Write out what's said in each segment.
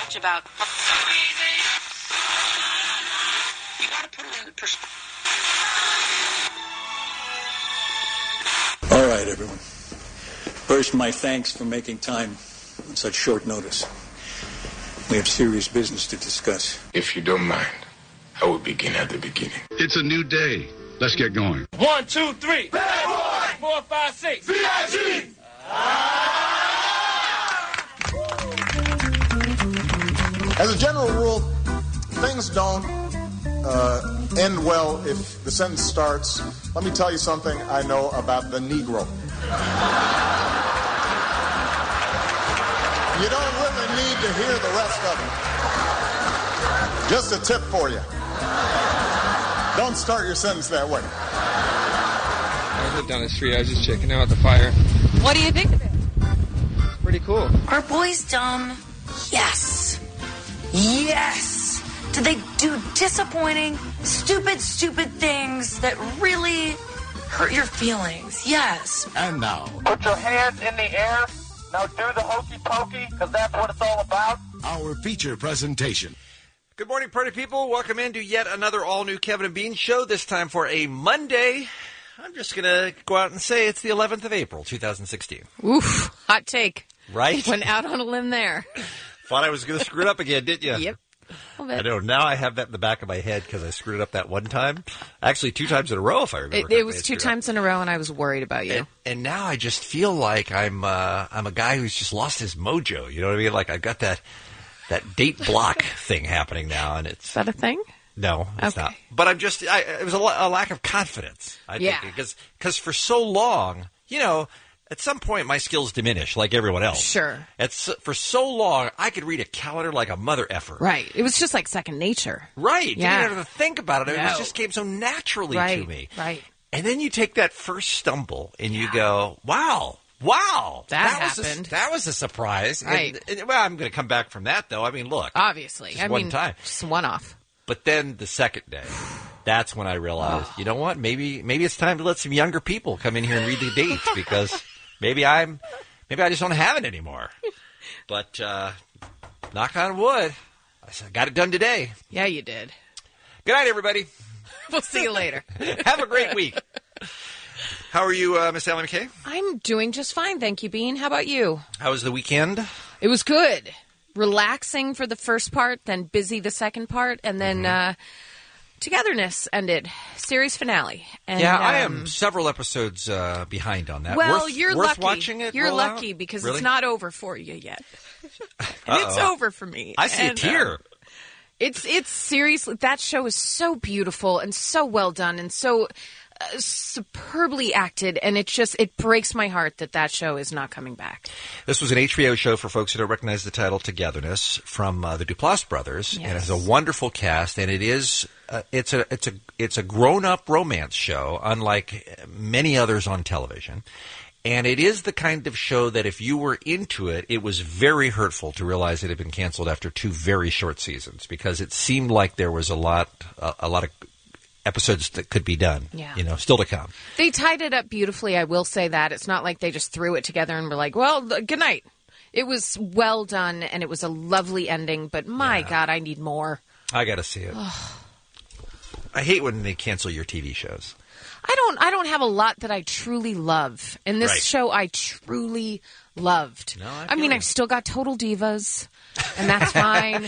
about. You gotta put it in perspective. All right, everyone. First, my thanks for making time on such short notice. We have serious business to discuss. If you don't mind, I will begin at the beginning. It's a new day. Let's get going. 1, 2, 3. Bad boy. 4, 5, 6. VIG. As a general rule, things don't end well if the sentence starts, let me tell you something I know about the Negro. You don't really need to hear the rest of it. Just a tip for you. Don't start your sentence that way. I lived down the street. I was just checking out the fire. What do you think of it? Pretty cool. Are boys dumb? Yes. Yes. Do they do disappointing, stupid things that really hurt your feelings? Yes. And now, Put your hands in the air. Now do the hokey pokey, because that's what it's all about. our feature presentation. Good morning, party people. Welcome into yet another all-new Kevin and Bean show, this time for a Monday. I'm just going to go out and say it's the 11th of April, 2016. Oof, hot take. Right? Went out on a limb there. Thought I was going to screw it up again, didn't you? Yep. I know. Now I have that in the back of my head because I screwed it up that one time. Actually, 2 times in a row, if I remember. It was 2 times in a row, and I was worried about you. And now I just feel like I'm a guy who's just lost his mojo. You know what I mean? Like I've got that date block thing happening now, and it's... Is that a thing? No, it's not. But I'm just... it was a lack of confidence, I think. Because for so long, you know... At some point, my skills diminish, like everyone else. Sure. For so long, I could read a calendar like a mother effer. Right. It was just like second nature. Right. Yeah. Didn't have to think about it. No. It just came so naturally to me. Right. And then you take that first stumble, and you go, wow. That happened. That was a surprise. Right. Well, I'm going to come back from that, though. I mean, look. Obviously. Just one time. Just one-off. But then the second day, that's when I realized, you know what? Maybe it's time to let some younger people come in here and read the dates, because... Maybe I just don't have it anymore. But knock on wood, I got it done today. Yeah, you did. Good night, everybody. We'll see you later. Have a great week. How are you, Miss Sally McKay? I'm doing just fine, thank you, Bean. How about you? How was the weekend? It was good. Relaxing for the first part, then busy the second part, and then Togetherness ended. Series finale. And, yeah, I am several episodes behind on that. Well, you're worth lucky. Watching it You're roll lucky out? because Really? it's not over for you yet. And it's over for me. I see a tear. It's seriously, that show is so beautiful and so well done and so superbly acted, and it breaks my heart that show is not coming back. This was an HBO show, for folks who don't recognize the title, Togetherness, from the Duplass brothers, Yes. and it has a wonderful cast, and it is it's a grown-up romance show, unlike many others on television. And it is the kind of show that if you were into it, it was very hurtful to realize it had been canceled after 2 very short seasons, because it seemed like there was a lot of episodes that could be done, still to come. They tied it up beautifully, I will say that. It's not like they just threw it together and were like, well, good night. It was well done, and it was a lovely ending, but my God, I need more. I got to see it. I hate when they cancel your TV shows. I don't have a lot that I truly love. And this show I truly loved. No, I mean, I've still got Total Divas, and that's fine.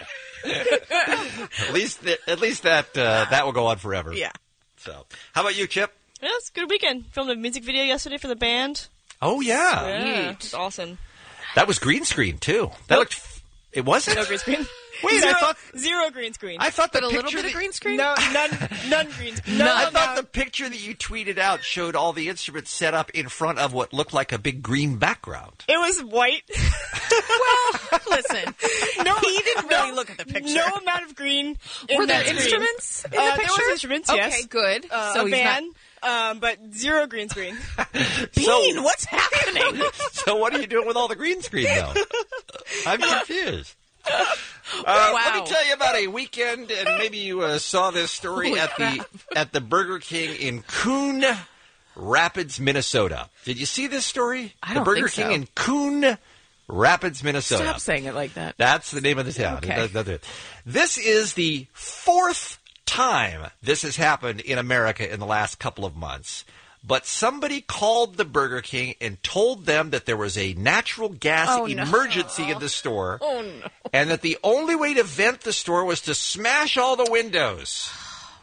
At least that will go on forever. Yeah. So, how about you, Chip? Yeah, it's a good weekend. Filmed a music video yesterday for the band. Oh yeah, Yeah, it's awesome. That was green screen too. That looked. It wasn't. No green screen. Wait, zero green screen. I thought But a little bit of green screen? No, none green screen. I thought the picture that you tweeted out showed all the instruments set up in front of what looked like a big green background. It was white. Well, listen. He didn't really look at the picture. No amount of green. Were there that instruments in the There picture? was instruments, yes. Okay, good. So a band, but zero green screen. Bean, what's happening? So what are you doing with all the green screen, though? I'm confused. Wow. Let me tell you about a weekend, and maybe you saw this story at the Burger King in Coon Rapids, Minnesota. Did you see this story? I don't the Burger think King so. in Coon Rapids, Minnesota. Stop saying it like that. That's the name of the town. Okay. This is the fourth time this has happened in America in the last couple of months. But somebody called the Burger King and told them that there was a natural gas emergency in the store. Oh, no. And that the only way to vent the store was to smash all the windows.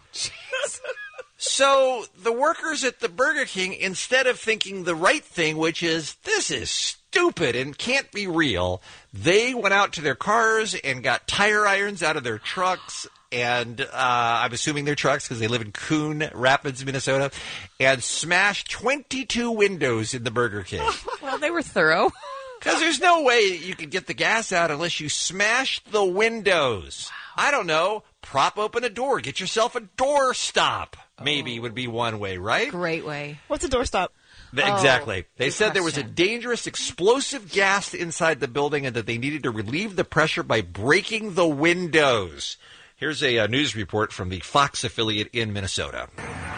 So the workers at the Burger King, instead of thinking the right thing, which is, this is stupid and can't be real, they went out to their cars and got tire irons out of their trucks. And I'm assuming they're trucks because they live in Coon Rapids, Minnesota, and smashed 22 windows in the Burger King. Well, they were thorough. Because there's no way you can get the gas out unless you smash the windows. Wow. I don't know. Prop open a door. Get yourself a door stop. Maybe would be one way, right? Great way. What's a doorstop? Exactly. They said there was a question. dangerous explosive gas inside the building and that they needed to relieve the pressure by breaking the windows. Here's a news report from the Fox affiliate in Minnesota.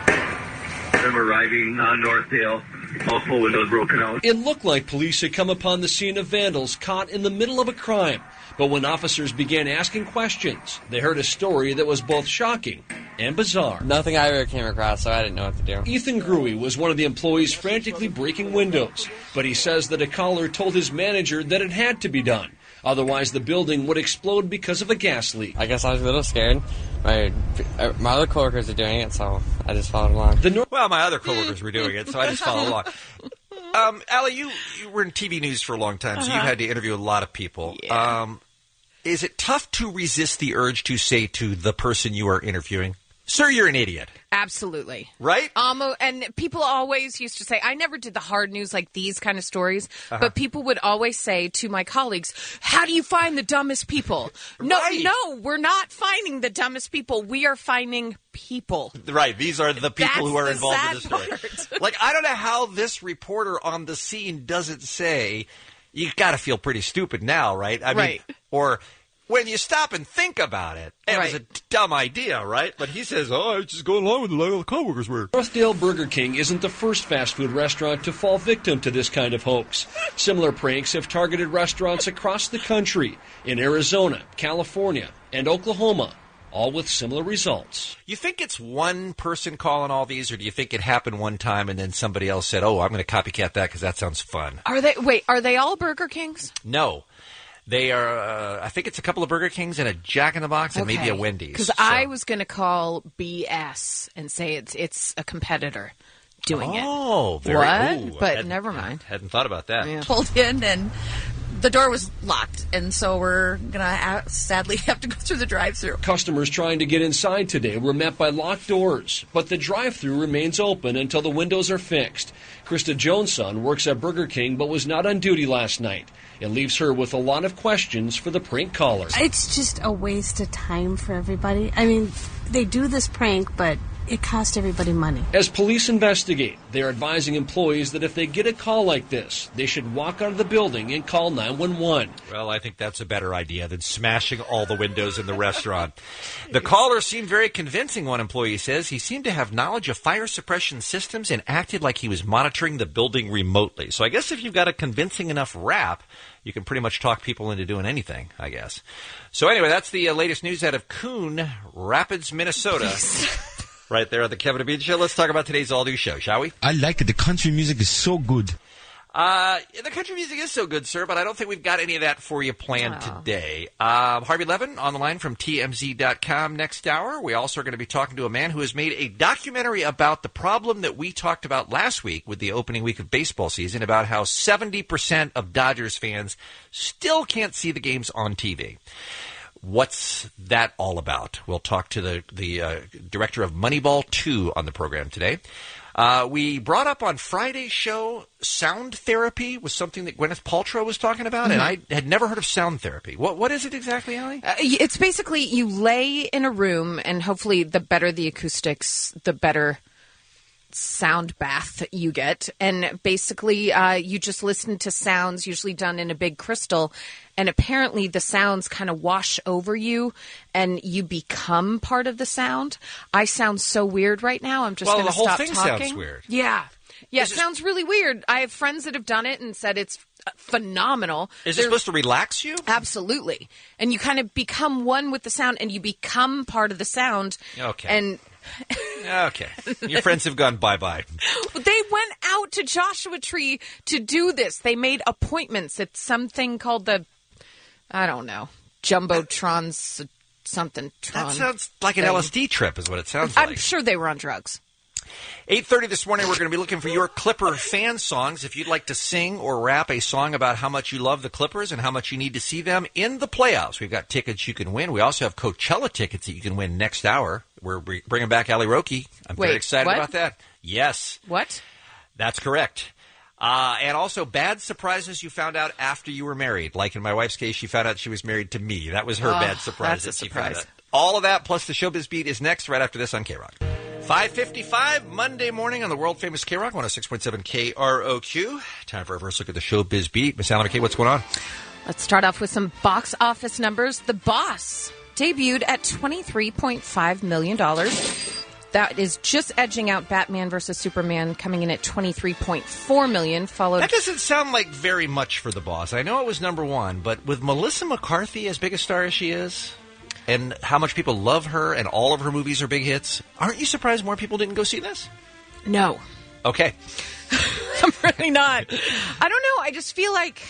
Them arriving on Northdale, multiple windows broken out. It looked like police had come upon the scene of vandals caught in the middle of a crime. But when officers began asking questions, they heard a story that was both shocking and bizarre. Nothing I ever came across, so I didn't know what to do. Ethan Gruey was one of the employees frantically breaking windows, but he says that a caller told his manager that it had to be done. Otherwise, the building would explode because of a gas leak. I guess I was a little scared. My other coworkers are doing it, so I just followed along. Well, my other coworkers were doing it, so I just followed along. Allie, you were in TV news for a long time, so you had to interview a lot of people. Yeah. Is it tough to resist the urge to say to the person you are interviewing, "Sir, you're an idiot"? Absolutely. Right? And people always used to say, I never did the hard news like these kind of stories, but people would always say to my colleagues, how do you find the dumbest people? No, we're not finding the dumbest people. We are finding people. Right. These are the people who are involved in the story. Part. Like, I don't know how this reporter on the scene doesn't say, you got to feel pretty stupid now, right? I mean, or when you stop and think about it, it was a dumb idea, right? But he says, I was just going along with what the coworkers were. Northdale Burger King isn't the first fast food restaurant to fall victim to this kind of hoax. Similar pranks have targeted restaurants across the country, in Arizona, California, and Oklahoma, all with similar results. You think it's one person calling all these, or do you think it happened one time and then somebody else said, I'm going to copycat that because that sounds fun? Are they all Burger Kings? No. They are, I think it's a couple of Burger Kings and a Jack in the Box and maybe a Wendy's. Because I was going to call BS and say it's a competitor doing it. Oh, but never mind. Hadn't thought about that. Yeah. Pulled in and the door was locked, and so we're going to sadly have to go through the drive-thru. Customers trying to get inside today were met by locked doors, but the drive-thru remains open until the windows are fixed. Krista Jones' son works at Burger King but was not on duty last night. It leaves her with a lot of questions for the prank caller. It's just a waste of time for everybody. I mean, they do this prank, but it cost everybody money. As police investigate, they are advising employees that if they get a call like this, they should walk out of the building and call 911. Well, I think that's a better idea than smashing all the windows in the restaurant. The caller seemed very convincing, one employee says. He seemed to have knowledge of fire suppression systems and acted like he was monitoring the building remotely. So I guess if you've got a convincing enough rap, you can pretty much talk people into doing anything, I guess. So anyway, that's the latest news out of Coon Rapids, Minnesota. Right there on the Kevin and Bean Show. Let's talk about today's all-new show, shall we? I like it. The country music is so good. The country music is so good, sir, but I don't think we've got any of that for you planned today. Harvey Levin on the line from TMZ.com next hour. We also are going to be talking to a man who has made a documentary about the problem that we talked about last week with the opening week of baseball season, about how 70% of Dodgers fans still can't see the games on TV. What's that all about? We'll talk to the director of Moneyball 2 on the program today. We brought up on Friday's show sound therapy was something that Gwyneth Paltrow was talking about, and I had never heard of sound therapy. What is it exactly, Allie? It's basically you lay in a room, and hopefully the better the acoustics, the better sound bath you get. And basically you just listen to sounds, usually done in a big crystal, and apparently the sounds kind of wash over you and you become part of the sound. I sound so weird right now. I'm just going to stop talking. The whole thing sounds weird. Yeah, it sounds really weird. I have friends that have done it and said it's phenomenal. Is it supposed to relax you? Absolutely. And you kind of become one with the sound, and you become part of the sound. Okay. And okay. Your friends have gone bye-bye. they went out to Joshua Tree to do this. They made appointments at something called I don't know, Jumbotron's something. Tron. That sounds like an LSD trip is what it sounds like. I'm sure they were on drugs. 8:30 this morning, we're going to be looking for your Clipper fan songs. If you'd like to sing or rap a song about how much you love the Clippers and how much you need to see them in the playoffs, we've got tickets you can win. We also have Coachella tickets that you can win next hour. We're bringing back Ali Roki. I'm very excited about that. Yes. What? That's correct. And also bad surprises you found out after you were married. Like in my wife's case, she found out she was married to me. That was her bad surprise. That's a she found surprise. out. All of that plus the Showbiz Beat is next right after this on K-Rock. 5:55 Monday morning on the world-famous K-Rock, 106.7 KROQ. Time for a first look at the Showbiz Beat. Miss Alan McKay, what's going on? Let's start off with some box office numbers. The Boss debuted at $23.5 million. That is just edging out Batman vs. Superman, coming in at $23.4 million. Followed. That doesn't sound like very much for The Boss. I know it was number one, but with Melissa McCarthy as big a star as she is, and how much people love her, and all of her movies are big hits, aren't you surprised more people didn't go see this? No. Okay. I'm really not. I don't know. I just feel like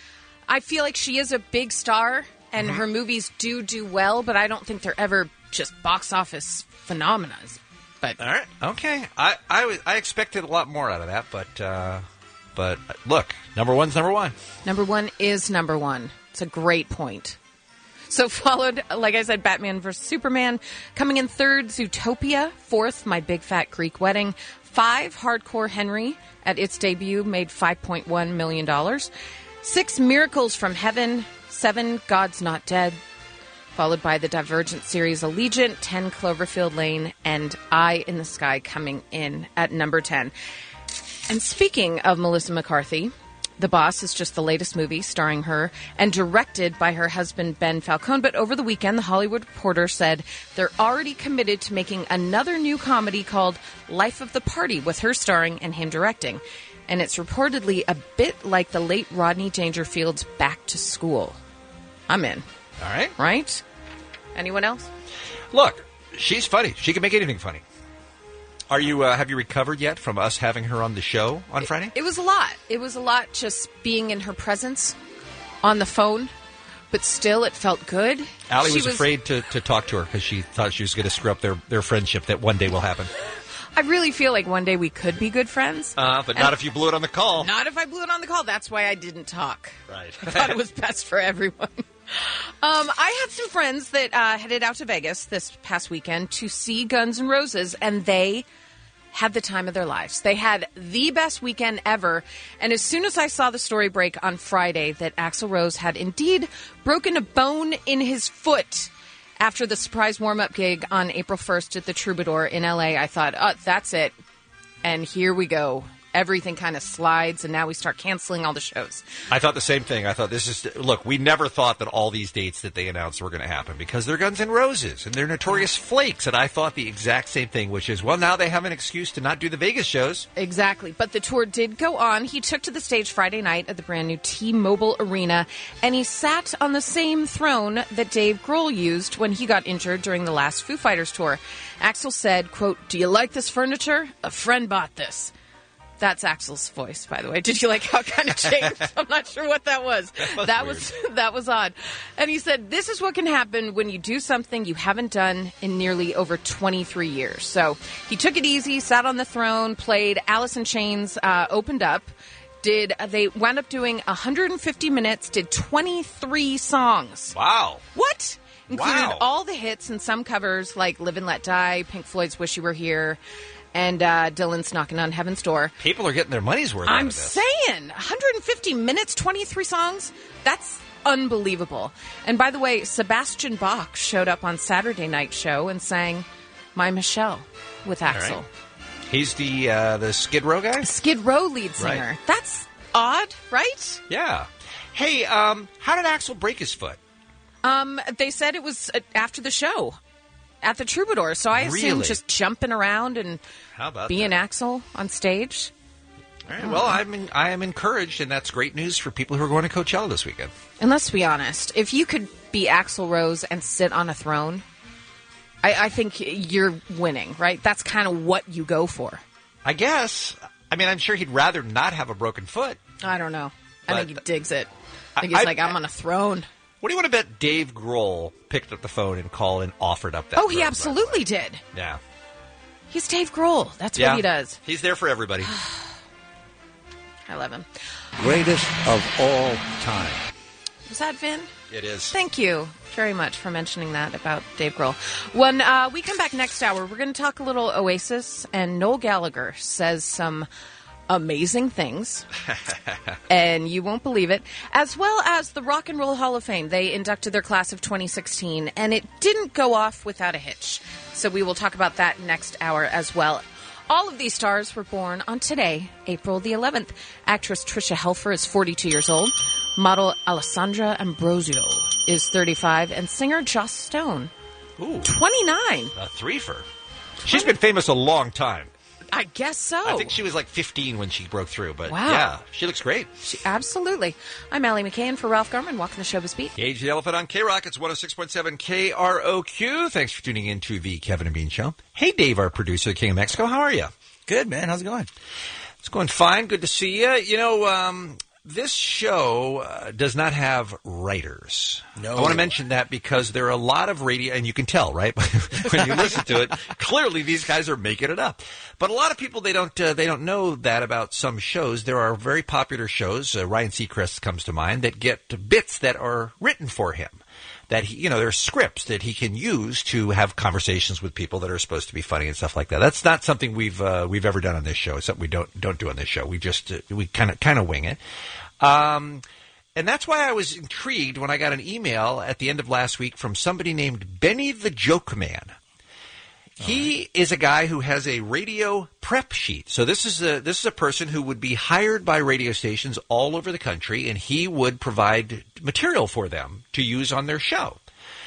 she is a big star, and her movies do well, but I don't think they're ever just box office phenomena. But all right, okay. I expected a lot more out of that, but look, number one's number one. Number one is number one. It's a great point. So followed, like I said, Batman vs. Superman. Coming in third, Zootopia. Fourth, My Big Fat Greek Wedding. 5, Hardcore Henry. At its debut, made $5.1 million. 6, Miracles from Heaven. 7, God's Not Dead. Followed by the Divergent series Allegiant. 10, Cloverfield Lane. And Eye in the Sky coming in at number 10. And speaking of Melissa McCarthy, The Boss is just the latest movie starring her and directed by her husband, Ben Falcone. But over the weekend, The Hollywood Reporter said they're already committed to making another new comedy called Life of the Party with her starring and him directing. And it's reportedly a bit like the late Rodney Dangerfield's Back to School. I'm in. All right. Right? Anyone else? Look, she's funny. She can make anything funny. Are you? Have you recovered yet from us having her on the show on Friday? It was a lot. It was a lot just being in her presence on the phone, but still it felt good. Allie was afraid to talk to her because she thought she was going to screw up their friendship that one day will happen. I really feel like one day we could be good friends. But not if you blew it on the call. Not if I blew it on the call. That's why I didn't talk. Right. I thought it was best for everyone. I had some friends that headed out to Vegas this past weekend to see Guns N' Roses, and they had the time of their lives. They had the best weekend ever. And as soon as I saw the story break on Friday that Axl Rose had indeed broken a bone in his foot after the surprise warm-up gig on April 1st at the Troubadour in L.A., I thought, oh, that's it. And here we go. Everything kind of slides, and now we start canceling all the shows. I thought the same thing. I thought look, we never thought that all these dates that they announced were going to happen because they're Guns N' Roses and they're notorious flakes. And I thought the exact same thing, which is, well, now they have an excuse to not do the Vegas shows. Exactly. But the tour did go on. He took to the stage Friday night at the brand new T-Mobile Arena, and he sat on the same throne that Dave Grohl used when he got injured during the last Foo Fighters tour. Axl said, quote, "Do you like this furniture? A friend bought this." That's Axl's voice, by the way. Did you like how it kind of changed? I'm not sure what that was. That was odd. And he said, this is what can happen when you do something you haven't done in nearly over 23 years. So he took it easy, sat on the throne, played Alice in Chains, opened up. They wound up doing 150 minutes, did 23 songs. Wow. What? Including Wow. all the hits and some covers like Live and Let Die, Pink Floyd's Wish You Were Here, and Dylan's Knocking on Heaven's Door. People are getting their money's worth out of this. saying 150 minutes, 23 songs. That's unbelievable. And by the way, Sebastian Bach showed up on Saturday Night Show and sang My Michelle with Axl. All right. He's the Skid Row guy? Skid Row lead singer. Right. That's odd, right? Yeah. Hey, how did Axl break his foot? They said it was after the show at the Troubadour. So I assume Really? just jumping around and How about being Axl on stage. All right, well, I am encouraged, and that's great news for people who are going to Coachella this weekend. And let's be honest, if you could be Axl Rose and sit on a throne, I think you're winning, right? That's kind of what you go for. I guess. I mean, I'm sure he'd rather not have a broken foot. I don't know. I But think he digs it. I think he's like, I'm on a throne. What do you want to bet Dave Grohl picked up the phone and called and offered up that Oh, he throne, absolutely did. Yeah. He's Dave Grohl. That's Yeah. what he does. He's there for everybody. I love him. Greatest of all time. Was that Vin? It is. Thank you very much for mentioning that about Dave Grohl. When we come back next hour, we're going to talk a little Oasis, and Noel Gallagher says some amazing things, and you won't believe it, as well as the Rock and Roll Hall of Fame. They inducted their class of 2016, and it didn't go off without a hitch. So we will talk about that next hour as well. All of these stars were born on today, April the 11th. Actress Tricia Helfer is 42 years old. Model Alessandra Ambrosio is 35. And singer Joss Stone, 29. A threefer. She's been famous a long time. I guess so. I think she was like 15 when she broke through, but Wow. yeah, she looks great. Absolutely. I'm Allie McCann for Ralph Garman, walking the showbiz beat. Cage the Elephant on K-Rock. It's 106.7 KROQ. Thanks for tuning in to the Kevin and Bean Show. Hey, Dave, our producer, the King of Mexico. How are you? Good, man. How's it going? It's going fine. Good to see you. You know, this show does not have writers. No. I want to mention that because there are a lot of radio, and you can tell, right, when you listen to it. Clearly, these guys are making it up. But a lot of people they don't know that about some shows. There are very popular shows. Ryan Seacrest comes to mind that get bits that are written for him. That he, there are scripts that he can use to have conversations with people that are supposed to be funny and stuff like that. That's not something we've ever done on this show. It's something we don't do on this show. We just we kind of wing it. And that's why I was intrigued when I got an email at the end of last week from somebody named Benny the Joke Man. He is a guy who has a radio prep sheet. So this is a person who would be hired by radio stations all over the country, and he would provide material for them to use on their show.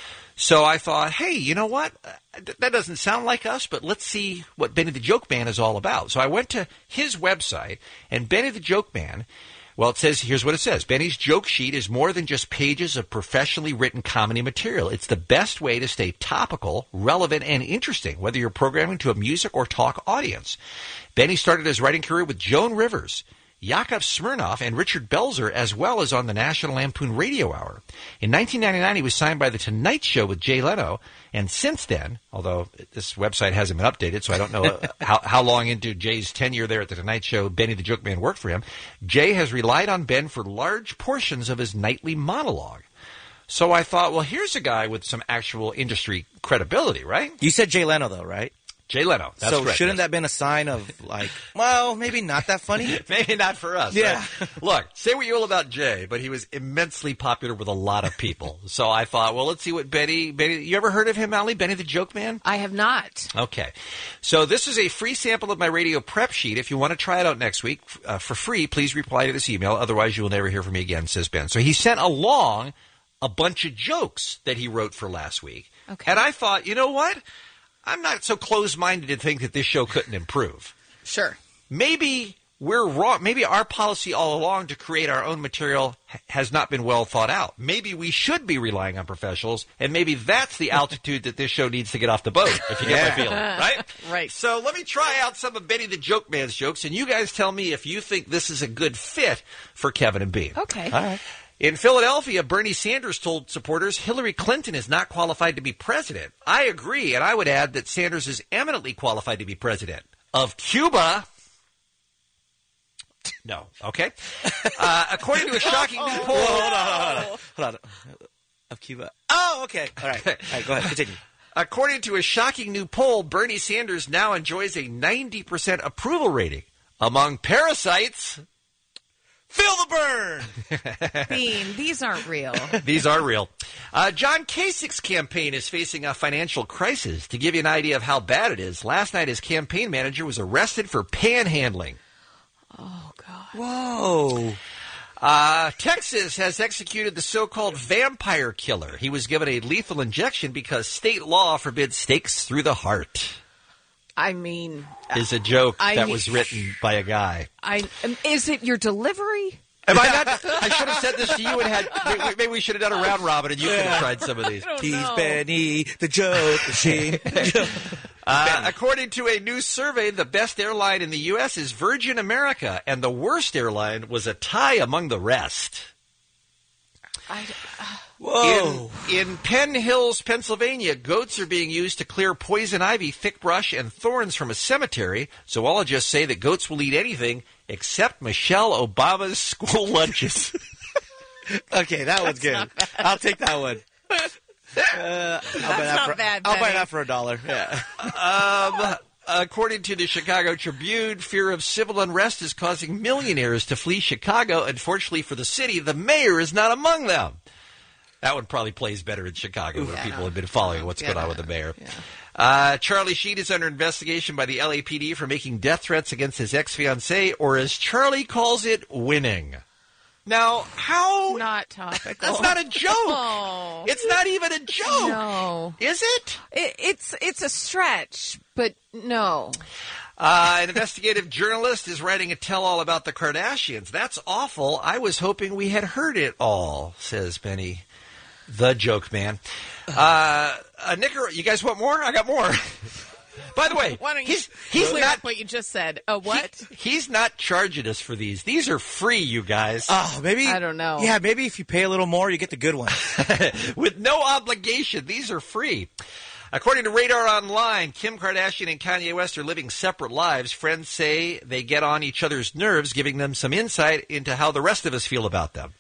So I thought, hey, you know what? That doesn't sound like us, but let's see what Benny the Joke Man is all about. So I went to his website, and Benny the Joke Man, well, it says, here's what it says. Benny's joke sheet is more than just pages of professionally written comedy material. It's the best way to stay topical, relevant, and interesting, whether you're programming to a music or talk audience. Benny started his writing career with Joan Rivers, Yakov Smirnoff, and Richard Belzer, as well as on the National Lampoon Radio Hour. In 1999, he was signed by The Tonight Show with Jay Leno, and since then, although this website hasn't been updated, so I don't know how long into Jay's tenure there at The Tonight Show Benny the Joke Man worked for him, Jay has relied on Ben for large portions of his nightly monologue. So I thought, well, here's a guy with some actual industry credibility, right? You said Jay Leno, though, right? Jay Leno. That's so correct, shouldn't yes. that have been a sign of, like, well, maybe not that funny? Maybe not for us. Yeah. Right? Look, say what you will about Jay, but he was immensely popular with a lot of people. So I thought, well, let's see what Benny, you ever heard of him, Allie? Benny the Joke Man? I have not. Okay. So this is a free sample of my radio prep sheet. If you want to try it out next week for free, please reply to this email. Otherwise, you will never hear from me again, says Ben. So he sent along a bunch of jokes that he wrote for last week. Okay. And I thought, you know what? I'm not so close-minded to think that this show couldn't improve. Sure. Maybe we're wrong. Maybe our policy all along to create our own material has not been well thought out. Maybe we should be relying on professionals, and maybe that's the altitude that this show needs to get off the boat, if you get my feeling, right? Right. So let me try out some of Benny the Joke Man's jokes, and you guys tell me if you think this is a good fit for Kevin and Bean. Okay. All right. In Philadelphia, Bernie Sanders told supporters Hillary Clinton is not qualified to be president. I agree, and I would add that Sanders is eminently qualified to be president of Cuba. No. Okay. According to a shocking new poll. Hold on. Of Cuba. Oh, okay. All right. All right, go ahead. Continue. According to a shocking new poll, Bernie Sanders now enjoys a 90% approval rating among parasites. Feel the burn! Bean, these aren't real. These are real. John Kasich's campaign is facing a financial crisis. To give you an idea of how bad it is, last night his campaign manager was arrested for panhandling. Oh, God. Whoa. Texas has executed the so-called vampire killer. He was given a lethal injection because state law forbids stakes through the heart. I mean, is a joke that was written by a guy. Is it your delivery? Am I not? I should have said this to you and had. Maybe we should have done a round robin, and you could have tried some of these. He's Benny, the joke machine. According to a new survey, the best airline in the U.S. is Virgin America, and the worst airline was a tie among the rest. Whoa. In Penn Hills, Pennsylvania, goats are being used to clear poison ivy, thick brush, and thorns from a cemetery. Zoologists say that goats will eat anything except Michelle Obama's school lunches. Okay, that one's good. I'll take that one. I'll buy that for $1. Yeah. According to the Chicago Tribune, fear of civil unrest is causing millionaires to flee Chicago. Unfortunately for the city, the mayor is not among them. That one probably plays better in Chicago where people have been following what's going on with the mayor. Yeah. Charlie Sheen is under investigation by the LAPD for making death threats against his ex-fiancée, or as Charlie calls it, winning. Now, how... Not topical. That's not a joke. Oh. It's not even a joke. No. Is it? It's a stretch, but no. An investigative journalist is writing a tell-all about the Kardashians. That's awful. I was hoping we had heard it all, says Benny, the joke man. You guys want more? I got more. By the way, why don't you he's clear not up what you just said. What? He's not charging us for these. These are free, you guys. Oh, maybe I don't know. Yeah, maybe if you pay a little more, you get the good one. With no obligation, these are free. According to Radar Online, Kim Kardashian and Kanye West are living separate lives. Friends say they get on each other's nerves, giving them some insight into how the rest of us feel about them.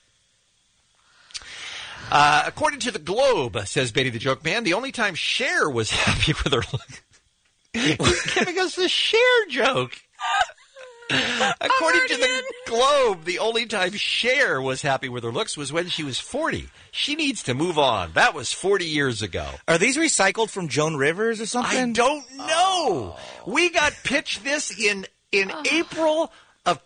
According to the Globe, says Betty the Joke Man, the only time Cher was happy with her look. He's giving us the Cher joke. According to the Globe, the only time Cher was happy with her looks was when she was 40. She needs to move on. That was 40 years ago. Are these recycled from Joan Rivers or something? I don't know. We got pitched this in April of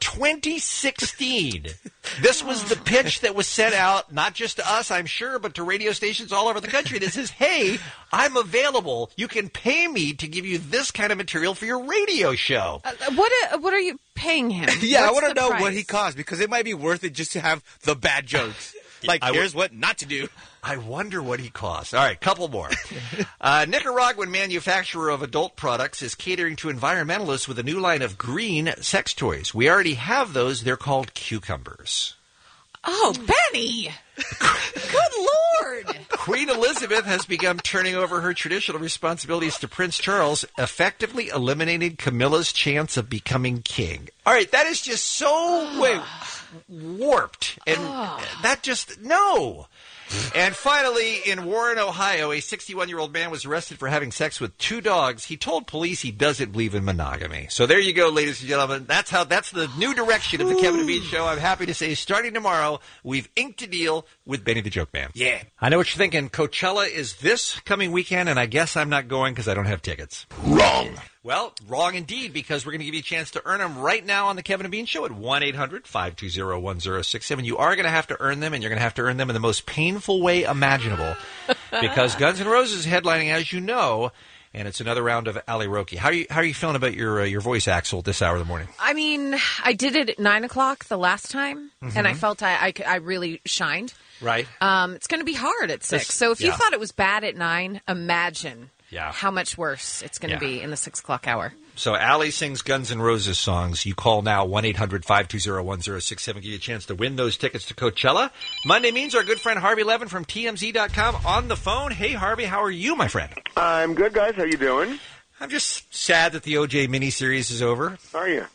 2016. This was the pitch that was sent out, not just to us, I'm sure, but to radio stations all over the country that says, hey, I'm available. You can pay me to give you this kind of material for your radio show. What are you paying him? Yeah, I want to know what he costs, because it might be worth it just to have the bad jokes. Like, here's what not to do. I wonder what he costs. All right, couple more. Nicaraguan manufacturer of adult products is catering to environmentalists with a new line of green sex toys. We already have those. They're called cucumbers. Oh, Benny! Good Lord! Queen Elizabeth has begun turning over her traditional responsibilities to Prince Charles, effectively eliminating Camilla's chance of becoming king. All right, that is just so warped. And that just, no. And finally, in Warren, Ohio, a 61-year-old man was arrested for having sex with 2 dogs. He told police he doesn't believe in monogamy. So there you go, ladies and gentlemen. That's the new direction of the Kevin and Bean Show. I'm happy to say, starting tomorrow, we've inked a deal with Benny the Joke Man. Yeah. I know what you're thinking. Coachella is this coming weekend, and I guess I'm not going because I don't have tickets. Wrong. Well, wrong indeed, because we're going to give you a chance to earn them right now on the Kevin and Bean Show at 1-800-520-1067. You are going to have to earn them, and you're going to have to earn them in the most painful way imaginable, because Guns N' Roses is headlining, as you know, and it's another round of Ali Roki. How are you feeling about your voice, Axel, this hour of the morning? I mean, I did it at 9 o'clock the last time, and I felt I really shined. Right. It's going to be hard at 6. So if you thought it was bad at 9, imagine how much worse it's going to be in the 6 o'clock hour. So Ali sings Guns N' Roses songs. You call now, 1-800-520-1067. Give you a chance to win those tickets to Coachella. Monday means our good friend Harvey Levin from TMZ.com on the phone. Hey, Harvey, how are you, my friend? I'm good, guys. How you doing? I'm just sad that the OJ miniseries is over. Are you?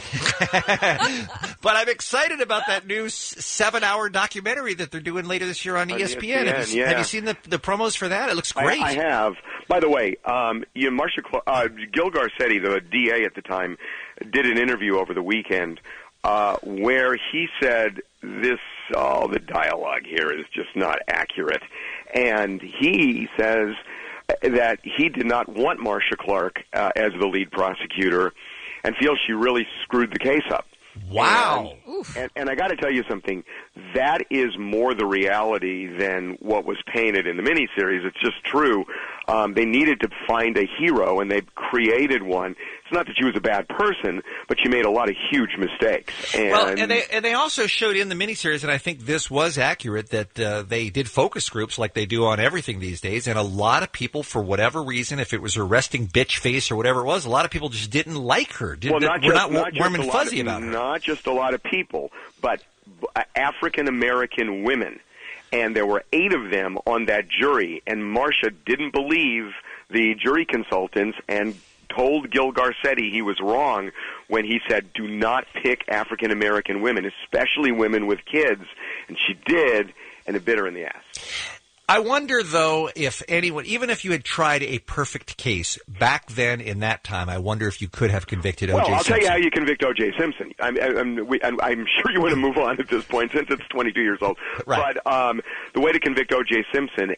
But I'm excited about that new 7-hour documentary that they're doing later this year on ESPN. Have you seen the promos for that? It looks great. I have. By the way, Gil Garcetti, the DA at the time, did an interview over the weekend where he said the dialogue here is just not accurate. And he says that he did not want Marcia Clark as the lead prosecutor and feels she really screwed the case up. Wow. And I got to tell you something. That is more the reality than what was painted in the miniseries. It's just true. They needed to find a hero, and they created one. It's not that she was a bad person, but she made a lot of huge mistakes. And they also showed in the miniseries, and I think this was accurate, that they did focus groups like they do on everything these days, and a lot of people, for whatever reason, if it was her resting bitch face or whatever it was, a lot of people just didn't like her. We're not warm and fuzzy about her. Not just a lot of people, but African-American women. And there were 8 of them on that jury, and Marcia didn't believe the jury consultants and told Gil Garcetti he was wrong when he said, do not pick African-American women, especially women with kids. And she did, and it bit her in the ass. I wonder, though, if anyone, even if you had tried a perfect case back then in that time, I wonder if you could have convicted O.J. Simpson. Well, I'll tell you how you convict O.J. Simpson. I'm sure you want to move on at this point since it's 22 years old. Right. But the way to convict O.J. Simpson,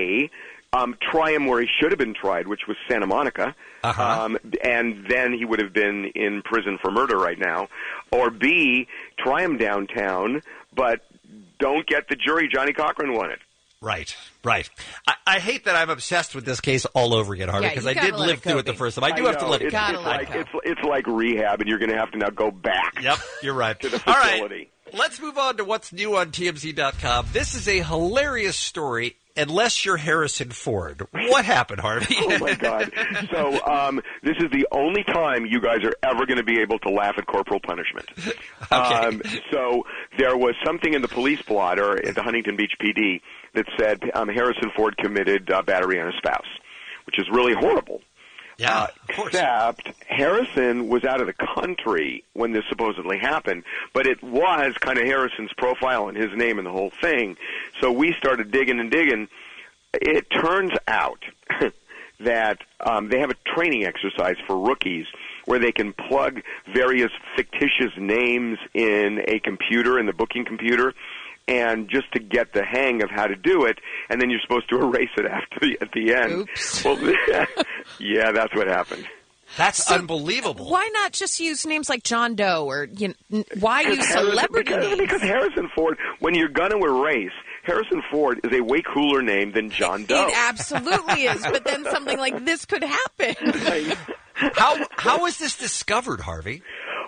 try him where he should have been tried, which was Santa Monica, and then he would have been in prison for murder right now. Or B, try him downtown, but don't get the jury Johnny Cochran wanted. Right. I hate that I'm obsessed with this case all over again, Harvey, because I did live through it the first time. I do have to let it go. It's like rehab, and you're going to have to now go back. Yep, you're right. To the facility. All right, let's move on to what's new on TMZ.com. This is a hilarious story, unless you're Harrison Ford. What happened, Harvey? Oh, my God. So this is the only time you guys are ever going to be able to laugh at corporal punishment. Okay. So there was something in the police blotter at the Huntington Beach PD that said Harrison Ford committed battery on his spouse, which is really horrible. Yeah, of course. Except Harrison was out of the country when this supposedly happened, but it was kind of Harrison's profile and his name and the whole thing. So we started digging and digging. It turns out that they have a training exercise for rookies where they can plug various fictitious names in a computer, in the booking computer, and just to get the hang of how to do it, and then you're supposed to erase it at the end. Oops. Well, yeah, that's what happened. That's unbelievable. Why not just use names like John Doe, or why use celebrity names? Because Harrison Ford, when you're going to erase, Harrison Ford is a way cooler name than John Doe. It absolutely is, but then something like this could happen. How was this discovered, Harvey?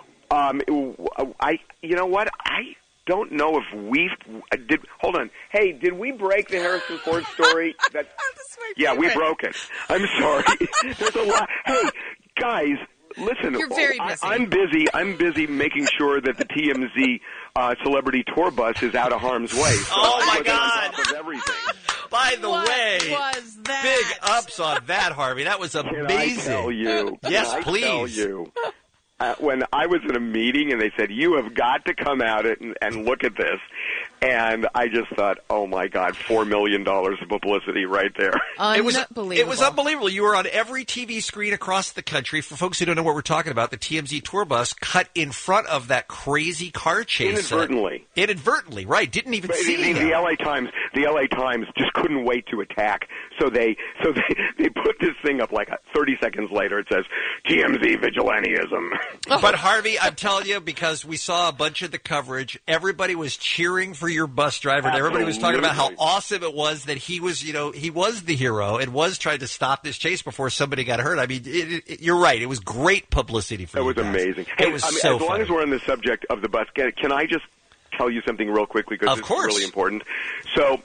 You know what? I don't know if we did. Hold on. Hey, did we break the Harrison Ford story? Yeah, we broke it. I'm sorry. There's a lot. Hey, guys, listen. You're very busy. I'm busy making sure that the TMZ celebrity tour bus is out of harm's way. So oh my God! On top of everything. By the way, was that? Big ups on that, Harvey. That was amazing. Can I tell you? Yes, please. Tell you. When I was in a meeting and they said, you have got to come out and look at this, and I just thought, oh, my God, $4 million of publicity right there. Unbelievable. It was unbelievable. You were on every TV screen across the country. For folks who don't know what we're talking about, the TMZ tour bus cut in front of that crazy car chase. Inadvertently, right. Didn't even see it. The LA Times just couldn't wait to attack. So they put this thing up like 30 seconds later. It says, TMZ vigilantism. But Harvey, I'm telling you, because we saw a bunch of the coverage, everybody was cheering for your bus driver, and everybody was talking about how awesome it was that he was the hero and was trying to stop this chase before somebody got hurt. I mean, you're right. It was great publicity for you guys. It was amazing. It was so as long as we're on the subject of the bus, can I just tell you something real quickly because it's really important? So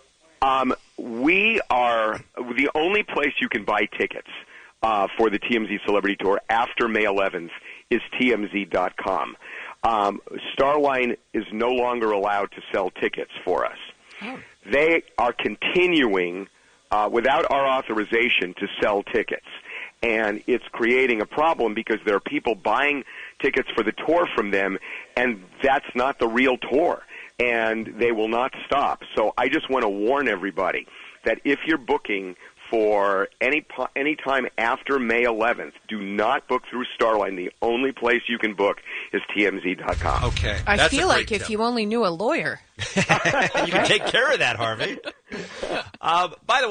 we are the only place you can buy tickets for the TMZ Celebrity Tour after May 11th is TMZ.com. Starline is no longer allowed to sell tickets for us. Oh. They are continuing, without our authorization, to sell tickets. And it's creating a problem because there are people buying tickets for the tour from them, and that's not the real tour. And they will not stop. So I just want to warn everybody that if you're booking for any time after May 11th, do not book through Starline. The only place you can book is TMZ.com. Okay. I feel like if you only knew a lawyer. You can take care of that, Harvey. By the way,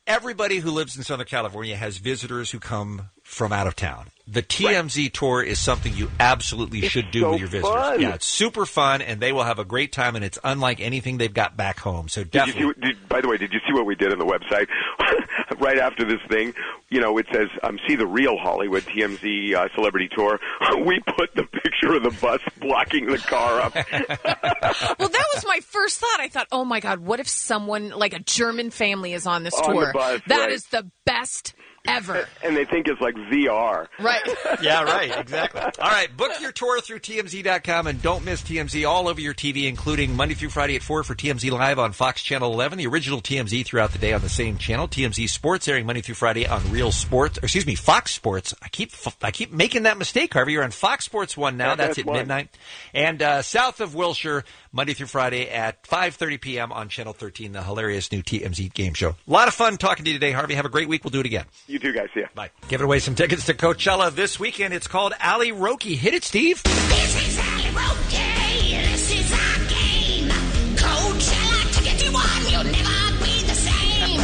everybody who lives in Southern California has visitors who come from out of town. The TMZ tour is something you absolutely should do with your visitors. Fun. Yeah, it's super fun, and they will have a great time, and it's unlike anything they've got back home. So definitely. By the way, did you see what we did on the website? Right after this thing, it says, see the real Hollywood TMZ celebrity tour. We put the picture of the bus blocking the car up. Well, that was my first thought. I thought, oh, my God, what if someone, like a German family, is on this tour? The bus, That is the best ever. And they think it's like VR. Right. Yeah, right. Exactly. All right. Book your tour through TMZ.com and don't miss TMZ all over your TV, including Monday through Friday at 4 for TMZ Live on Fox Channel 11, the original TMZ throughout the day on the same channel, TMZ Sports airing Monday through Friday on Fox Sports. I keep making that mistake, Harvey. You're on Fox Sports 1 now. That's at midnight. And South of Wilshire, Monday through Friday at 5:30 p.m. on Channel 13, the hilarious new TMZ game show. A lot of fun talking to you today, Harvey. Have a great week. We'll do it again. You too, guys. See ya. Bye. Giving away some tickets to Coachella this weekend. It's called Ali Roki. Hit it, Steve. This is Ali Roki. This is our game. Coachella ticket you won. You'll never be the same.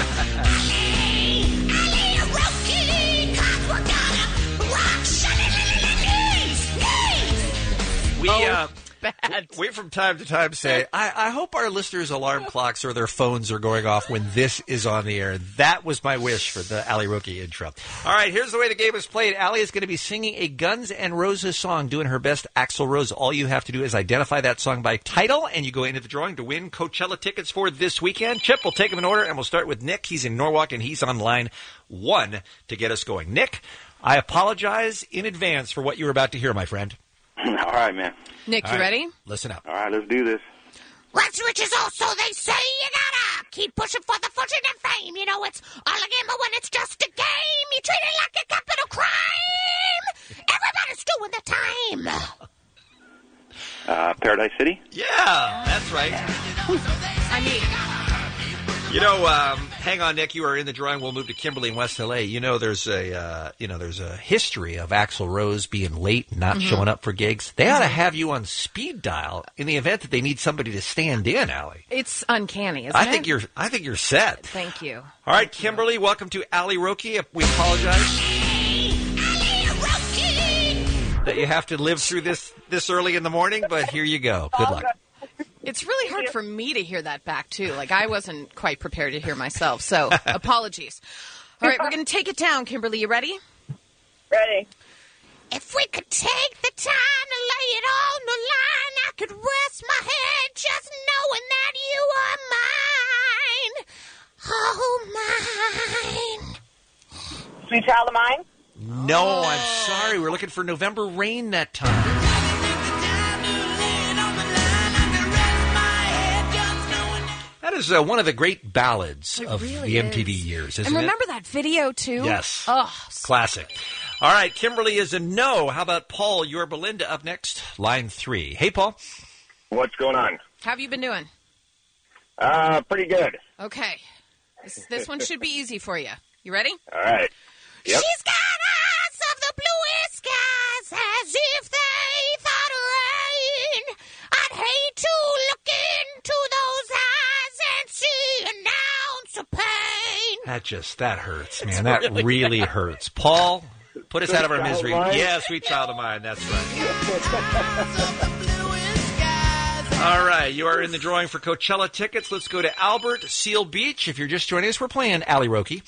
Ali Roki. 'Cause we're gonna rock. We from time to time say, I hope our listeners' alarm clocks or their phones are going off when this is on the air. That was my wish for the Ali Roki intro. All right, here's the way the game is played. Ali is going to be singing a Guns N' Roses song, doing her best Axl Rose. All you have to do is identify that song by title, and you go into the drawing to win Coachella tickets for this weekend. Chip, we'll take them in order, and we'll start with Nick. He's in Norwalk, and he's on line 1 to get us going. Nick, I apologize in advance for what you were about to hear, my friend. All right, man. Nick, you ready? Listen up. All right, let's do this. What's riches also they say you gotta keep pushing for the fortune and fame. You know it's all a gamble when it's just a game. You treat it like a capital crime. Everybody's doing the time. Paradise City? Yeah, that's right. I mean, hang on, Nick. You are in the drawing. We'll move to Kimberly in West LA. There's a history of Axl Rose being late and not showing up for gigs. They ought to have you on speed dial in the event that they need somebody to stand in, Allie. It's uncanny, isn't I think you're set. Thank you. All right, Kimberly, welcome to Ali Roki. We apologize that you have to live through this early in the morning, but here you go. Good luck. It's really hard for me to hear that back, too. Like, I wasn't quite prepared to hear myself, so apologies. All right, we're going to take it down. Kimberly, you ready? Ready. If we could take the time to lay it on the line, I could rest my head just knowing that you are mine. Oh, mine. Sweet Child of Mine? No, I'm sorry. We're looking for November Rain that time. That is one of the great ballads of the MTV years, isn't it? And remember that video, too? Yes. Oh, classic. All right, Kimberly is a no. How about Paul? You're Belinda up next, line 3. Hey, Paul. What's going on? How have you been doing? Pretty good. Okay. This one should be easy for you. You ready? All right. Yep. She's got eyes of the bluest skies as if they thought rain. I'd hate to look into those eyes and see an ounce of pain. That hurts, man. That really hurts. Paul, put us out of our misery. Yeah, Sweet Child of Mine. That's right. All right, you are in the drawing for Coachella tickets. Let's go to Albert, Seal Beach. If you're just joining us, we're playing Ali Roki.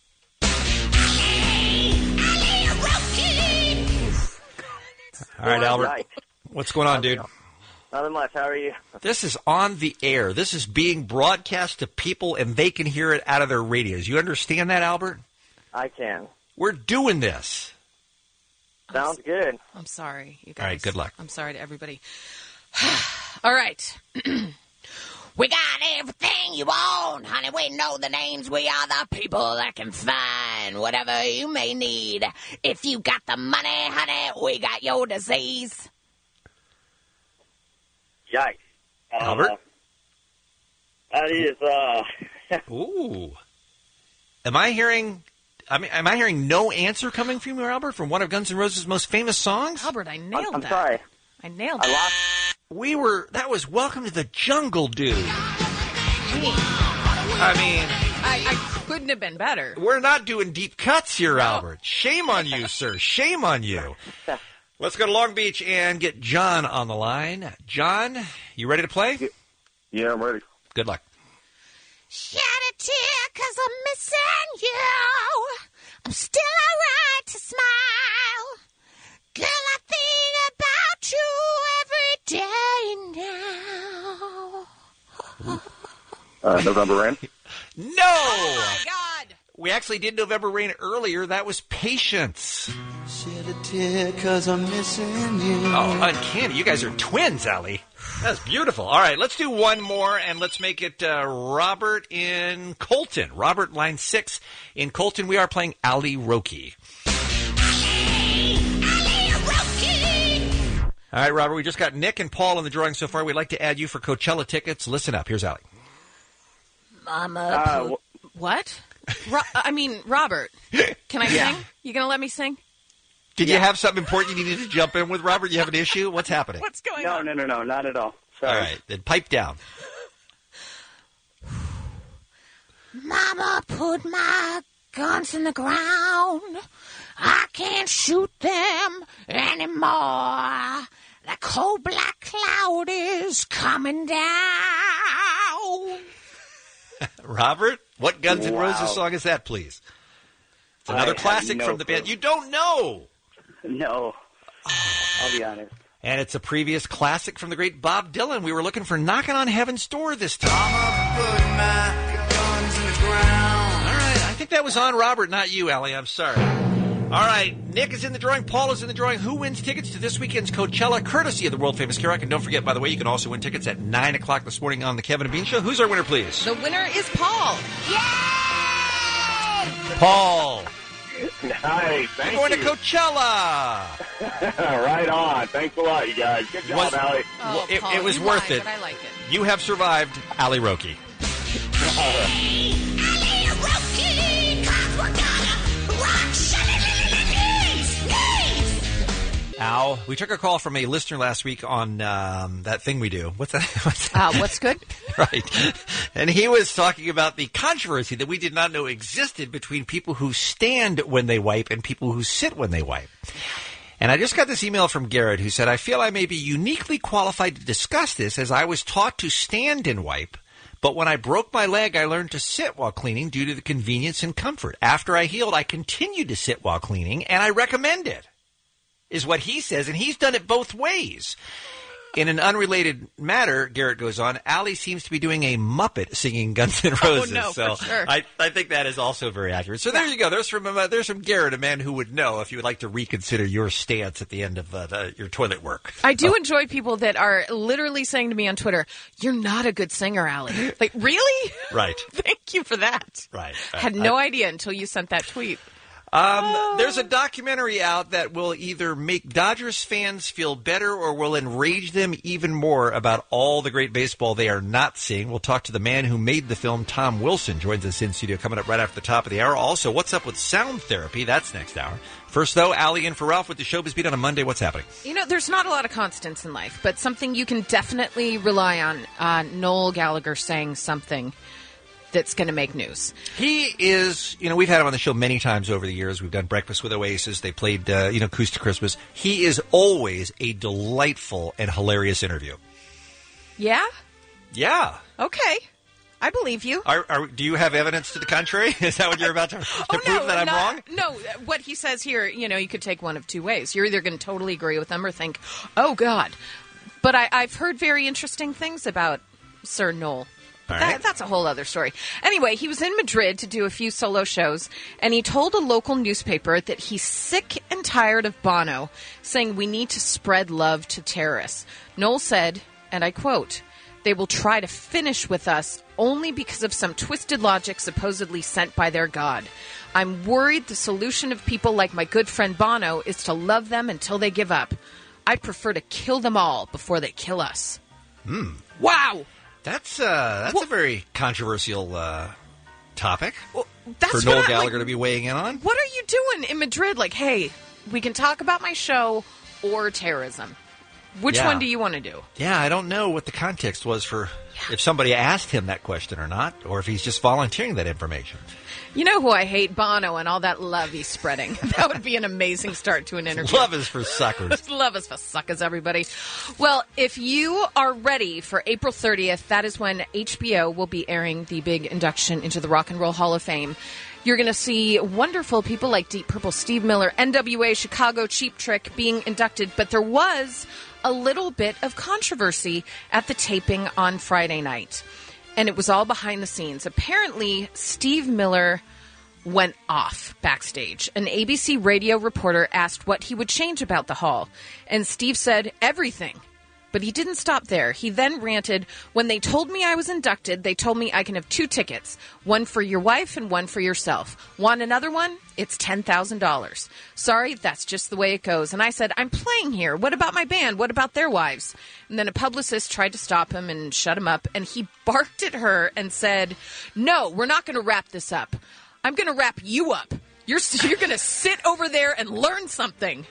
All right, Albert. What's going on, dude? Nothing much. How are you? This is on the air. This is being broadcast to people, and they can hear it out of their radios. You understand that, Albert? I can. We're doing this. Sounds good. I'm sorry, you guys. All right, good luck. I'm sorry to everybody. All right. We got everything you want, honey. We know the names. We are the people that can find whatever you may need. If you got the money, honey, we got your disease. Yikes. Albert? That is, Ooh. Am I hearing no answer coming from you, Albert, from one of Guns N' Roses' most famous songs? Albert, I nailed I'm that. sorry. I nailed that. That was Welcome to the Jungle, dude. I couldn't have been better. We're not doing deep cuts here, Albert. Shame on you, sir. Shame on you. Let's go to Long Beach and get John on the line. John, you ready to play? Yeah, I'm ready. Good luck. Shed a tear 'cause I'm missing you. I'm still alright to smile. Girl, I think about you every day now. November Rain? No! Oh, my God. We actually did November Rain earlier. That was Patience. Shed a tear 'cause I'm missing you. Oh, uncanny. You guys are twins, Allie. That's beautiful. All right, let's do one more, and let's make it Robert in Colton. Robert, line 6. In Colton, we are playing Ali Roki. All right, Robert, we just got Nick and Paul in the drawing so far. We'd like to add you for Coachella tickets. Listen up. Here's Ali. Mama. What? Robert. Can I sing? You going to let me sing? Did you have something important you needed to jump in with, Robert? You have an issue? What's happening? What's going on? No, not at all. Sorry. All right, then pipe down. Mama put my guns in the ground. I can't shoot them anymore. The cold black cloud is coming down. Robert, what Guns N' Roses song is that, please? It's another classic from the band. You don't know. No. I'll be honest. And it's a previous classic from the great Bob Dylan. We were looking for Knocking on Heaven's Door this time. All right, I think that was on Robert, not you, Allie. I'm sorry. All right, Nick is in the drawing. Paul is in the drawing. Who wins tickets to this weekend's Coachella, courtesy of the world-famous Kerouac? And don't forget, by the way, you can also win tickets at 9 o'clock this morning on the Kevin and Bean Show. Who's our winner, please? The winner is Paul. Yay! Paul. Nice, thank You're going you. to Coachella. Right on. Thanks a lot, you guys. Good job, Allie. Oh, Paul, it was you worth lied, it. But I like it. You have survived Ali Roki. Al, we took a call from a listener last week on that thing we do. What's that? What's good? Right. And he was talking about the controversy that we did not know existed between people who stand when they wipe and people who sit when they wipe. And I just got this email from Garrett who said, I feel I may be uniquely qualified to discuss this as I was taught to stand and wipe. But when I broke my leg, I learned to sit while cleaning due to the convenience and comfort. After I healed, I continued to sit while cleaning, and I recommend it, is what he says. And he's done it both ways. In an unrelated matter, Garrett goes on, Allie seems to be doing a Muppet singing Guns N' Roses. Oh, no, so for sure. I think that is also very accurate. So there you go. There's from Garrett, a man who would know if you would like to reconsider your stance at the end of your toilet work. I do enjoy people that are literally saying to me on Twitter, "You're not a good singer, Allie." Like, really? Right. Thank you for that. Right. Had no idea until you sent that tweet. There's a documentary out that will either make Dodgers fans feel better or will enrage them even more about all the great baseball they are not seeing. We'll talk to the man who made the film, Tom Wilson, joins us in studio coming up right after the top of the hour. Also, what's up with sound therapy? That's next hour. First, though, Allie in for Ralph with the Showbiz Beat on a Monday. What's happening? You know, there's not a lot of constants in life, but something you can definitely rely on. Noel Gallagher saying something that's going to make news. He is, we've had him on the show many times over the years. We've done Breakfast with Oasis. They played, Coast to Christmas. He is always a delightful and hilarious interview. Yeah? Yeah. Okay. I believe you. Do you have evidence to the contrary? Is that what you're about to prove that I'm wrong? No, what he says here, you could take one of two ways. You're either going to totally agree with him or think, oh, God. But I've heard very interesting things about Sir Noel. That's a whole other story. Anyway, he was in Madrid to do a few solo shows, and he told a local newspaper that he's sick and tired of Bono, saying we need to spread love to terrorists. Noel said, and I quote, "They will try to finish with us only because of some twisted logic supposedly sent by their God. I'm worried the solution of people like my good friend Bono is to love them until they give up. I'd prefer to kill them all before they kill us." Wow! That's a very controversial topic That's for Noel Gallagher to be weighing in on. What are you doing in Madrid? Like, hey, we can talk about my show or terrorism. Which Yeah. one do you want to do? Yeah, I don't know what the context was for if somebody asked him that question or not, or if he's just volunteering that information. You know who I hate? Bono and all that love he's spreading. That would be an amazing start to an interview. Love is for suckers. Love is for suckers, everybody. Well, if you are ready for April 30th, that is when HBO will be airing the big induction into the Rock and Roll Hall of Fame. You're going to see wonderful people like Deep Purple, Steve Miller, NWA, Chicago, Cheap Trick being inducted, but there was a little bit of controversy at the taping on Friday night. And it was all behind the scenes. Apparently, Steve Miller went off backstage. An ABC radio reporter asked what he would change about the hall. And Steve said, everything. But he didn't stop there. He then ranted, when they told me I was inducted, they told me I can have 2 tickets. One for your wife and one for yourself. Want another one? It's $10,000. Sorry, that's just the way it goes. And I said, I'm playing here. What about my band? What about their wives? And then a publicist tried to stop him and shut him up. And he barked at her and said, no, we're not going to wrap this up. I'm going to wrap you up. You're going to sit over there and learn something.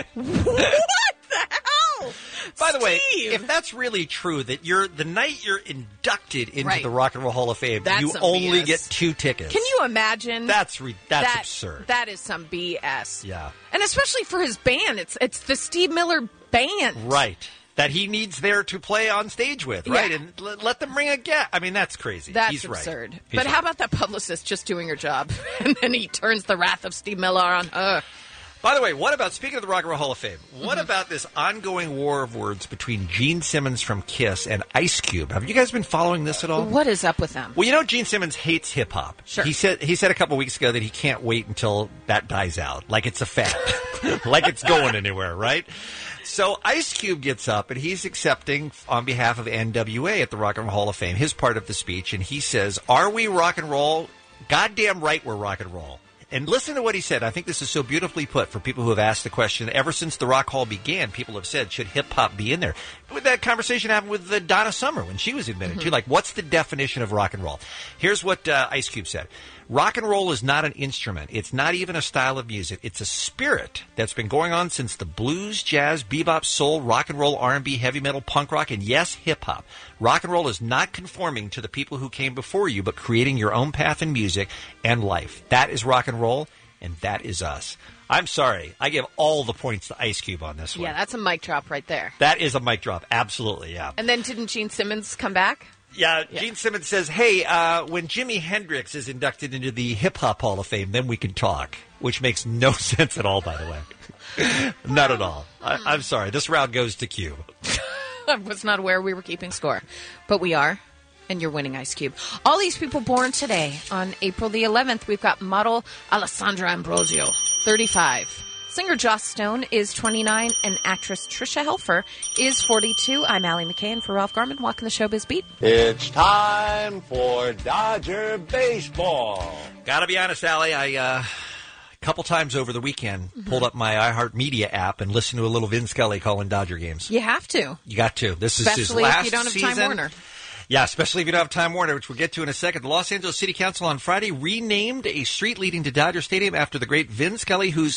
What the hell? By the way, if that's really true, that the night you're inducted into Right. the Rock and Roll Hall of Fame, That's you some only BS. get 2 tickets. Can you imagine? That's absurd. That is some BS. Yeah. And especially for his band. It's the Steve Miller band. Right. That he needs there to play on stage with, right? Yeah. And let them bring a guest. I mean, that's crazy. That's He's absurd. Right. But He's how about that publicist just doing her job? And then he turns the wrath of Steve Miller on her. By the way, what about, speaking of the Rock and Roll Hall of Fame, what about this ongoing war of words between Gene Simmons from Kiss and Ice Cube? Have you guys been following this at all? What is up with them? Well, you know Gene Simmons hates hip-hop. Sure. He said a couple weeks ago that he can't wait until that dies out, like it's a fad, like it's going anywhere, right? So Ice Cube gets up, and he's accepting, on behalf of NWA at the Rock and Roll Hall of Fame, his part of the speech, and he says, are we rock and roll? Goddamn right we're rock and roll. And listen to what he said. I think this is so beautifully put for people who have asked the question. Ever since the Rock Hall began, people have said, should hip-hop be in there? That conversation happened with Donna Summer when she was admitted to. Like, what's the definition of rock and roll? Here's what Ice Cube said. Rock and roll is not an instrument. It's not even a style of music. It's a spirit that's been going on since the blues, jazz, bebop, soul, rock and roll, R&B, heavy metal, punk rock, and yes, hip-hop. Rock and roll is not conforming to the people who came before you, but creating your own path in music and life. That is rock and roll, and that is us. I'm sorry. I give all the points to Ice Cube on this one. Yeah, that's a mic drop right there. That is a mic drop. Absolutely, yeah. And then didn't Gene Simmons come back? Yeah, Gene Simmons says, hey, when Jimi Hendrix is inducted into the Hip Hop Hall of Fame, then we can talk, which makes no sense at all, by the way. Not at all. I'm sorry. This round goes to Cube. I was not aware we were keeping score, but we are. And you're winning, Ice Cube. All these people born today on April the 11th. We've got model Alessandra Ambrosio, 35. Singer Joss Stone is 29, and actress Tricia Helfer is 42. I'm Allie McKay, and for Ralph Garman, walking the showbiz beat. It's time for Dodger baseball. Gotta be honest, Allie, I a couple times over the weekend pulled up my iHeartMedia app and listened to a little Vin Scully calling Dodger games. You have to. You got to. This is his Especially last if you don't have season. Time Warner. Yeah, especially if you don't have Time Warner, which we'll get to in a second. The Los Angeles City Council on Friday renamed a street leading to Dodger Stadium after the great Vin Scully, whose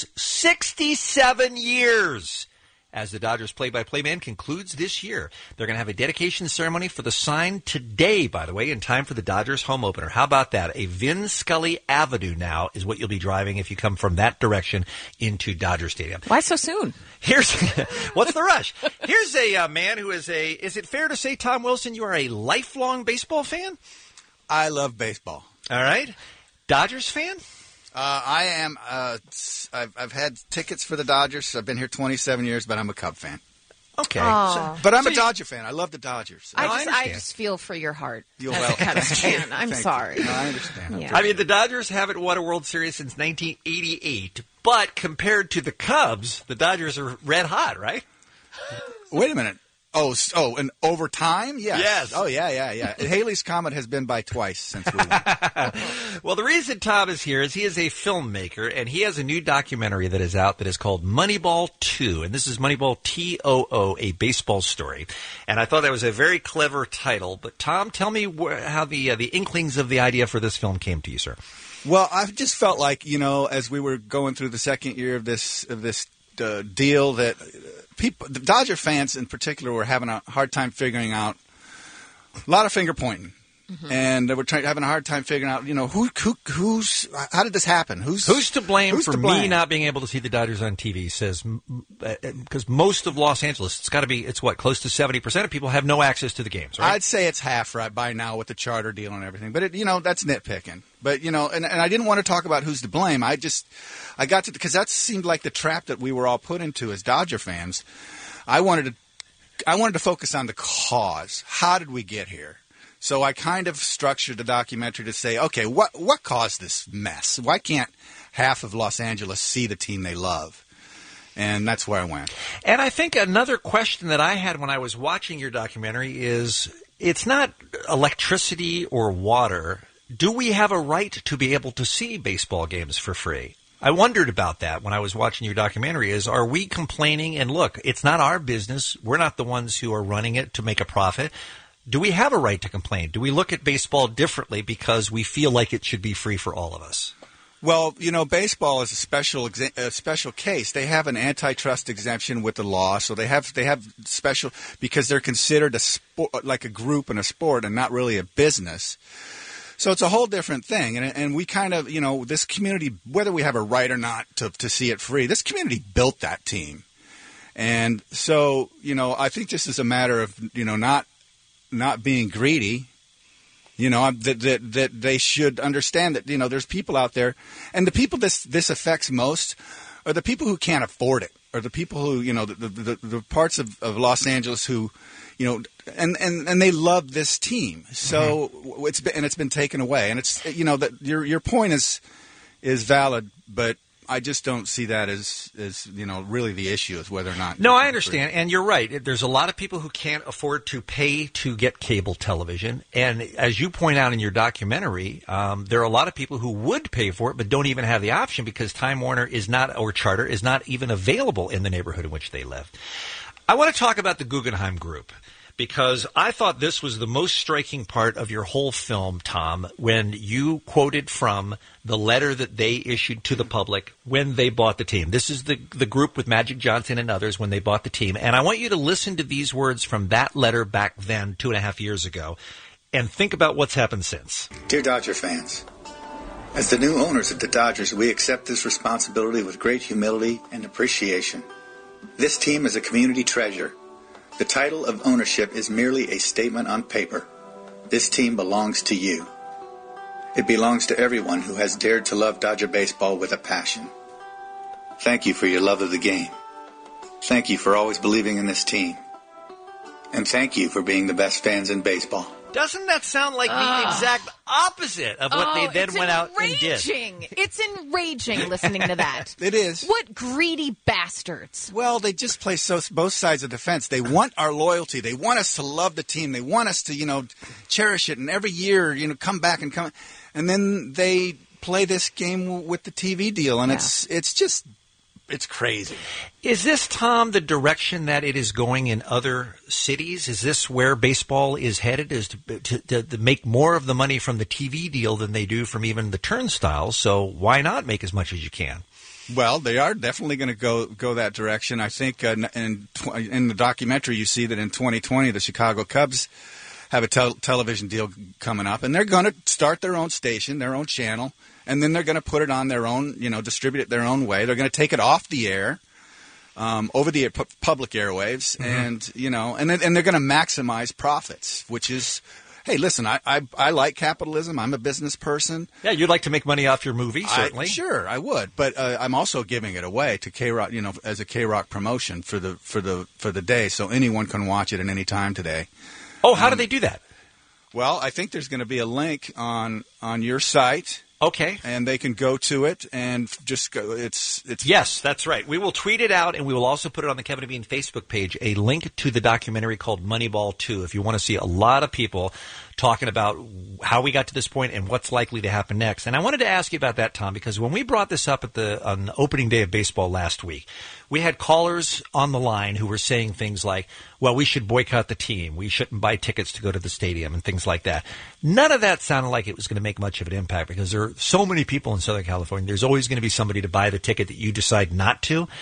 67 years as the Dodgers play-by-play man concludes this year. They're going to have a dedication ceremony for the sign today, by the way, in time for the Dodgers home opener. How about that? A Vin Scully Avenue now is what you'll be driving if you come from that direction into Dodger Stadium. Why so soon? Here's what's the rush? Here's a man who is is it fair to say, Tom Wilson, you are a lifelong baseball fan? I love baseball. All right. Dodgers fan? I am. I've had tickets for the Dodgers. I've been here 27 years, but I'm a Cub fan. Okay. But I'm a Dodger fan. I love the Dodgers. I just feel for your heart You're as a welcome. Cubs fan. I'm Thank sorry. you. No, I understand. Yeah. I mean, the Dodgers haven't won a World Series since 1988, but compared to the Cubs, the Dodgers are red hot, right? Wait a minute. Oh, and over time? Yes. Yes. Oh, yeah. Haley's Comet has been by twice since we won. Well, the reason Tom is here is he is a filmmaker, and he has a new documentary that is out that is called Moneyball 2, and this is Moneyball TOO, a baseball story. And I thought that was a very clever title. But, Tom, tell me how the inklings of the idea for this film came to you, sir. Well, I've just felt like, as we were going through the second year of this deal that the Dodger fans in particular were having a hard time figuring out. A lot of finger pointing. Mm-hmm. And they were having a hard time figuring out, who's how did this happen? Who's to blame for me not being able to see the Dodgers on TV? Says because most of Los Angeles, it's close to 70% of people have no access to the games. Right? I'd say it's half right by now with the charter deal and everything. But that's nitpicking. But and I didn't want to talk about who's to blame. I got to because that seemed like the trap that we were all put into as Dodger fans. I wanted to focus on the cause. How did we get here? So I kind of structured the documentary to say, okay, what caused this mess? Why can't half of Los Angeles see the team they love? And that's where I went. And I think another question that I had when I was watching your documentary is, it's not electricity or water. Do we have a right to be able to see baseball games for free? I wondered about that when I was watching your documentary. Are we complaining? And look, it's not our business. We're not the ones who are running it to make a profit. Do we have a right to complain? Do we look at baseball differently because we feel like it should be free for all of us? Well, baseball is a special case. They have an antitrust exemption with the law, so they have special because they're considered a sport, like a group and a sport, and not really a business. So it's a whole different thing, and we kind of, this community, whether we have a right or not to see it free, this community built that team, and so I think this is a matter of not being greedy, that they should understand that, there's people out there, and the people this affects most are the people who can't afford it, or the people who, the parts of Los Angeles who, and they love this team. So it's been taken away, and it's, that your point is valid, but I just don't see that as really the issue is whether or not. No, I understand, and you're right. There's a lot of people who can't afford to pay to get cable television, and as you point out in your documentary, there are a lot of people who would pay for it but don't even have the option because Time Warner or Charter is not even available in the neighborhood in which they live. I want to talk about the Guggenheim Group, because I thought this was the most striking part of your whole film, Tom, when you quoted from the letter that they issued to the public when they bought the team. This is the group with Magic Johnson and others when they bought the team. And I want you to listen to these words from that letter back then, 2.5 years ago, and think about what's happened since. Dear Dodger fans, as the new owners of the Dodgers, we accept this responsibility with great humility and appreciation. This team is a community treasure. The title of ownership is merely a statement on paper. This team belongs to you. It belongs to everyone who has dared to love Dodger baseball with a passion. Thank you for your love of the game. Thank you for always believing in this team. And thank you for being the best fans in baseball. Doesn't that sound like the exact opposite of what they then went out and did? It's enraging listening to that. It is. What greedy bastards. Well, they just play both sides of the fence. They want our loyalty. They want us to love the team. They want us to, cherish it. And every year, come back and come. And then they play this game with the TV deal. And it's crazy. Is this, Tom, the direction that it is going in other cities? Is this where baseball is headed, is to make more of the money from the TV deal than they do from even the turnstiles? So why not make as much as you can? Well, they are definitely going to go that direction. I think in the documentary you see that in 2020 the Chicago Cubs have a television deal coming up, and they're going to start their own station, their own channel. And then they're going to put it on their own, distribute it their own way. They're going to take it off the air, over the public airwaves, and they're going to maximize profits. Which is, hey, listen, I like capitalism. I'm a business person. Yeah, you'd like to make money off your movie, certainly. Sure, I would, but I'm also giving it away to K-Rock, as a K-Rock promotion for the day, so anyone can watch it at any time today. Oh, how do they do that? Well, I think there's going to be a link on your site. Okay. And they can go to it and just go. It's Yes, that's right. We will tweet it out, and we will also put it on the Kevin and Bean Facebook page, a link to the documentary called Moneyball 2, if you want to see a lot of people talking about how we got to this point and what's likely to happen next. And I wanted to ask you about that, Tom, because when we brought this up on the opening day of baseball last week, we had callers on the line who were saying things like, well, we should boycott the team. We shouldn't buy tickets to go to the stadium and things like that. None of that sounded like it was going to make much of an impact because there are so many people in Southern California. There's always going to be somebody to buy the ticket that you decide not to.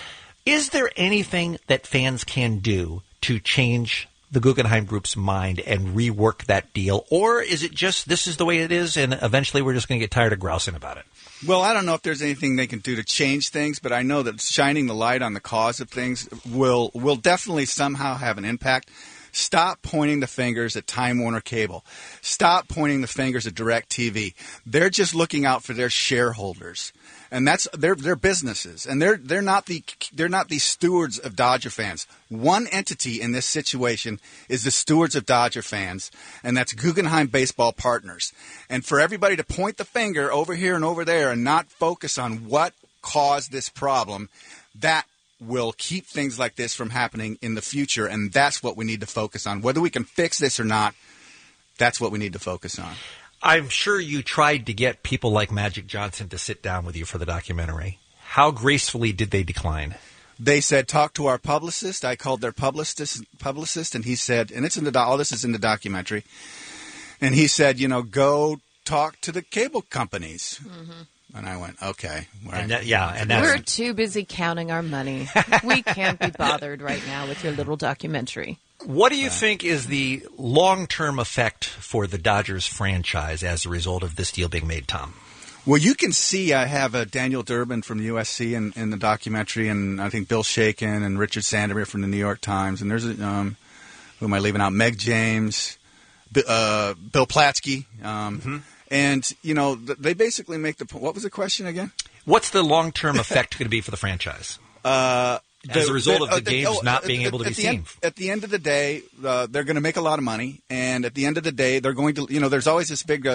Is there anything that fans can do to change the Guggenheim Group's mind and rework that deal? Or is it just this is the way it is and eventually we're just going to get tired of grousing about it? Well, I don't know if there's anything they can do to change things, but I know that shining the light on the cause of things will definitely somehow have an impact. Stop pointing the fingers at Time Warner Cable. Stop pointing the fingers at DirecTV. They're just looking out for their shareholders, and that's their businesses. And they're not the stewards of Dodger fans. One entity in this situation is the stewards of Dodger fans, and that's Guggenheim Baseball Partners. And for everybody to point the finger over here and over there and not focus on what caused this problem, that will keep things like this from happening in the future, and that's what we need to focus on. Whether we can fix this or not, that's what we need to focus on. I'm sure you tried to get people like Magic Johnson to sit down with you for the documentary. How gracefully did they decline? They said, talk to our publicist. I called their publicist, and he said, and it's in all this is in the documentary, and he said, go talk to the cable companies. Mm-hmm. And I went, okay. Right. And we're too busy counting our money. We can't be bothered right now with your little documentary. What do you think is the long-term effect for the Dodgers franchise as a result of this deal being made, Tom? Well, you can see I have Daniel Durbin from USC in the documentary, and I think Bill Shaken and Richard Sandomir from the New York Times. And there's, who am I leaving out? Meg James, Bill Platsky. Mm-hmm. And, they basically make what was the question again? What's the long-term effect going to be for the franchise? As a result of the games not being able to be seen. At the end of the day, they're going to make a lot of money. And at the end of the day, they're going to, there's always this big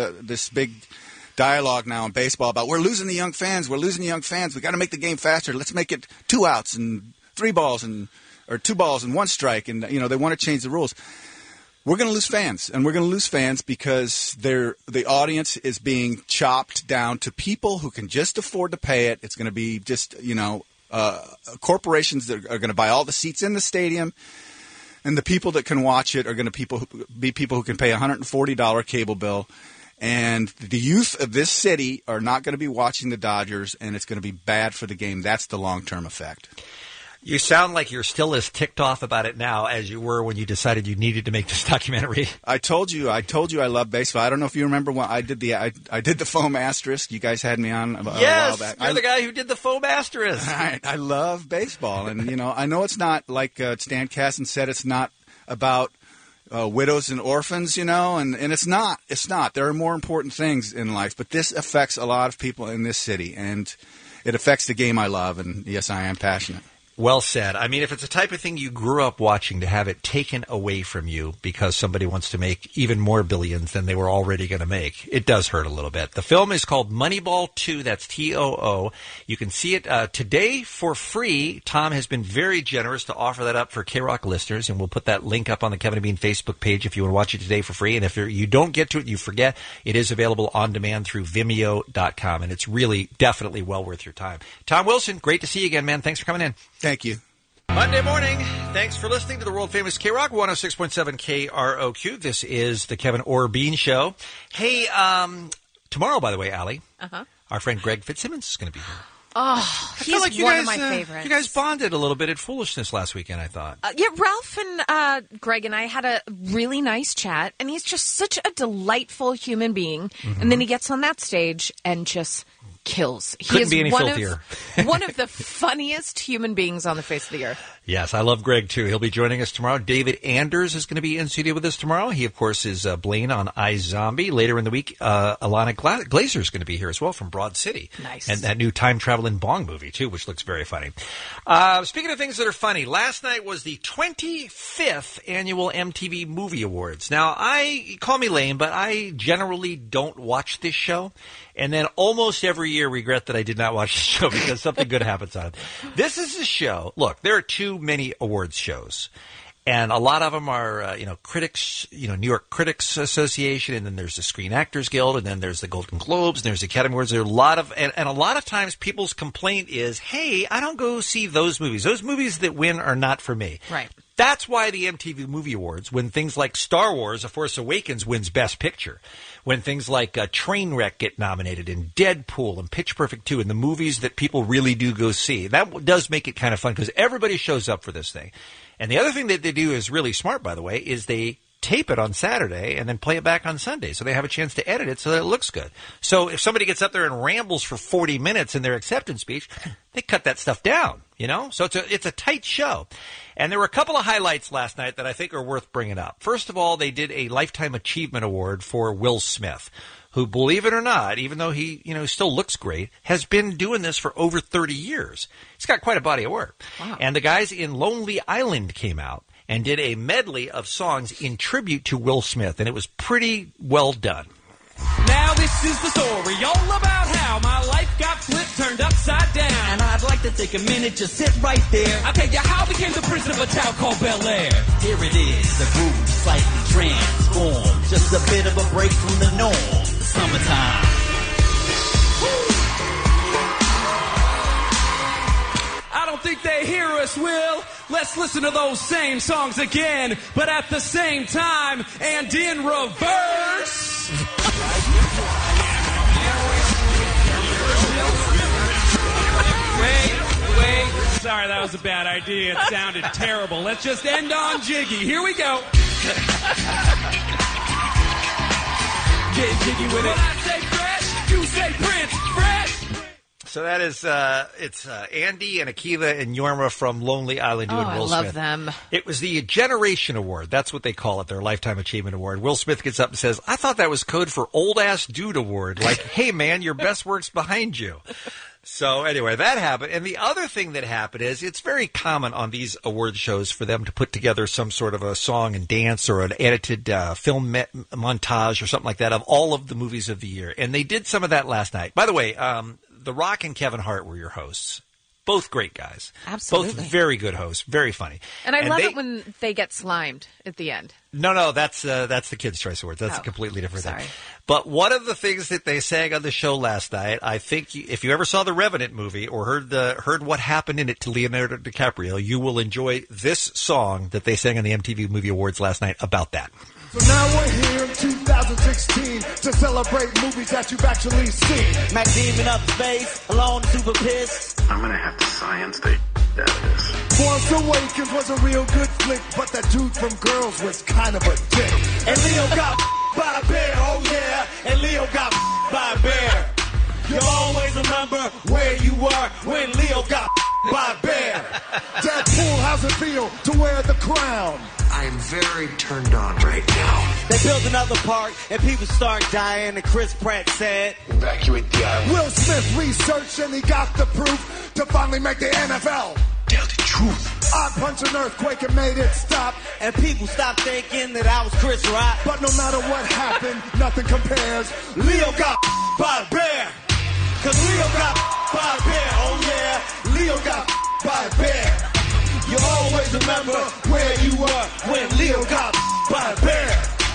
dialogue now in baseball about we're losing the young fans. We're losing the young fans. We got to make the game faster. Let's make it 2 outs and 3 balls or 2 balls and 1 strike. And, they want to change the rules. We're going to lose fans, and we're going to lose fans because the audience is being chopped down to people who can just afford to pay it. It's going to be just, corporations that are going to buy all the seats in the stadium, and the people that can watch it are going to be people who can pay a $140 cable bill. And the youth of this city are not going to be watching the Dodgers, and it's going to be bad for the game. That's the long-term effect. You sound like you're still as ticked off about it now as you were when you decided you needed to make this documentary. I told you I love baseball. I don't know if you remember when I did the foam asterisk. You guys had me on a while back. You're the guy who did the foam asterisk. I love baseball, and I know it's not like Stan Kasten said. It's not about widows and orphans, and it's not. It's not. There are more important things in life, but this affects a lot of people in this city, and it affects the game I love. And yes, I am passionate. Well said. I mean, if it's the type of thing you grew up watching, to have it taken away from you because somebody wants to make even more billions than they were already going to make, it does hurt a little bit. The film is called Moneyball 2. That's TOO. You can see it today for free. Tom has been very generous to offer that up for K-Rock listeners, and we'll put that link up on the Kevin and Bean Facebook page if you want to watch it today for free. And if you don't get to it and you forget, it is available on demand through Vimeo.com, and it's really definitely well worth your time. Tom Wilson, great to see you again, man. Thanks for coming in. Thank you. Monday morning. Thanks for listening to the world-famous K-Rock 106.7 KROQ. This is the Kevin Orr Bean Show. Hey, tomorrow, by the way, Allie, our friend Greg Fitzsimmons is going to be here. Oh, he's one of my favorites. You guys bonded a little bit at Foolishness last weekend, I thought. Yeah, Ralph and Greg and I had a really nice chat, and he's just such a delightful human being. Mm-hmm. And then he gets on that stage and just kills. Couldn't be any filthier. One of the funniest human beings on the face of the earth. Yes, I love Greg, too. He'll be joining us tomorrow. David Anders is going to be in studio with us tomorrow. He, of course, is Blaine on iZombie. Later in the week, Alana Glazer is going to be here as well from Broad City. Nice. And that new time-traveling Bong movie, too, which looks very funny. Speaking of things that are funny, last night was the 25th annual MTV Movie Awards. Now, call me lame, but I generally don't watch this show. And then almost every year regret that I did not watch the show because something good happens on it. This is a show. Look, there are too many awards shows. And a lot of them are, critics, New York Critics Association, and then there's the Screen Actors Guild, and then there's the Golden Globes, and there's the Academy Awards. There are a lot of, and a lot of times people's complaint is, hey, I don't go see those movies. Those movies that win are not for me. Right. That's why the MTV Movie Awards, when things like Star Wars: A Force Awakens wins Best Picture, when things like Trainwreck get nominated, and Deadpool and Pitch Perfect 2, and the movies that people really do go see, that does make it kind of fun because everybody shows up for this thing. And the other thing that they do is really smart, by the way, is they tape it on Saturday and then play it back on Sunday. So they have a chance to edit it so that it looks good. So if somebody gets up there and rambles for 40 minutes in their acceptance speech, they cut that stuff down, So it's a tight show. And there were a couple of highlights last night that I think are worth bringing up. First of all, they did a Lifetime Achievement Award for Will Smith, who, believe it or not, even though he, still looks great, has been doing this for over 30 years. He's got quite a body of work. Wow. And the guys in Lonely Island came out and did a medley of songs in tribute to Will Smith, and it was pretty well done. Now this is the story all about how my life got flipped, turned upside down. And I'd like to take a minute, just sit right there. I'll tell you how I became the prince of a town called Bel Air. Here it is, the groove slightly transformed. Just a bit of a break from the norm. Summertime. I don't think they hear us, Will. Let's listen to those same songs again, but at the same time and in reverse. Wait. Sorry, that was a bad idea. It sounded terrible. Let's just end on Jiggy. Here we go. Get jiggy with it. When I say fresh, you say Prince. Fresh. So that is, it's Andy and Akiva and Yorma from Lonely Island doing Will Smith. I love them. It was the Generation Award. That's what they call it, their Lifetime Achievement Award. Will Smith gets up and says, I thought that was code for Old Ass Dude Award. Like, hey, man, your best work's behind you. So anyway, that happened. And the other thing that happened is it's very common on these award shows for them to put together some sort of a song and dance or an edited film montage or something like that of all of the movies of the year. And they did some of that last night. By the way, The Rock and Kevin Hart were your hosts. Both great guys. Absolutely. Both very good hosts. Very funny. And I love it when they get slimed at the end. No, that's the Kids' Choice Awards. That's a completely different thing. Sorry. But one of the things that they sang on the show last night, I think if you ever saw the Revenant movie or heard what happened in it to Leonardo DiCaprio, you will enjoy this song that they sang on the MTV Movie Awards last night about that. So now we're here in 2016 to celebrate movies that you've actually seen. Mac Demon up space, alone super pissed. I'm gonna have to science the out of this. Force Awakens was a real good flick, but that dude from Girls was kind of a dick. And Leo got by a bear, oh yeah. And Leo got by a bear. You'll always remember where you were when Leo got by a bear. Deadpool, how's it feel to wear the crown? I am very turned on right now. They built another park and people start dying, and Chris Pratt said, Evacuate the island. Will Smith researched and he got the proof to finally make the NFL. Tell the truth. I punched an earthquake and made it stop. And people stopped thinking that I was Chris Rock. But no matter what happened, nothing compares. Leo got by a bear. Cause Leo got by a bear, oh yeah. Leo got by a bear. You always remember where you were when Leo got by a bear.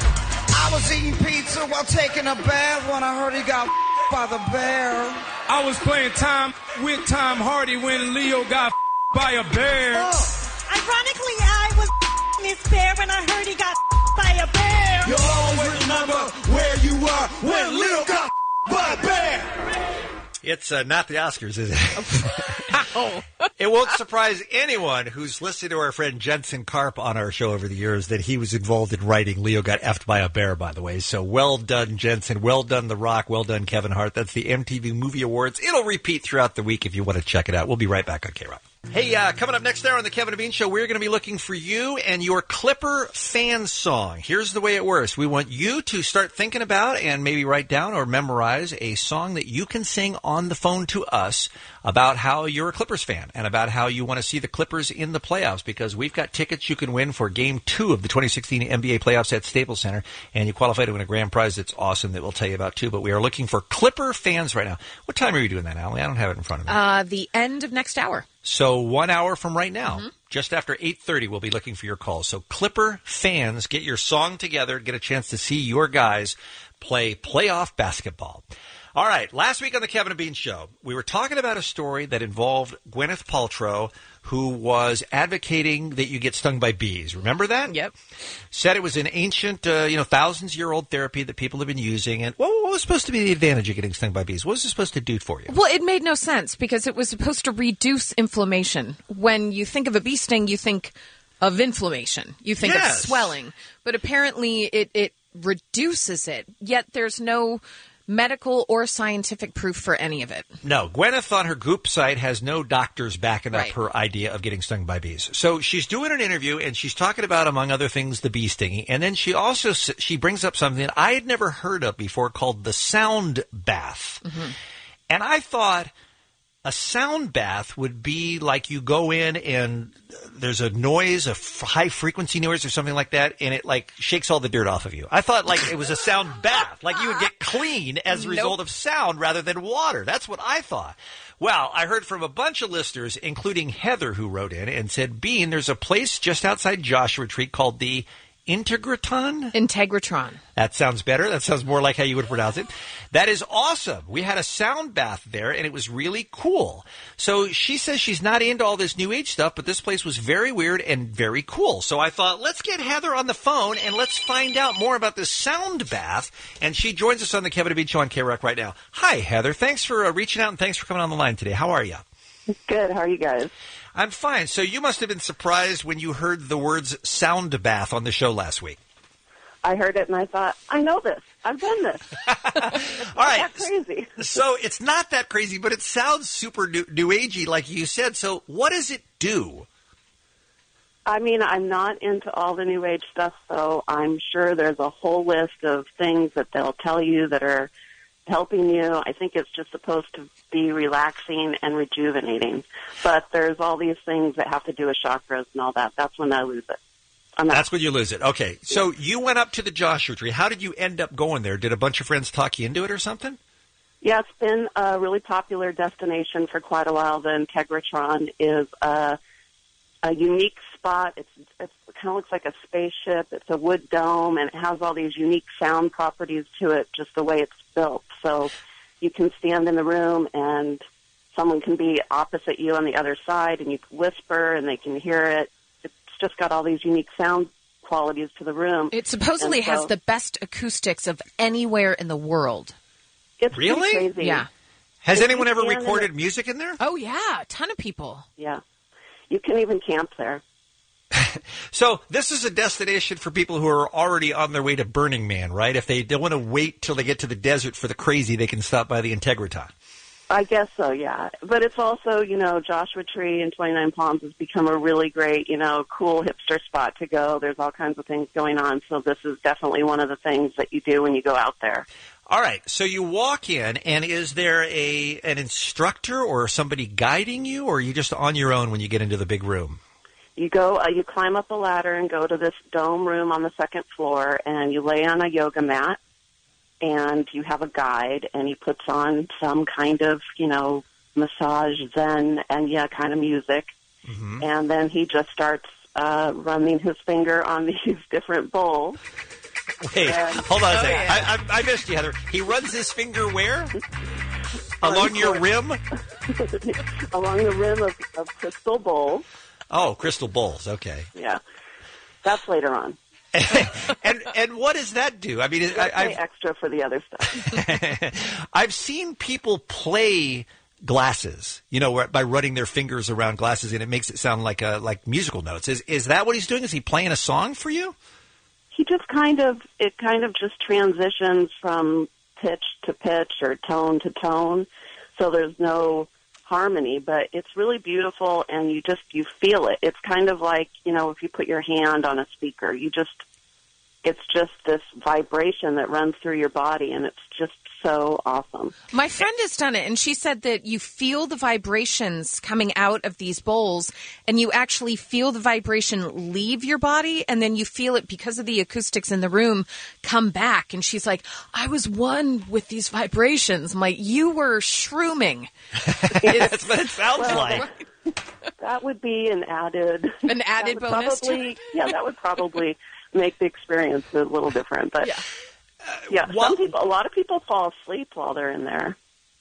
I was eating pizza while taking a bath when I heard he got by the bear. I was playing time with Tom Hardy when Leo got by a bear. Ironically, I was this bear when I heard he got by a bear. You always remember where you were when Leo got by a bear. It's not the Oscars, is it? It won't surprise anyone who's listened to our friend Jensen Karp on our show over the years that he was involved in writing Leo Got Effed by a Bear, by the way. So well done, Jensen. Well done, The Rock. Well done, Kevin Hart. That's the MTV Movie Awards. It'll repeat throughout the week if you want to check it out. We'll be right back on K-Rock. Hey, coming up next hour on the Kevin and Bean Show, we're going to be looking for you and your Clipper fan song. Here's the way it works. We want you to start thinking about and maybe write down or memorize a song that you can sing on the phone to us about how you're a Clippers fan and about how you want to see the Clippers in the playoffs, because we've got tickets you can win for Game 2 of the 2016 NBA playoffs at Staples Center, and you qualify to win a grand prize that's awesome that we'll tell you about too. But we are looking for Clipper fans right now. What time are you doing that, Allie? I don't have it in front of me. The end of next hour. So 1 hour from right now, just after 8:30, we'll be looking for your calls. So Clipper fans, get your song together, get a chance to see your guys play playoff basketball. All right, last week on the Kevin and Bean Show, we were talking about a story that involved Gwyneth Paltrow, who was advocating that you get stung by bees. Remember that? Yep. Said it was an ancient, thousands-year-old therapy that people have been using. And what was supposed to be the advantage of getting stung by bees? What was it supposed to do for you? Well, it made no sense because it was supposed to reduce inflammation. When you think of a bee sting, you think of inflammation. You think of swelling. But apparently it reduces it, yet there's no medical or scientific proof for any of it. No. Gwyneth on her Goop site has no doctors backing up her idea of getting stung by bees. So she's doing an interview, and she's talking about, among other things, the bee stinging. And then she brings up something that I had never heard of before called the sound bath. Mm-hmm. And I thought a sound bath would be like you go in and there's a noise, a high-frequency noise or something like that, and it, like, shakes all the dirt off of you. I thought, like, it was a sound bath. Like, you would get clean as a result of sound rather than water. That's what I thought. Well, I heard from a bunch of listeners, including Heather, who wrote in and said, Bean, there's a place just outside Joshua Tree called the Integratron. That sounds better. That sounds more like how you would pronounce it. That is awesome. We had a sound bath there, and it was really cool. So she says she's not into all this New Age stuff, but this place was very weird and very cool. So I thought, let's get Heather on the phone, and let's find out more about this sound bath. And she joins us on the Kevin and Bean Show on KROC right now. Hi, Heather. Thanks for reaching out, and thanks for coming on the line today. How are you? Good. How are you guys? I'm fine. So you must have been surprised when you heard the words sound bath on the show last week. I heard it and I thought, I know this. I've done this. All right. That's crazy. So it's not that crazy, but it sounds super new agey, like you said. So what does it do? I mean, I'm not into all the New Age stuff, so I'm sure there's a whole list of things that they'll tell you that are helping you. I think it's just supposed to be relaxing and rejuvenating. But there's all these things that have to do with chakras and all that. That's when I lose it. That's when you lose it. Okay. So you went up to the Joshua Tree. How did you end up going there? Did a bunch of friends talk you into it or something? Yeah, it's been a really popular destination for quite a while. The Integratron is a unique spot. It kind of looks like a spaceship. It's a wood dome, and it has all these unique sound properties to it, just the way it's built. So you can stand in the room, and someone can be opposite you on the other side, and you can whisper, and they can hear it. It's just got all these unique sound qualities to the room. It supposedly has the best acoustics of anywhere in the world. It's really crazy. Yeah. Has anyone ever recorded music in there? Oh, yeah. A ton of people. Yeah. You can even camp there. So this is a destination for people who are already on their way to Burning Man, right? If they don't want to wait till they get to the desert for the crazy, they can stop by the Integratron. I guess so, yeah. But it's also, Joshua Tree and 29 Palms has become a really great, cool hipster spot to go. There's all kinds of things going on. So this is definitely one of the things that you do when you go out there. All right. So you walk in, and is there an instructor or somebody guiding you, or are you just on your own when you get into the big room? You go, you climb up a ladder and go to this dome room on the second floor, and you lay on a yoga mat, and you have a guide, and he puts on some kind of, massage, zen, and kind of music. Mm-hmm. And then he just starts running his finger on these different bowls. Wait, hold on a second. Yeah. I missed you, Heather. He runs his finger where? Along your rim? Along the rim of crystal bowls. Oh, crystal bowls. Okay. Yeah. That's later on. and what does that do? I mean, I pay extra for the other stuff. I've seen people play glasses, by running their fingers around glasses, and it makes it sound like musical notes. Is that what he's doing? Is he playing a song for you? He just it just transitions from pitch to pitch or tone to tone. So there's no harmony, but it's really beautiful, and you feel it. It's kind of like, if you put your hand on a speaker, it's just this vibration that runs through your body, and it's just so awesome. My friend has done it, and she said that you feel the vibrations coming out of these bowls, and you actually feel the vibration leave your body, and then you feel it, because of the acoustics in the room, come back. And she's like, I was one with these vibrations. I'm like, you were shrooming. That's what it sounds like. That would be an added bonus. That would probably make the experience a little different. But a lot of people fall asleep while they're in there.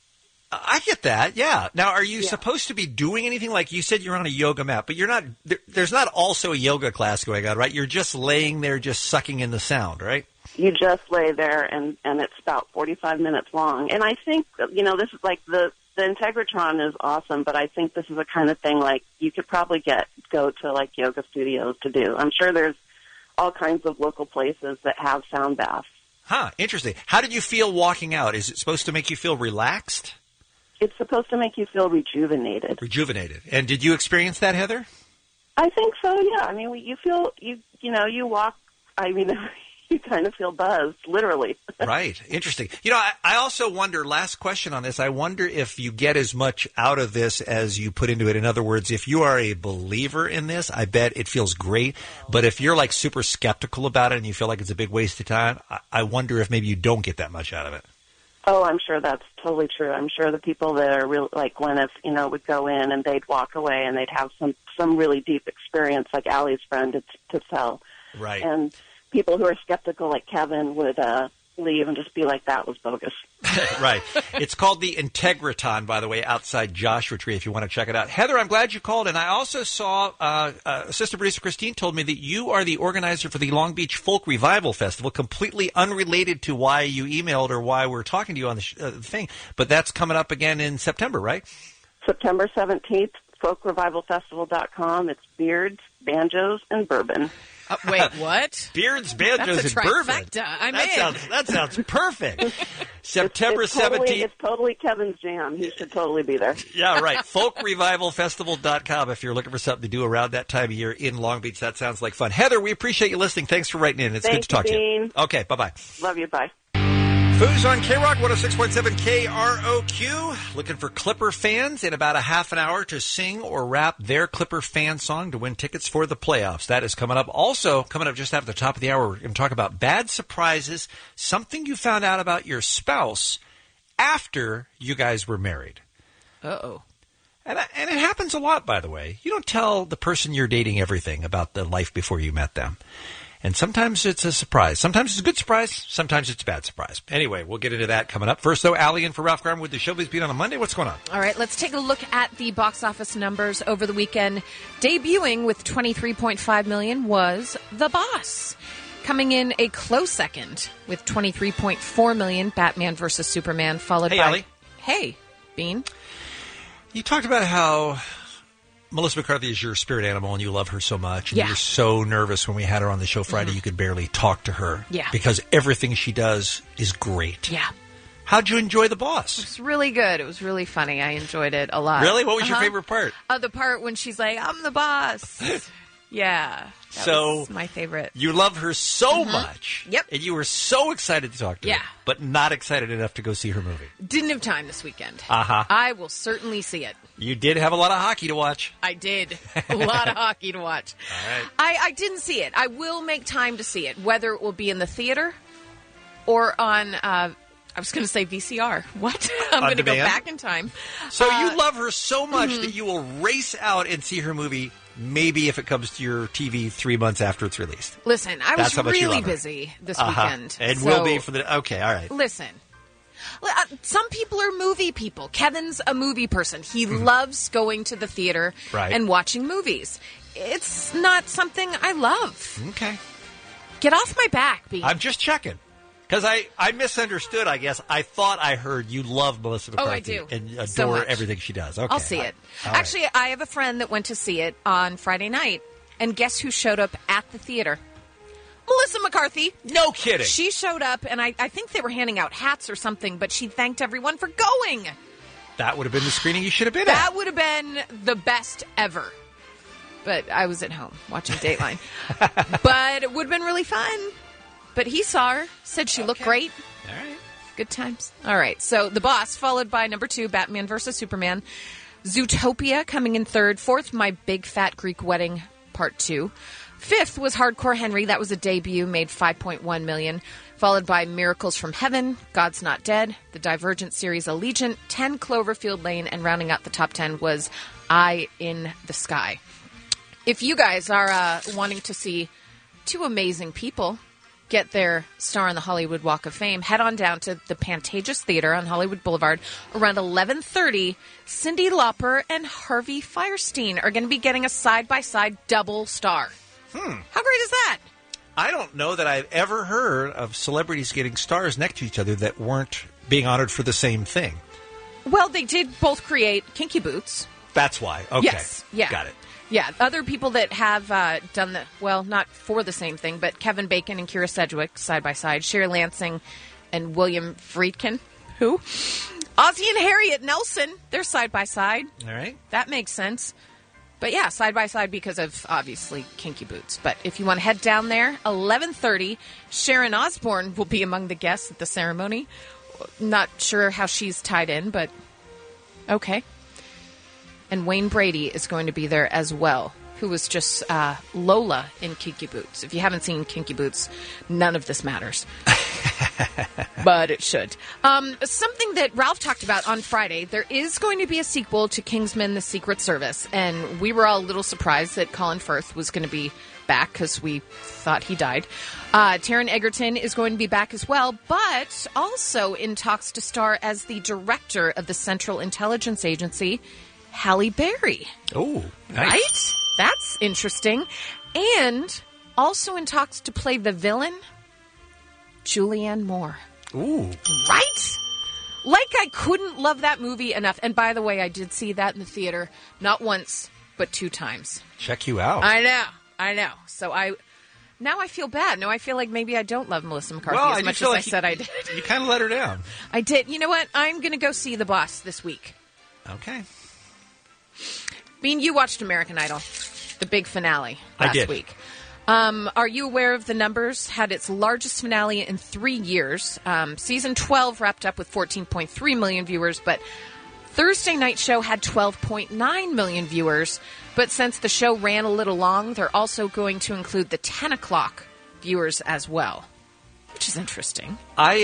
I get that, yeah. Now, are you supposed to be doing anything? Like you said, you're on a yoga mat, but you're not. There's not also a yoga class going on, right? You're just laying there, just sucking in the sound, right? You just lay there, and it's about 45 minutes long. And I think, this is like the Integratron is awesome, but I think this is the kind of thing like you could probably go to like yoga studios to do. I'm sure there's all kinds of local places that have sound baths. Huh, interesting. How did you feel walking out? Is it supposed to make you feel relaxed? It's supposed to make you feel rejuvenated. Rejuvenated. And did you experience that, Heather? I think so, yeah. I mean, you feel, you walk, I mean, you kind of feel buzzed, literally. Right. Interesting. I also wonder, last question on this, I wonder if you get as much out of this as you put into it. In other words, if you are a believer in this, I bet it feels great. But if you're like super skeptical about it and you feel like it's a big waste of time, I wonder if maybe you don't get that much out of it. Oh, I'm sure that's totally true. I'm sure the people that are real, like Gwyneth, would go in and they'd walk away and they'd have some really deep experience, like Allie's friend, to tell. Right. And people who are skeptical, like Kevin, would leave and just be like, that was bogus. Right. It's called the Integratron, by the way, outside Joshua Tree, if you want to check it out. Heather, I'm glad you called. And I also saw assistant producer Christine told me that you are the organizer for the Long Beach Folk Revival Festival, completely unrelated to why you emailed or why we're talking to you on the thing. But that's coming up again in September, right? September 17th, folkrevivalfestival.com. It's beards, banjos, and bourbon. Wait, what? Beards, banjos, That's a and bourbon. trifecta. I'm That sounds perfect. September 17th. It's totally Kevin's jam. He should totally be there. Yeah, right. Folkrevivalfestival.com if you're looking for something to do around that time of year in Long Beach. That sounds like fun. Heather, we appreciate you listening. Thanks for writing in. It's good to talk to you. Okay, bye-bye. Love you. Bye. Foos on K-Rock 106.7 KROQ. Looking for Clipper fans in about a half an hour to sing or rap their Clipper fan song to win tickets for the playoffs. That is coming up. Also, coming up just after the top of the hour, we're going to talk about bad surprises, something you found out about your spouse after you guys were married. Uh-oh. And it happens a lot, by the way. You don't tell the person you're dating everything about the life before you met them. And sometimes it's a surprise. Sometimes it's a good surprise. Sometimes it's a bad surprise. Anyway, we'll get into that coming up. First, though, Allie in for Ralph Garman with the Showbiz Beat on a Monday. What's going on? All right, let's take a look at the box office numbers over the weekend. Debuting with $23.5 million was The Boss. Coming in a close second with $23.4 million, Batman vs. Superman, followed by... Allie. Hey, Bean. You talked about how Melissa McCarthy is your spirit animal and you love her so much. And you were so nervous when we had her on the show Friday you could barely talk to her. Yeah. Because everything she does is great. Yeah. How'd you enjoy The Boss? It was really good. It was really funny. I enjoyed it a lot. Really? What was your favorite part? The part when she's like, I'm the boss. Yeah. That was my favorite. You love her so much. Yep. And you were so excited to talk to her. But not excited enough to go see her movie. Didn't have time this weekend. Uh-huh. I will certainly see it. You did have a lot of hockey to watch. I did. A lot of hockey to watch. All right. I didn't see it. I will make time to see it, whether it will be in the theater or on... I was going to say VCR. What? I'm going to go back in time. So you love her so much that you will race out and see her movie, maybe if it comes to your TV 3 months after it's released. Listen, I was really busy this weekend. And will be for the... Okay, all right. Listen. Some people are movie people. Kevin's a movie person. He loves going to the theater and watching movies. It's not something I love. Okay. Get off my back, B. I'm just checking. Because I misunderstood, I guess. I thought I heard you love Melissa McCarthy. Oh, I do. And adore so everything she does. Okay. I'll see it. All Actually, I have a friend that went to see it on Friday night. And guess who showed up at the theater? Melissa McCarthy. No kidding. She showed up, and I think they were handing out hats or something, but she thanked everyone for going. That would have been the screening you should have been at. That would have been the best ever. But I was at home watching Dateline. But it would have been really fun. But he saw her, said she looked great. All right. Good times. All right. So The Boss, followed by number 2, Batman vs. Superman. Zootopia coming in third. Fourth, My Big Fat Greek Wedding, Part 2. Fifth was Hardcore Henry. That was a debut, made $5.1 million. Followed by Miracles from Heaven, God's Not Dead, the Divergent series Allegiant, 10 Cloverfield Lane, and rounding out the top 10 was Eye in the Sky. If you guys are wanting to see two amazing people get their star on the Hollywood Walk of Fame, head on down to the Pantages Theater on Hollywood Boulevard around 11:30. Cyndi Lauper and Harvey Fierstein are going to be getting a side-by-side double star. How great is that? I don't know that I've ever heard of celebrities getting stars next to each other that weren't being honored for the same thing. Well, they did both create Kinky Boots. That's why. Okay. Yes. Yeah. Got it. Yeah. Other people that have done the, well, not for the same thing, but Kevin Bacon and Kira Sedgwick side by side, Sherry Lansing and William Friedkin. Who? Ozzy and Harriet Nelson. They're side by side. All right. That makes sense. But yeah, side by side because of, obviously, Kinky Boots. But if you want to head down there, 11:30, Sharon Osbourne will be among the guests at the ceremony. Not sure how she's tied in, but okay. And Wayne Brady is going to be there as well, who was just Lola in Kinky Boots. If you haven't seen Kinky Boots, none of this matters. But it should. Something that Ralph talked about on Friday, there is going to be a sequel to Kingsman: The Secret Service, and we were all a little surprised that Colin Firth was going to be back because we thought he died. Taron Egerton is going to be back as well, but also in talks to star as the director of the Central Intelligence Agency, Halle Berry. Oh, nice. Right? That's interesting. And also in talks to play the villain, Julianne Moore. Ooh. Right? Like I couldn't love that movie enough. And by the way, I did see that in the theater, not once, but 2 times. Check you out. I know. So now I feel bad. Now I feel like maybe I don't love Melissa McCarthy as much as I said I did. You kind of let her down. I did. You know what? I'm going to go see The Boss this week. Okay. Bean, you watched American Idol, the big finale last week. Are you aware of the numbers? Had its largest finale in 3 years. Season 12 wrapped up with 14.3 million viewers, but Thursday night show had 12.9 million viewers. But since the show ran a little long, they're also going to include the 10 o'clock viewers as well, which is interesting.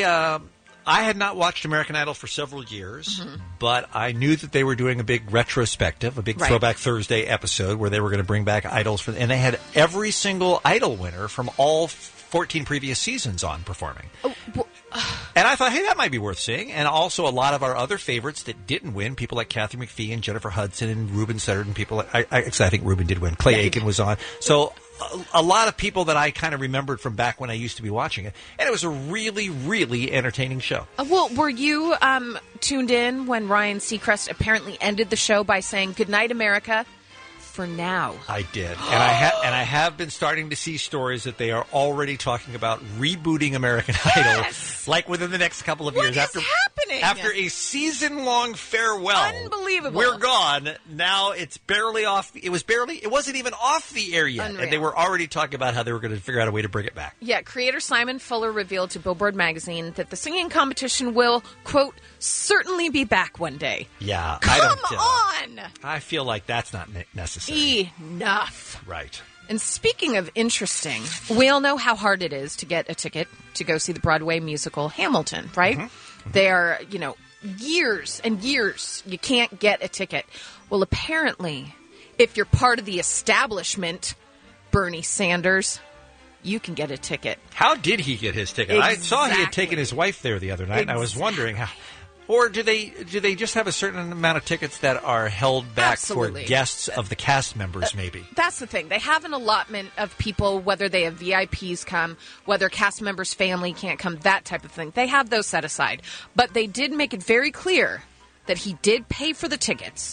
I had not watched American Idol for several years, but I knew that they were doing a big retrospective, a big Throwback Thursday episode where they were going to bring back idols. And they had every single Idol winner from all 14 previous seasons on performing. And I thought, hey, that might be worth seeing. And also a lot of our other favorites that didn't win, people like Katharine McPhee and Jennifer Hudson and Ruben Sutter and people like, I think Ruben did win. Clay Aiken was on. So a lot of people that I kind of remembered from back when I used to be watching it. And it was a really, really entertaining show. Well, were you tuned in when Ryan Seacrest apparently ended the show by saying, "Good night, America," for now? I did. And I have been starting to see stories that they are already talking about rebooting American Idol, like within the next couple of years. What is happening? After a season-long farewell. Unbelievable. We're gone. Now it's barely off. It wasn't even off the air yet. Unreal. And they were already talking about how they were going to figure out a way to bring it back. Yeah, creator Simon Fuller revealed to Billboard magazine that the singing competition will, quote, certainly be back one day. Yeah. Come on! I feel like that's not necessary. Enough. Right. And speaking of interesting, we all know how hard it is to get a ticket to go see the Broadway musical Hamilton, right? They are, years and years you can't get a ticket. Well, apparently, if you're part of the establishment, Bernie Sanders, you can get a ticket. How did he get his ticket? Exactly. I saw he had taken his wife there the other night, and I was wondering how. Or do they just have a certain amount of tickets that are held back for guests of the cast members, maybe? That's the thing. They have an allotment of people, whether they have VIPs come, whether cast members' family can't come, that type of thing. They have those set aside. But they did make it very clear that he did pay for the tickets,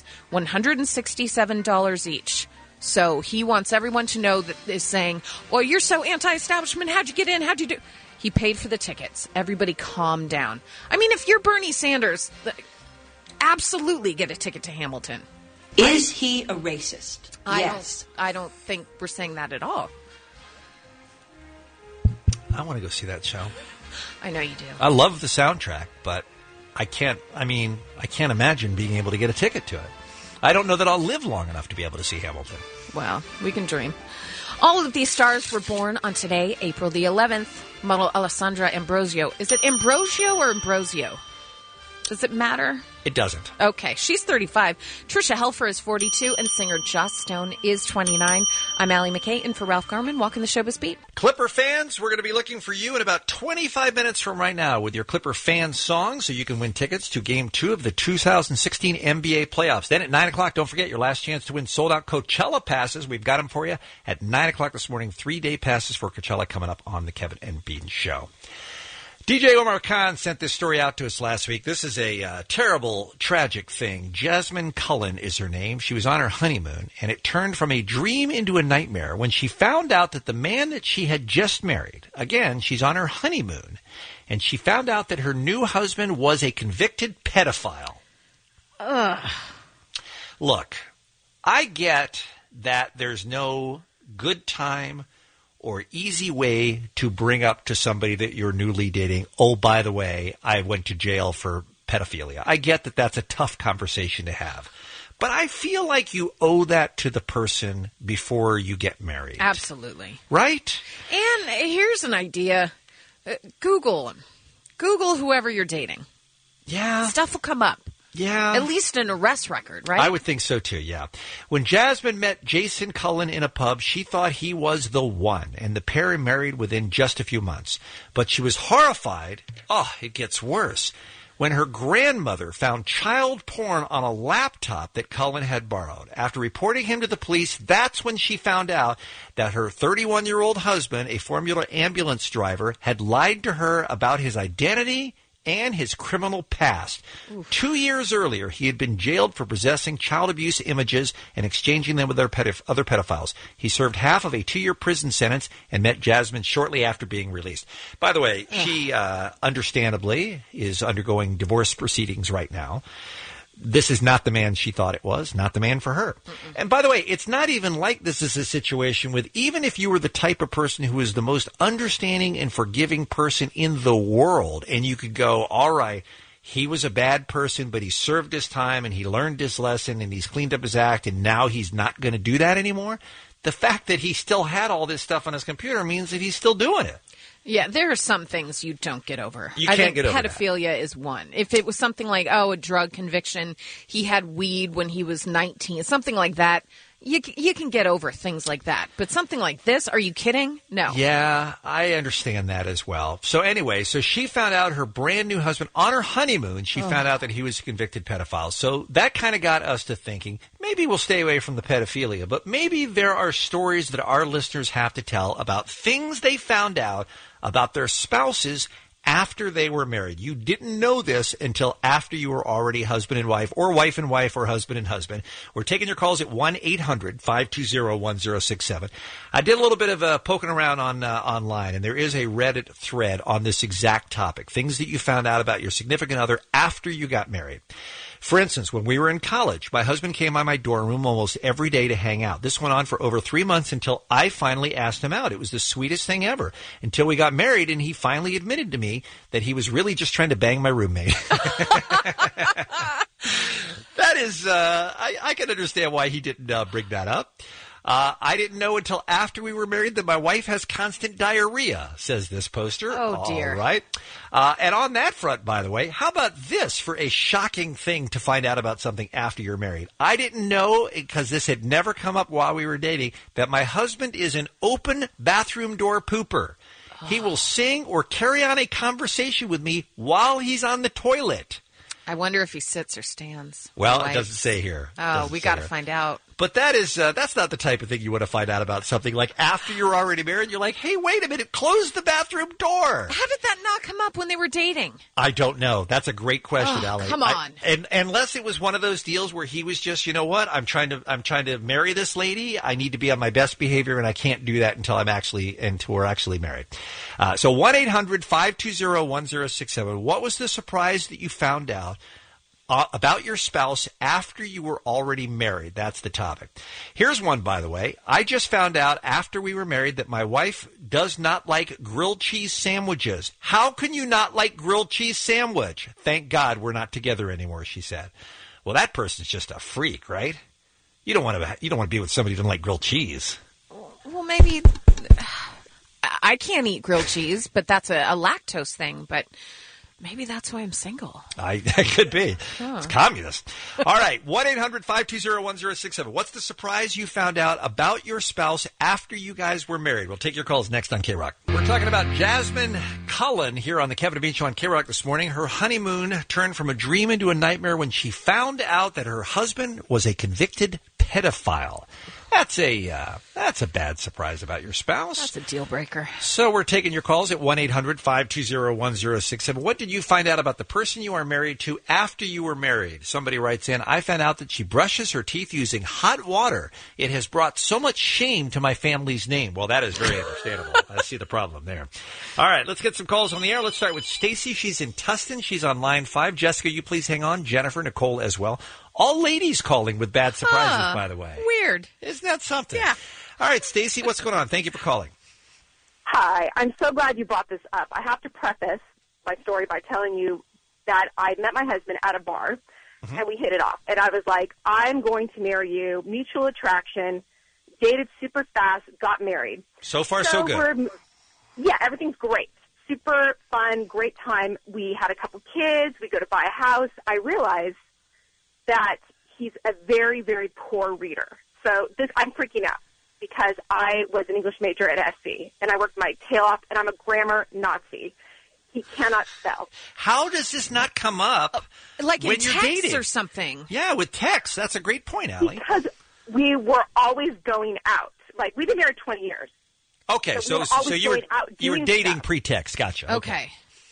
$167 each. So he wants everyone to know that is saying, well, you're so anti-establishment. How'd you get in? How'd you do? He paid for the tickets. Everybody calm down. I mean, if you're Bernie Sanders, absolutely get a ticket to Hamilton. Is he a racist? I don't think we're saying that at all. I want to go see that show. I know you do. I love the soundtrack, but I can't imagine being able to get a ticket to it. I don't know that I'll live long enough to be able to see Hamilton. Well, we can dream. All of these stars were born on today, April the 11th. Model Alessandra Ambrosio. Is it Ambrosio or Ambrosio? Does it matter? It doesn't. Okay, she's 35. Trisha Helfer is 42, and singer Joss Stone is 29. I'm Allie McKay, in for Ralph Garman, walking the Showbiz Beat. Clipper fans, we're going to be looking for you in about 25 minutes from right now with your Clipper fan song, so you can win tickets to Game 2 of the 2016 NBA playoffs. Then at 9 o'clock, don't forget your last chance to win sold-out Coachella passes. We've got them for you at 9 o'clock this morning. 3-day passes for Coachella coming up on the Kevin and Bean Show. DJ Omar Khan sent this story out to us last week. This is a terrible, tragic thing. Jasmine Cullen is her name. She was on her honeymoon, and it turned from a dream into a nightmare when she found out that the man that she had just married, again, she's on her honeymoon, and she found out that her new husband was a convicted pedophile. Ugh. Look, I get that there's no good time or easy way to bring up to somebody that you're newly dating, oh, by the way, I went to jail for pedophilia. I get that that's a tough conversation to have. But I feel like you owe that to the person before you get married. Absolutely. Right? And here's an idea. Google them. Google whoever you're dating. Yeah. Stuff will come up. Yeah. At least an arrest record, right? I would think so, too, yeah. When Jasmine met Jason Cullen in a pub, she thought he was the one, and the pair married within just a few months. But she was horrified. Oh, it gets worse. When her grandmother found child porn on a laptop that Cullen had borrowed. After reporting him to the police, that's when she found out that her 31-year-old husband, a Formula ambulance driver, had lied to her about his identity and his criminal past. Oof. 2 years earlier, he had been jailed for possessing child abuse images and exchanging them with other pedophiles. He served half of a 2-year prison sentence and met Jasmine shortly after being released. By the way, she understandably is undergoing divorce proceedings right now. This is not the man she thought it was, not the man for her. Mm-mm. And by the way, it's not even like this is a situation with, even if you were the type of person who is the most understanding and forgiving person in the world, and you could go, all right, he was a bad person, but he served his time and he learned his lesson and he's cleaned up his act and now he's not going to do that anymore. The fact that he still had all this stuff on his computer means that he's still doing it. Yeah, there are some things you don't get over. You can't get over pedophilia is one. If it was something like, a drug conviction, he had weed when he was 19, something like that, you can get over things like that. But something like this, are you kidding? No. Yeah, I understand that as well. So anyway, she found out her brand new husband on her honeymoon. She found out that he was a convicted pedophile. So that kind of got us to thinking, maybe we'll stay away from the pedophilia, but maybe there are stories that our listeners have to tell about things they found out about their spouses after they were married. You didn't know this until after you were already husband and wife, or wife and wife, or husband and husband. We're taking your calls at 1-800-520-1067. I did a little bit of poking around on online, and there is a Reddit thread on this exact topic, things that you found out about your significant other after you got married. For instance, when we were in college, my husband came by my dorm room almost every day to hang out. This went on for over 3 months until I finally asked him out. It was the sweetest thing ever until we got married, and he finally admitted to me that he was really just trying to bang my roommate. That is, I can understand why he didn't bring that up. I didn't know until after we were married that my wife has constant diarrhea, says this poster. Oh, dear. All right. And on that front, by the way, how about this for a shocking thing to find out about something after you're married? I didn't know, because this had never come up while we were dating, that my husband is an open bathroom door pooper. He will sing or carry on a conversation with me while he's on the toilet. I wonder if he sits or stands. Well, it doesn't say here. Oh, we got to find out. But that is that's not the type of thing you want to find out about something like after you're already married. You're like, hey, wait a minute, close the bathroom door. How did that not come up when they were dating? I don't know. That's a great question, Allie. Come on. And unless it was one of those deals where he was just, you know what, I'm trying to marry this lady. I need to be on my best behavior, and I can't do that until we're actually married. So 1-800-520-1067. What was the surprise that you found out about your spouse after you were already married? That's the topic. Here's one, by the way. I just found out after we were married that my wife does not like grilled cheese sandwiches. How can you not like grilled cheese sandwich? Thank God we're not together anymore, she said. well, that person's just a freak, right? You don't want to be with somebody who doesn't like grilled cheese. Well, maybe I can't eat grilled cheese, but that's a lactose thing. But maybe that's why I'm single. That could be. Huh. It's communist. All right, 1-800-520-1067. What's the surprise you found out about your spouse after you guys were married? We'll take your calls next on K-Rock. We're talking about Jasmine Cullen here on the Kevin and Bean Show on K-Rock this morning. Her honeymoon turned from a dream into a nightmare when she found out that her husband was a convicted pedophile. That's a bad surprise about your spouse. That's a deal breaker. So we're taking your calls at 1-800-520-1067. What did you find out about the person you are married to after you were married? Somebody writes in, I found out that she brushes her teeth using hot water. It has brought so much shame to my family's name. Well, that is very understandable. I see the problem there. All right, let's get some calls on the air. Let's start with Stacy. She's in Tustin. She's on line 5. Jessica, you please hang on. Jennifer, Nicole as well. All ladies calling with bad surprises, by the way. Weird. Isn't that something? Yeah. All right, Stacy, what's going on? Thank you for calling. Hi. I'm so glad you brought this up. I have to preface my story by telling you that I met my husband at a bar, and we hit it off. And I was like, I'm going to marry you. Mutual attraction. Dated super fast. Got married. So far, so good. Yeah, everything's great. Super fun, great time. We had a couple kids. We go to buy a house. I realized that he's a very, very poor reader. So I'm freaking out because I was an English major at SC, and I worked my tail off, and I'm a grammar Nazi. He cannot spell. How does this not come up like when in you're text dating? Or something? Yeah, with text. That's a great point, Allie. Because we were always going out. Like, we've been married 20 years. Okay, so you were dating pre-text. Gotcha. Okay.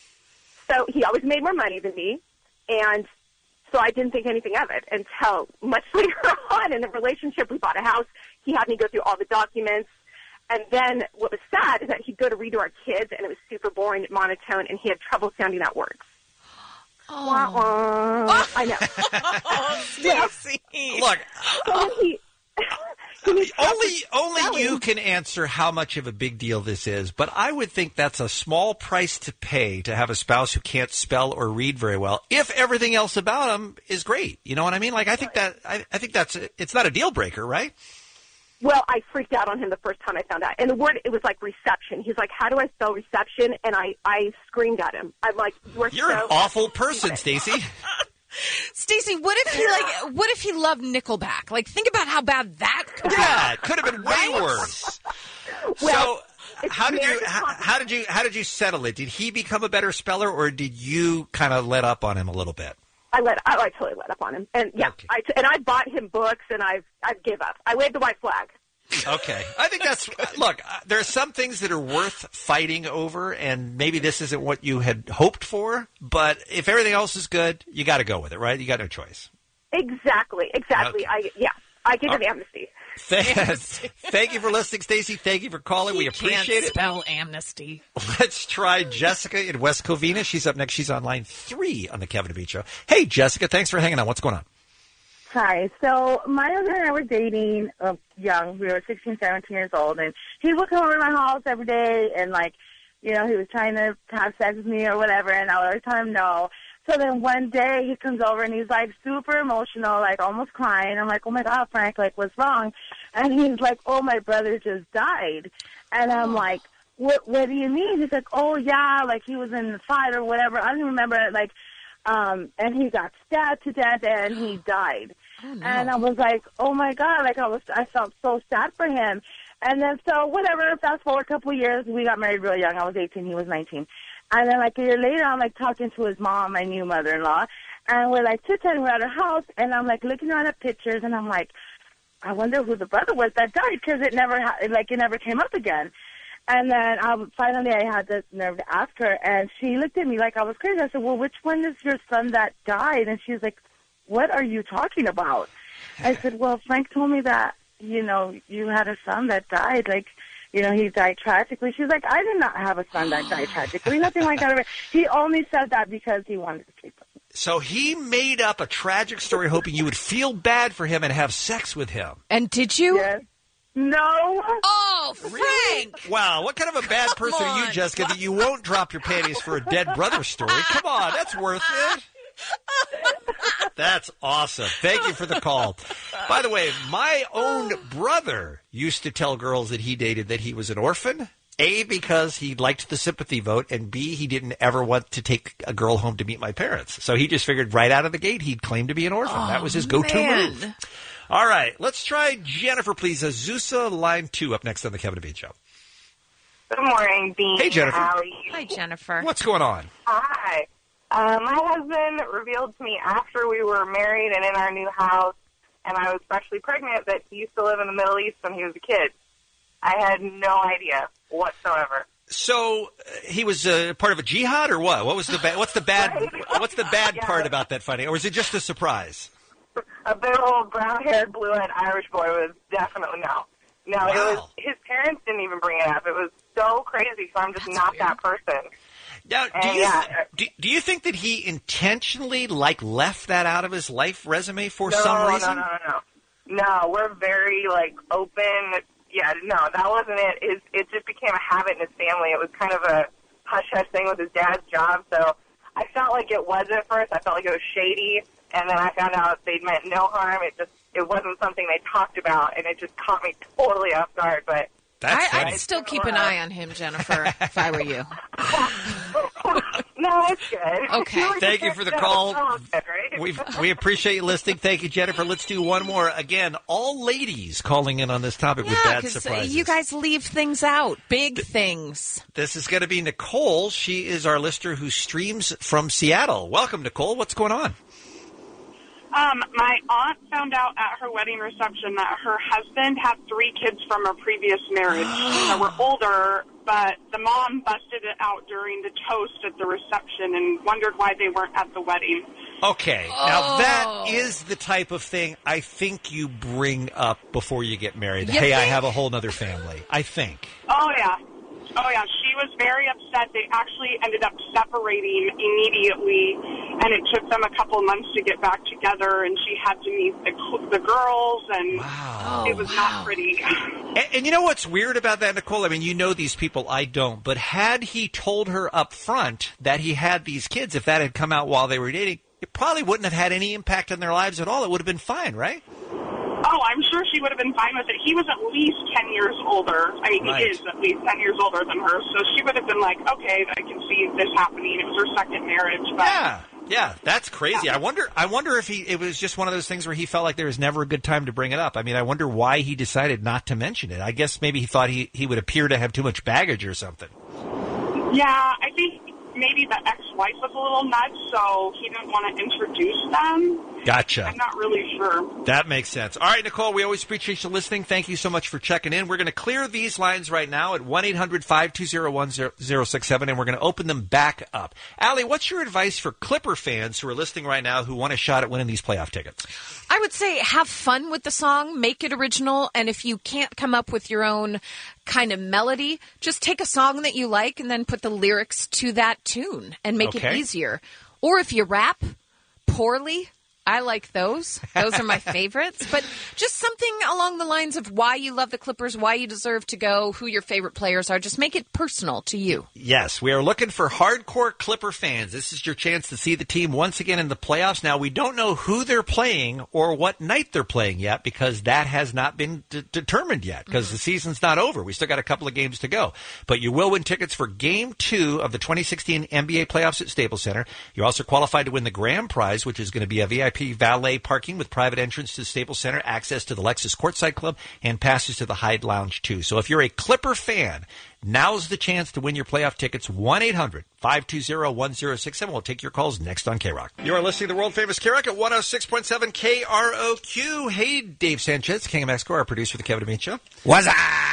So he always made more money than me, and so I didn't think anything of it until much later on in the relationship. We bought a house. He had me go through all the documents. And then what was sad is that he'd go to read to our kids, and it was super boring and monotone, and he had trouble sounding out words. Oh. Wah, wah. I know. Oh, Stacey. Look, only you can answer how much of a big deal this is, but I would think that's a small price to pay to have a spouse who can't spell or read very well, if everything else about him is great. You know what I mean? Like, I think that's it's not a deal breaker, right? Well, I freaked out on him the first time I found out. And the word, it was like reception. He's like, how do I spell reception? And I screamed at him. I'm like, you're an awful person, Stacey. Stacey, what if he loved Nickelback? Like, think about how bad that could be. Yeah, it could have been way worse. Well, so how did you settle it? Did he become a better speller, or did you kind of let up on him a little bit? I totally let up on him, and yeah, okay. I bought him books, and I've give up. I waved the white flag. Okay, I think that's look. There are some things that are worth fighting over, and maybe this isn't what you had hoped for. But if everything else is good, you got to go with it, right? You got no choice. Exactly. Okay. I give him amnesty. Thank you for listening, Stacey. Thank you for calling. We appreciate it. Spell amnesty. Let's try Jessica in West Covina. She's up next. She's on line 3 on the Kevin and Bean Show. Hey, Jessica, thanks for hanging on. What's going on? Hi. So my husband and I were dating young. We were 16, 17 years old, and he would come over to my house every day, and he was trying to have sex with me or whatever, and I would always tell him no. So then one day he comes over and he's like super emotional, like almost crying. I'm like, oh my God, Frank, like what's wrong? And he's like, oh, my brother just died. And I'm like, what do you mean? He's like, oh yeah, like he was in the fight or whatever. I don't remember it. And he got stabbed to death and he died. Oh, no. And I was like, oh my God, I felt so sad for him. And then so whatever, fast forward a couple of years, we got married real young. I was 18, he was 19. And then, a year later, I'm, talking to his mom, my new mother-in-law, and we're, chit-chatting. We're at her house, and I'm, looking around at pictures, and I'm like, I wonder who the brother was that died, because it never came up again. And then finally I had the nerve to ask her, and she looked at me like I was crazy. I said, well, which one is your son that died? And she was like, what are you talking about? I said, well, Frank told me that, you had a son that died, he died tragically. She's like, I did not have a son that died tragically. Nothing like that. He only said that because he wanted to sleep with me. So he made up a tragic story hoping you would feel bad for him and have sex with him. And did you? Yes. No. Oh, Frank! Really? Wow, what kind of a bad person are you, Jessica, that you won't drop your panties for a dead brother story? Come on, that's worth it. That's awesome. Thank you for the call. By the way, my own brother used to tell girls that he dated that he was an orphan. A, because he liked the sympathy vote, and B, he didn't ever want to take a girl home to meet my parents. So he just figured right out of the gate he'd claim to be an orphan. That was his go-to move. All right, let's try Jennifer, please. Azusa, line 2, up next on the Kevin and Bean Show. Good morning, Bean. Hey, Jennifer. Hi, Jennifer. What's going on? Hi. My husband revealed to me after we were married and in our new house, and I was freshly pregnant, that he used to live in the Middle East when he was a kid. I had no idea whatsoever. So he was part of a jihad, or what? What's the bad part about that finding, or was it just a surprise? A big old brown-haired, blue-eyed Irish boy was definitely no. No, It was his parents didn't even bring it up. It was so crazy. So I'm just not weird. That person. Now, do you think that he intentionally left that out of his life resume for some reason? No, we're very open. Yeah, no, that wasn't it. It just became a habit in his family. It was kind of a hush-hush thing with his dad's job. So I felt like it was at first. I felt like it was shady. And then I found out they meant no harm. It wasn't something they talked about, and it just caught me totally off guard. But I'd still keep an eye on him, Jennifer, if I were you. No, it's good. Okay. Thank you for the call. We appreciate you listening. Thank you, Jennifer. Let's do one more. Again, all ladies calling in on this topic with bad surprises. You guys leave things out, big things. This is going to be Nicole. She is our listener who streams from Seattle. Welcome, Nicole. What's going on? My aunt found out at her wedding reception that her husband had 3 kids from a previous marriage that were older, but the mom busted it out during the toast at the reception and wondered why they weren't at the wedding. Okay, now that is the type of thing I think you bring up before you get married. Hey, I have a whole other family, I think. Oh, yeah. She was very upset. They actually ended up separating immediately, and it took them a couple months to get back together, and she had to meet the girls, and it was not pretty. And you know what's weird about that, Nicole? I mean, you know these people, I don't, but had he told her up front that he had these kids, if that had come out while they were dating, it probably wouldn't have had any impact on their lives at all. It would have been fine, right? Oh, I'm sure she would have been fine with it. He was at least 10 years older. I mean, he is at least 10 years older than her. So she would have been like, okay, I can see this happening. It was her second marriage. But Yeah, that's crazy. Yeah. I wonder if it was just one of those things where he felt like there was never a good time to bring it up. I mean, I wonder why he decided not to mention it. I guess maybe he thought he would appear to have too much baggage or something. Yeah, I think maybe the ex-wife was a little nuts, so he didn't want to introduce them. Gotcha. I'm not really sure. That makes sense. All right, Nicole, we always appreciate you listening. Thank you so much for checking in. We're going to clear these lines right now at 1-800-520-1067, and we're going to open them back up. Allie, what's your advice for Clipper fans who are listening right now who want a shot at winning these playoff tickets? I would say have fun with the song, make it original, and if you can't come up with your own kind of melody, just take a song that you like and then put the lyrics to that tune and make it easier. Or if you rap poorly, I like those. Those are my favorites. But just something along the lines of why you love the Clippers, why you deserve to go, who your favorite players are. Just make it personal to you. Yes, we are looking for hardcore Clipper fans. This is your chance to see the team once again in the playoffs. Now, we don't know who they're playing or what night they're playing yet because that has not been determined yet because the season's not over. We still got a couple of games to go. But you will win tickets for Game 2 of the 2016 NBA playoffs at Staples Center. You're also qualified to win the grand prize, which is going to be a VIP valet parking with private entrance to the Staples Center, access to the Lexus Courtside Club, and passes to the Hyde Lounge, too. So if you're a Clipper fan, now's the chance to win your playoff tickets. 1-800-520-1067. We'll take your calls next on K-Rock. You are listening to the world-famous K-Rock at 106.7 KROQ. Hey, Dave Sanchez, King of Mexico, our producer for the Kevin and Bean Show. What's up?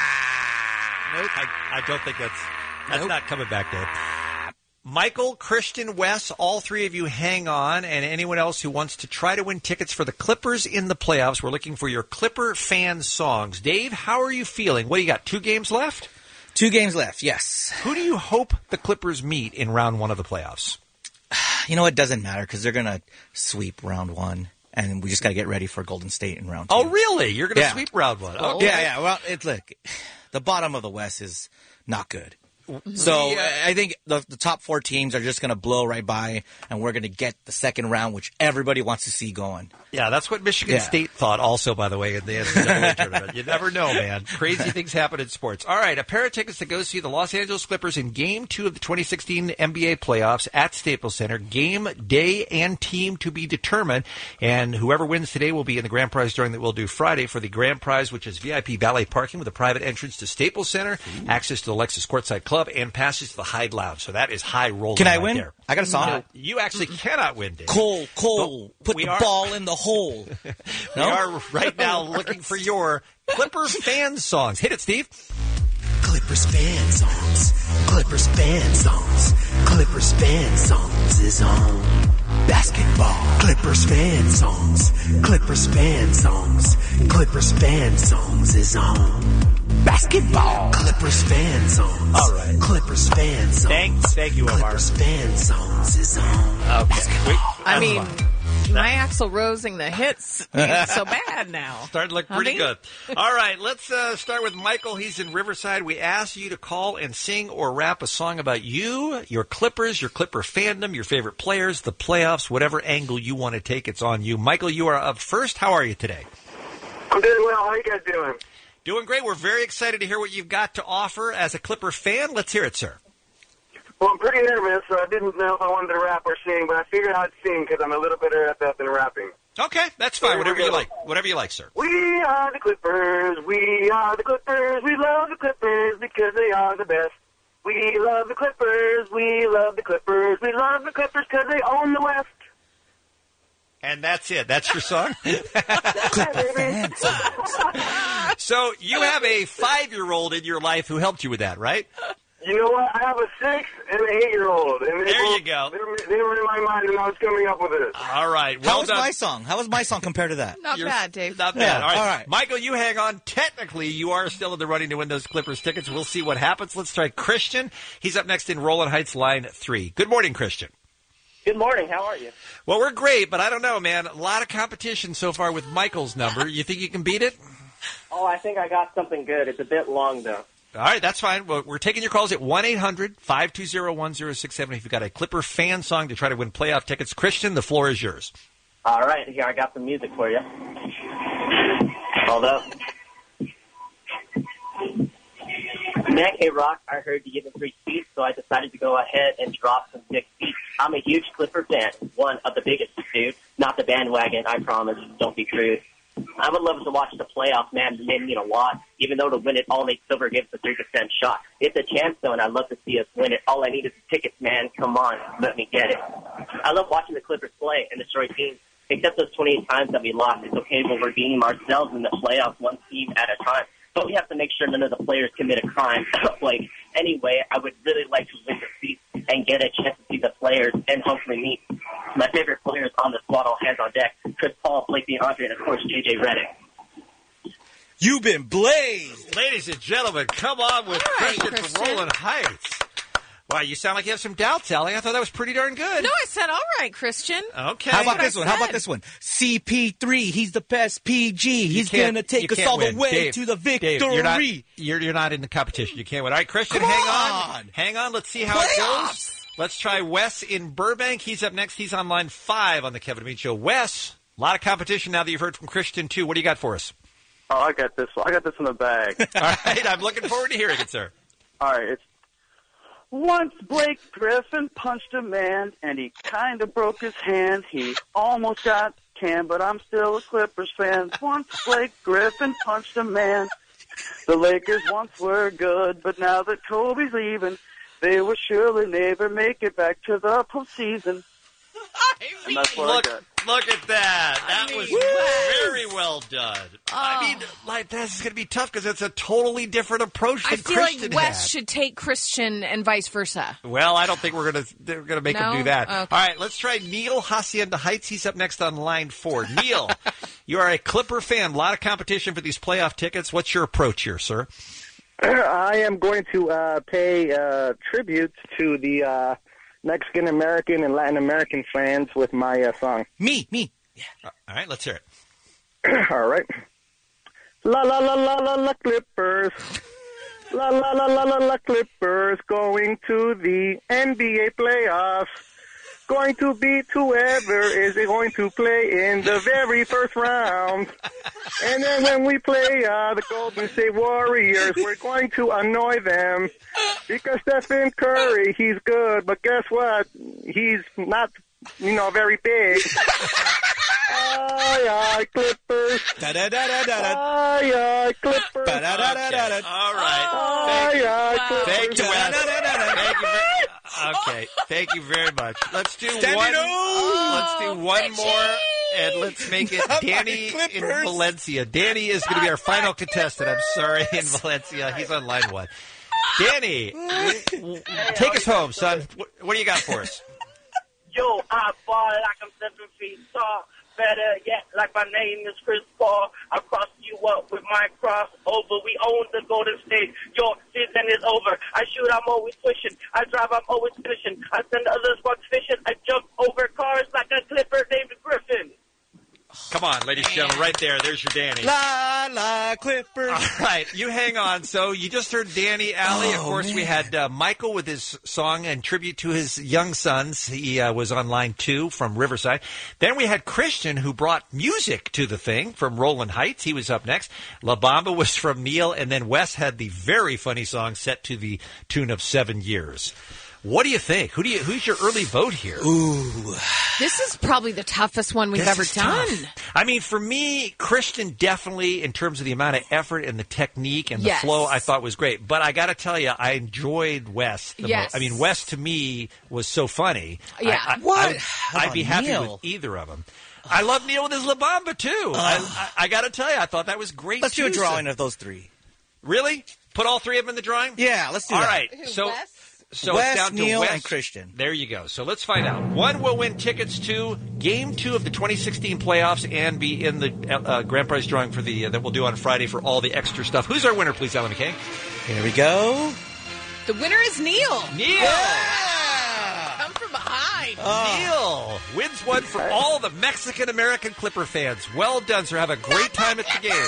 Nope. I don't think that's not coming back, Dave. Michael, Christian, Wes, all three of you hang on, and anyone else who wants to try to win tickets for the Clippers in the playoffs, we're looking for your Clipper fan songs. Dave, how are you feeling? What do you got, 2 games left? 2 games left, yes. Who do you hope the Clippers meet in round 1 of the playoffs? You know, it doesn't matter because they're going to sweep round 1, and we just got to get ready for Golden State in round 2. Oh, really? You're going to sweep round 1? Okay. Yeah. Well, look, the bottom of the West is not good. So I think the top 4 teams are just going to blow right by, and we're going to get the second round, which everybody wants to see going. Yeah, that's what Michigan State thought also, by the way, in the NCAA tournament. You never know, man. Crazy things happen in sports. All right, a pair of tickets to go see the Los Angeles Clippers in Game 2 of the 2016 NBA playoffs at Staples Center. Game, day, and team to be determined. And whoever wins today will be in the grand prize drawing that we'll do Friday for the grand prize, which is VIP valet parking with a private entrance to Staples Center, access to the Lexus Courtside Club, and passes to the Hyde Lounge. So that is high rolling. Can I right win? There. I got a song. You actually cannot win, Dave. Cole, put the ball in the hole. We are right now looking for your Clippers fan songs. Hit it, Steve. Clippers fan songs. Clippers fan songs. Clippers fan songs is on. Basketball. Clippers fan songs. Clippers fan songs. Clippers fan songs is on. Basketball. Clippers fan songs. All right. Clippers fan songs. Thank you, Omar. Clippers fan songs is on. Okay. I mean, my Axl Rosing the hits ain't so bad now. Starting to look pretty good. All right, let's start with Michael. He's in Riverside. We asked you to call and sing or rap a song about you, your Clippers, your Clipper fandom, your favorite players, the playoffs, whatever angle you want to take, it's on you. Michael, you are up first. How are you today? I'm doing well. How are you guys doing? Doing great. We're very excited to hear what you've got to offer as a Clipper fan. Let's hear it, sir. Well, I'm pretty nervous, so I didn't know if I wanted to rap or sing, but I figured I'd sing because I'm a little better at that than rapping. Okay, that's fine. Whatever you like. Whatever you like, sir. We are the Clippers. We are the Clippers. We love the Clippers because they are the best. We love the Clippers. We love the Clippers. We love the Clippers because they own the West. And that's it. That's your song? So you have a 5-year-old in your life who helped you with that, right? You know what? I have a 6 and an 8-year-old. And there you go. They were in my mind, and I was coming up with it. All right. Well How was done. my song? How was my song compared to that? Not bad, Dave. Not bad. All right. Michael, you hang on. Technically, you are still in the running to win those Clippers tickets. We'll see what happens. Let's try Christian. He's up next in Roland Heights, line 3. Good morning, Christian. Good morning. How are you? Well, we're great, but I don't know, man. A lot of competition so far with Michael's number. You think you can beat it? Oh, I think I got something good. It's a bit long, though. All right, that's fine. Well, we're taking your calls at 1-800-520-1067 if you've got a Clipper fan song to try to win playoff tickets. Christian, the floor is yours. All right. Here, I got some music for you. Hold up. Man, K-Rock, I heard you giving free speech, so I decided to go ahead and drop some sick speech. I'm a huge Clipper fan, one of the biggest, dude. Not the bandwagon, I promise. Don't be crude. I would love to watch the playoffs, man. It made me a lot. Even though to win it, all Nate Silver gives a 3% shot. It's a chance, though, and I'd love to see us win it. All I need is tickets, man. Come on, let me get it. I love watching the Clippers play and destroy teams. Except those 28 times that we lost, it's okay. We'll redeem ourselves in the playoffs one team at a time. But we have to make sure none of the players commit a crime. Anyway, I would really like to win the seat and get a chance to see the players and hopefully meet my favorite players on the squad, all hands on deck. Chris Paul, Blake DeAndre, and of course, JJ Redick. You've been blazed. Ladies and gentlemen, come on with Christian from Roland Heights. Wow, you sound like you have some doubts, Allie. I thought that was pretty darn good. No, I said all right, Christian. Okay. How about this one? How about this one? CP3, he's the best PG. He's going to take us all the way to the victory. Dave, you're not in the competition. You can't win. All right, Christian, hang on. Hang on. Let's see how it goes. Let's try Wes in Burbank. He's up next. He's on line 5 on the Kevin Mead Show. Wes, a lot of competition now that you've heard from Christian, too. What do you got for us? Oh, I got this one. I got this in the bag. All right. I'm looking forward to hearing it, sir. All right. It's once Blake Griffin punched a man, and he kind of broke his hand. He almost got canned, but I'm still a Clippers fan. Once Blake Griffin punched a man. The Lakers once were good, but now that Kobe's leaving, they will surely never make it back to the postseason. And that's what I got. Look at that. That was very well done. I mean, this is going to be tough because it's a totally different approach than Christian I feel like Wes had. should take Christian and vice versa. Well, I don't think we're going to make him do that. Okay. All right, let's try Neil Hacienda Heights. He's up next on line 4. Neil, you are a Clipper fan. A lot of competition for these playoff tickets. What's your approach here, sir? I am going to pay tribute to the Mexican American and Latin American fans with my song. Me. Yeah. All right, let's hear it. All right. La la la la la la Clippers. La la la la la la Clippers going to the NBA playoffs. Going to beat whoever is going to play in the very first round. And then when we play the Golden State Warriors, we're going to annoy them. Because Stephen Curry, he's good, but guess what? He's not, very big. Aye, aye, Clippers. Da-da-da-da-da-da. Aye, aye, Clippers. Ba-da-da-da-da-da. All right. Aye, aye, Clippers. Thank you, Wes. Okay, thank you very much. Let's do one more, and let's make it Danny in Valencia. Danny is going to be our final contestant. I'm sorry, in Valencia. He's on line 1. Danny, take us home, son. What do you got for us? Yo, I ball like I'm 7 feet tall. Better yet, like my name is Chris Paul. I cross you up with my crossover. We own the Golden State. Your season is over. I shoot, I'm always pushing. I drive, I'm always fishing. I send other sparks fishing. I jump over cars like a Clipper named Griffin. Come on, ladies and gentlemen, right there. There's your Danny. La, la, Clippers. All right, you hang on. So you just heard Danny, Allie. Of course, we had Michael with his song and tribute to his young sons. He was on line 2 from Riverside. Then we had Christian, who brought music to the thing from Roland Heights. He was up next. La Bamba was from Neil. And then Wes had the very funny song set to the tune of 7 Years. What do you think? Who's your early vote here? Ooh. This is probably the toughest one we've ever done. I mean, for me, Christian definitely, in terms of the amount of effort and the technique and the flow, I thought was great. But I got to tell you, I enjoyed Wes the most. I mean, Wes to me was so funny. Yeah. I'd be happy with either of them. I love Neil with his La Bamba, too. I got to tell you, I thought that was great. Let's do a drawing of those 3. Really? Put all 3 of them in the drawing? Yeah, let's do that. All right. So Wes, it's down to Neil, Wes and Christian. There you go. So let's find out. One will win tickets to Game 2 of the 2016 playoffs and be in the grand prize drawing for the that we'll do on Friday for all the extra stuff. Who's our winner, please, Alan McKay? Here we go. The winner is Neil. Neil! Yeah! Come from behind. Neil wins one for all the Mexican-American Clipper fans. Well done, sir. Have a great time at the game.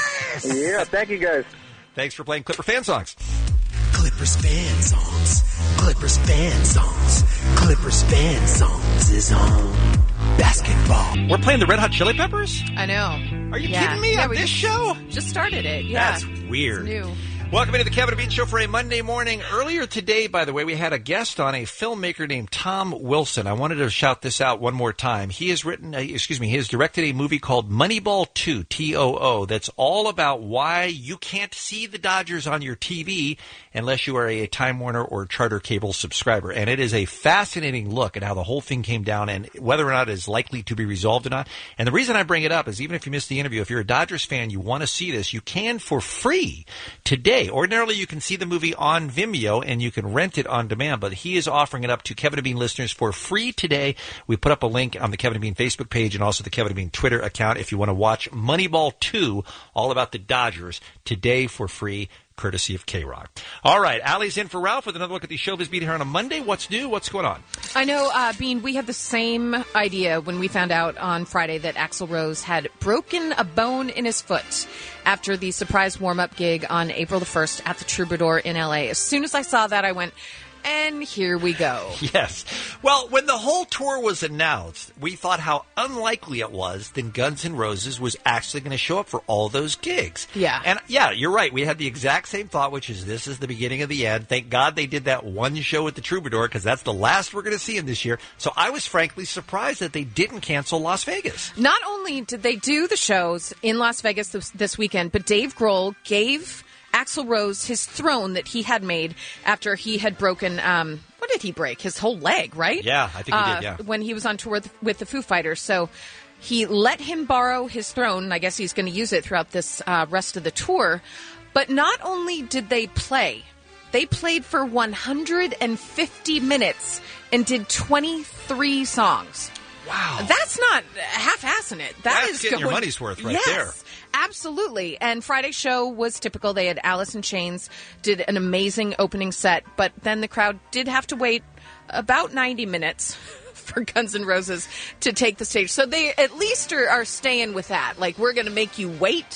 Yeah, thank you, guys. Thanks for playing Clipper fan songs. Clippers fan songs. Clippers fan songs. Clippers fan songs is on basketball. We're playing the Red Hot Chili Peppers? I know. Are you kidding me on this show? Just started it. Yeah. That's weird. It's new. Welcome into the Kevin and Bean Show for a Monday morning. Earlier today, by the way, we had a guest on, a filmmaker named Tom Wilson. I wanted to shout this out one more time. He has directed a movie called Moneyball 2, T-O-O, that's all about why you can't see the Dodgers on your TV unless you are a Time Warner or Charter Cable subscriber. And it is a fascinating look at how the whole thing came down and whether or not it is likely to be resolved or not. And the reason I bring it up is even if you missed the interview, if you're a Dodgers fan, you want to see this, you can for free today. Ordinarily, you can see the movie on Vimeo and you can rent it on demand, but he is offering it up to Kevin and Bean listeners for free today. We put up a link on the Kevin and Bean Facebook page and also the Kevin and Bean Twitter account if you want to watch Moneyball 2, all about the Dodgers, today for free, courtesy of K-Rock. All right, Allie's in for Ralph with another look at the showbiz beat here on a Monday. What's new? What's going on? I know, Bean, we had the same idea when we found out on Friday that Axl Rose had broken a bone in his foot after the surprise warm-up gig on April the 1st at the Troubadour in L.A. As soon as I saw that, I went, and here we go. Yes. Well, when the whole tour was announced, we thought how unlikely it was that Guns N' Roses was actually going to show up for all those gigs. Yeah. And yeah, you're right. We had the exact same thought, which is this is the beginning of the end. Thank God they did that one show at the Troubadour because that's the last we're going to see him this year. So I was frankly surprised that they didn't cancel Las Vegas. Not only did they do the shows in Las Vegas this weekend, but Dave Grohl gave Axl Rose his throne that he had made after he had broken, what did he break? His whole leg, right? Yeah, I think he did, yeah. When he was on tour with the Foo Fighters. So he let him borrow his throne. I guess he's going to use it throughout this rest of the tour. But not only did they played for 150 minutes and did 23 songs. Wow. That's not half-assing it. That's getting your money's worth right there. Absolutely. And Friday's show was typical. They had Alice in Chains, did an amazing opening set, but then the crowd did have to wait about 90 minutes for Guns N' Roses to take the stage. So they at least are staying with that. Like, we're going to make you wait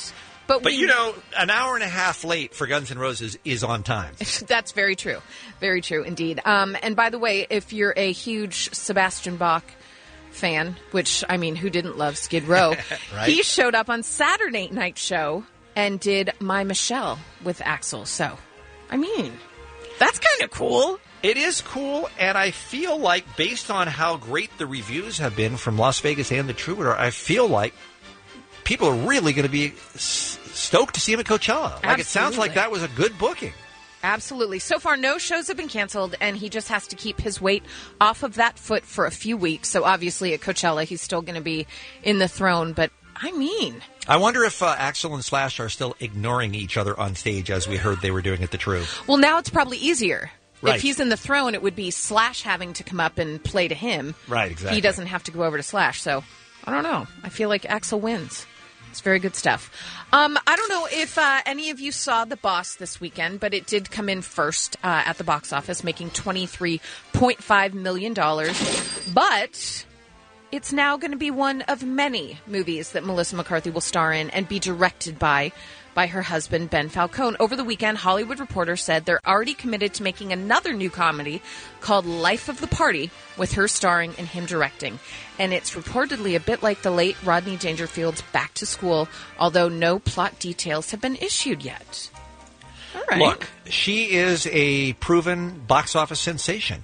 But an hour and a half late for Guns N' Roses is on time. That's very true. Very true indeed. And by the way, if you're a huge Sebastian Bach fan, which, I mean, who didn't love Skid Row? Right. He showed up on Saturday Night Show and did My Michelle with Axl. So, I mean, that's kind of cool. It is cool, and I feel like, based on how great the reviews have been from Las Vegas and the Troubadour, I feel like people are really going to be stoked to see him at Coachella. Like, it sounds like that was a good booking. Absolutely. So far, no shows have been canceled, and he just has to keep his weight off of that foot for a few weeks. So obviously at Coachella, he's still going to be in the throne. But, I mean... I wonder if Axl and Slash are still ignoring each other on stage, as we heard they were doing at the True. Well, now it's probably easier. Right. If he's in the throne, it would be Slash having to come up and play to him. Right, exactly. He doesn't have to go over to Slash. So, I don't know. I feel like Axl wins. It's very good stuff. I don't know if any of you saw The Boss this weekend, but it did come in first at the box office, making $23.5 million. But it's now going to be one of many movies that Melissa McCarthy will star in and be directed by her husband, Ben Falcone. Over the weekend, Hollywood Reporter said they're already committed to making another new comedy called Life of the Party, with her starring and him directing. And it's reportedly a bit like the late Rodney Dangerfield's Back to School, although no plot details have been issued yet. All right. Look, she is a proven box office sensation.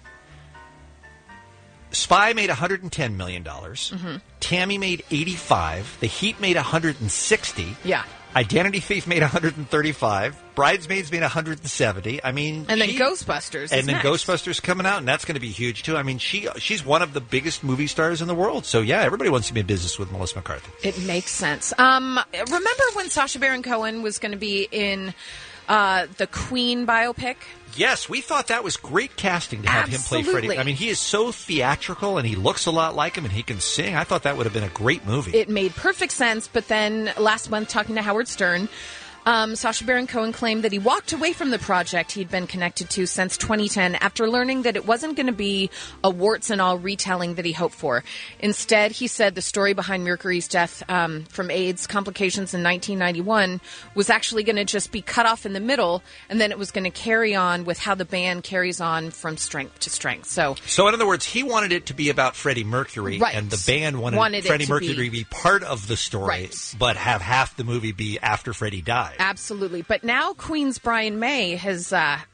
Spy made $110 million. Mm-hmm. Tammy made $85. The Heat made $160. Yeah. Identity Thief made $135. Bridesmaids made $170. I mean, and then Ghostbusters. And then next. Ghostbusters coming out, and that's going to be huge too. I mean, she's one of the biggest movie stars in the world. So yeah, everybody wants to be in business with Melissa McCarthy. It makes sense. Remember when Sacha Baron Cohen was going to be in the Queen biopic? Yes, we thought that was great casting to have him play Freddie. I mean, he is so theatrical, and he looks a lot like him, and he can sing. I thought that would have been a great movie. It made perfect sense, but then last month, talking to Howard Stern, Sacha Baron Cohen claimed that he walked away from the project he'd been connected to since 2010 after learning that it wasn't going to be a warts-and-all retelling that he hoped for. Instead, he said the story behind Mercury's death from AIDS complications in 1991 was actually going to just be cut off in the middle, and then it was going to carry on with how the band carries on from strength to strength. So in other words, he wanted it to be about Freddie Mercury, right. And the band wanted Freddie Mercury to be part of the story, right. But have half the movie be after Freddie died. Absolutely. But now Queen's Brian May has,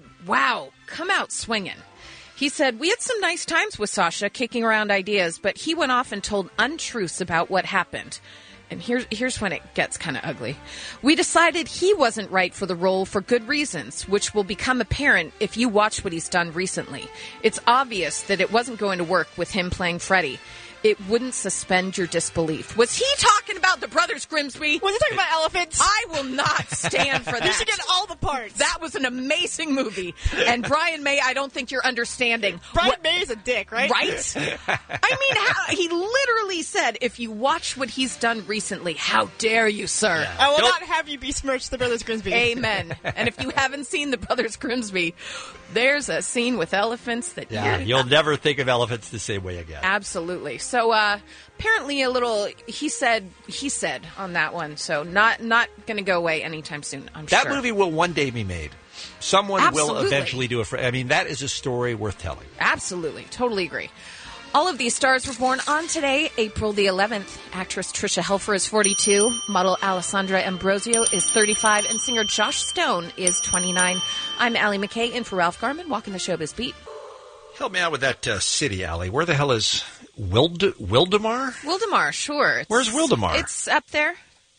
come out swinging. He said, we had some nice times with Sacha kicking around ideas, but he went off and told untruths about what happened. And here's when it gets kind of ugly. We decided he wasn't right for the role for good reasons, which will become apparent if you watch what he's done recently. It's obvious that it wasn't going to work with him playing Freddie. It wouldn't suspend your disbelief. Was he talking about the Brothers Grimsby? Was he talking about elephants? I will not stand for that. You should get all the parts. That was an amazing movie. And Brian May, I don't think you're understanding. Brian May is a dick, right? Right? I mean, he literally said, if you watch what he's done recently, how dare you, sir? Yeah. I will not have you besmirch the Brothers Grimsby. Amen. And if you haven't seen the Brothers Grimsby, there's a scene with elephants that you'll never think of elephants the same way again. Absolutely. So apparently a little he said on that one. So not going to go away anytime soon, I'm sure. That movie will one day be made. Someone Absolutely. will eventually do it. I mean, that is a story worth telling. Absolutely. Totally agree. All of these stars were born on today, April the 11th. Actress Tricia Helfer is 42, model Alessandra Ambrosio is 35, and singer Josh Stone is 29. I'm Allie McKay, in for Ralph Garman, walking the Showbiz Beat. Help me out with that city, Allie. Where the hell is Wildemar? Wildemar, sure. Where's Wildemar? It's up there.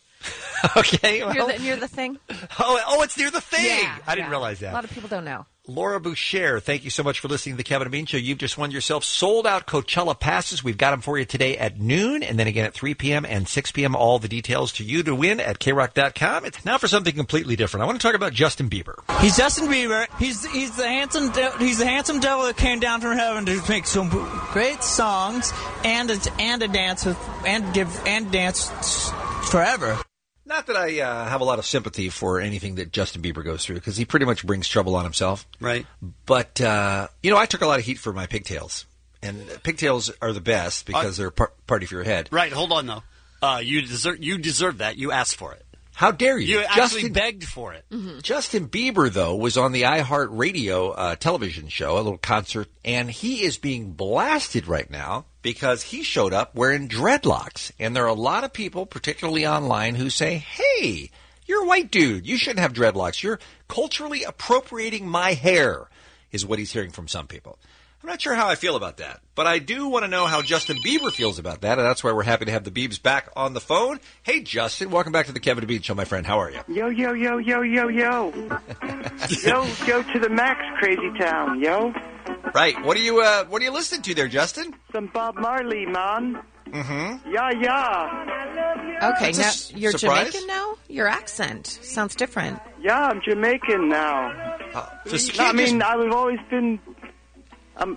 Okay. Well, near the thing. Oh, it's near the thing. Yeah, I didn't realize that. A lot of people don't know. Laura Boucher, thank you so much for listening to the Kevin and Bean Show. You've just won yourself sold-out Coachella passes. We've got them for you today at noon, and then again at 3 p.m. and 6 p.m. All the details to you to win at KROC.com. It's now for something completely different. I want to talk about Justin Bieber. He's Justin Bieber. He's the handsome devil that came down from heaven to make some great songs and dance forever. Not that I have a lot of sympathy for anything that Justin Bieber goes through, because he pretty much brings trouble on himself. Right. But, I took a lot of heat for my pigtails. And pigtails are the best because they're party for your head. Right. Hold on, though. You deserve that. You asked for it. How dare you? You actually begged for it. Justin Bieber, though, was on the iHeartRadio television show, a little concert, and he is being blasted right now because he showed up wearing dreadlocks. And there are a lot of people, particularly online, who say, hey, you're a white dude. You shouldn't have dreadlocks. You're culturally appropriating my hair, is what he's hearing from some people. I'm not sure how I feel about that, but I do want to know how Justin Bieber feels about that, and that's why we're happy to have the Biebs back on the phone. Hey, Justin, welcome back to the Kevin and Bean Show, my friend. How are you? Yo, yo, yo, yo, yo, yo. Yo to the max, crazy town, yo. Right. What are you listening to there, Justin? Some Bob Marley, man. Mm-hmm. Yeah, yeah. Okay, now you're surprise? Jamaican now? Your accent sounds different. Yeah, I'm Jamaican now. I've always been. I'm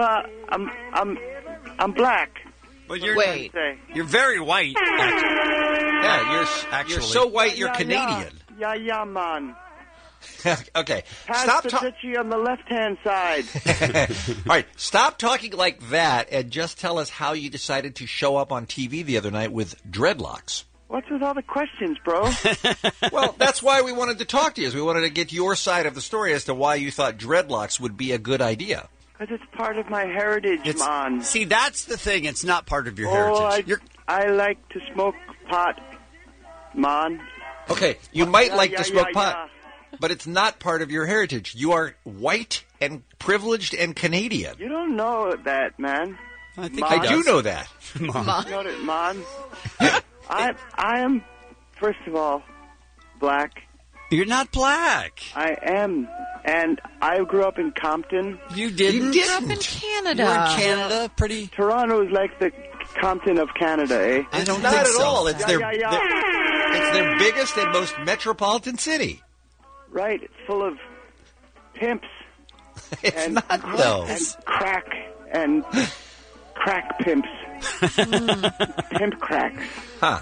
black. But you're You're very white. Yeah, you're so white you're Canadian. Yeah, man. Okay, Pass stop the talking. touchy on the left-hand side. All right, stop talking like that and just tell us how you decided to show up on TV the other night with dreadlocks. What's with all the questions, bro? Well, that's why we wanted to talk to you. Is we wanted to get your side of the story as to why you thought dreadlocks would be a good idea. Because it's part of my heritage, man. See, that's the thing. It's not part of your heritage. I like to smoke pot, man. Okay, you might like yeah, to smoke yeah, pot, but it's not part of your heritage. You are white and privileged and Canadian. You don't know that, man. I think I do know that. You know that, man. I am, first of all, black. You're not black. I am. And I grew up in Compton. You didn't? You grew up in Canada. You're in Canada, pretty. Toronto is like the Compton of Canada, eh? I don't think not so. at all. It's Yeah. it's their biggest and most metropolitan city. Right. It's full of pimps. It's not, though. And crack pimps. Pimp cracks. Huh.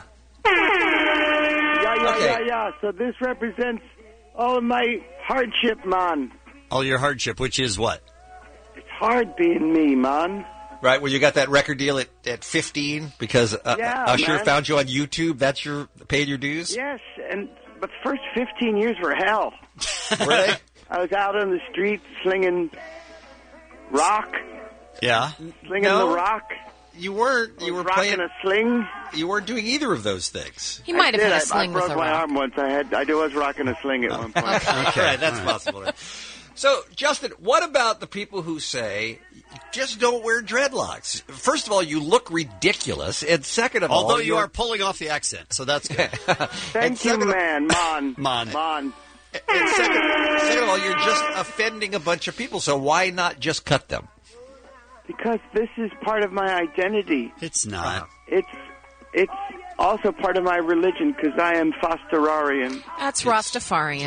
Yeah. So this represents all of my hardship, man. All your hardship, which is what? It's hard being me, man. Right, well, you got that record deal at 15 because Usher man. found you on YouTube. That's paid your dues? Yes, but the first 15 years were hell. Were they? I was out on the street slinging rock. Yeah. Slinging the rock. You weren't. You were rocking playing a sling. You weren't doing either of those things. He might have had a I sling with broke a my rock. arm once. I was rocking a sling at one point. Okay, that's possible. So, Justin, what about the people who say, just don't wear dreadlocks? First of all, you look ridiculous. And second of all... Although you are pulling off the accent, so that's good. Thank you, man. Man. And second of all, you're just offending a bunch of people, so why not just cut them? Because this is part of my identity. It's not. It's also part of my religion because I am Fosterarian. That's Rastafarian.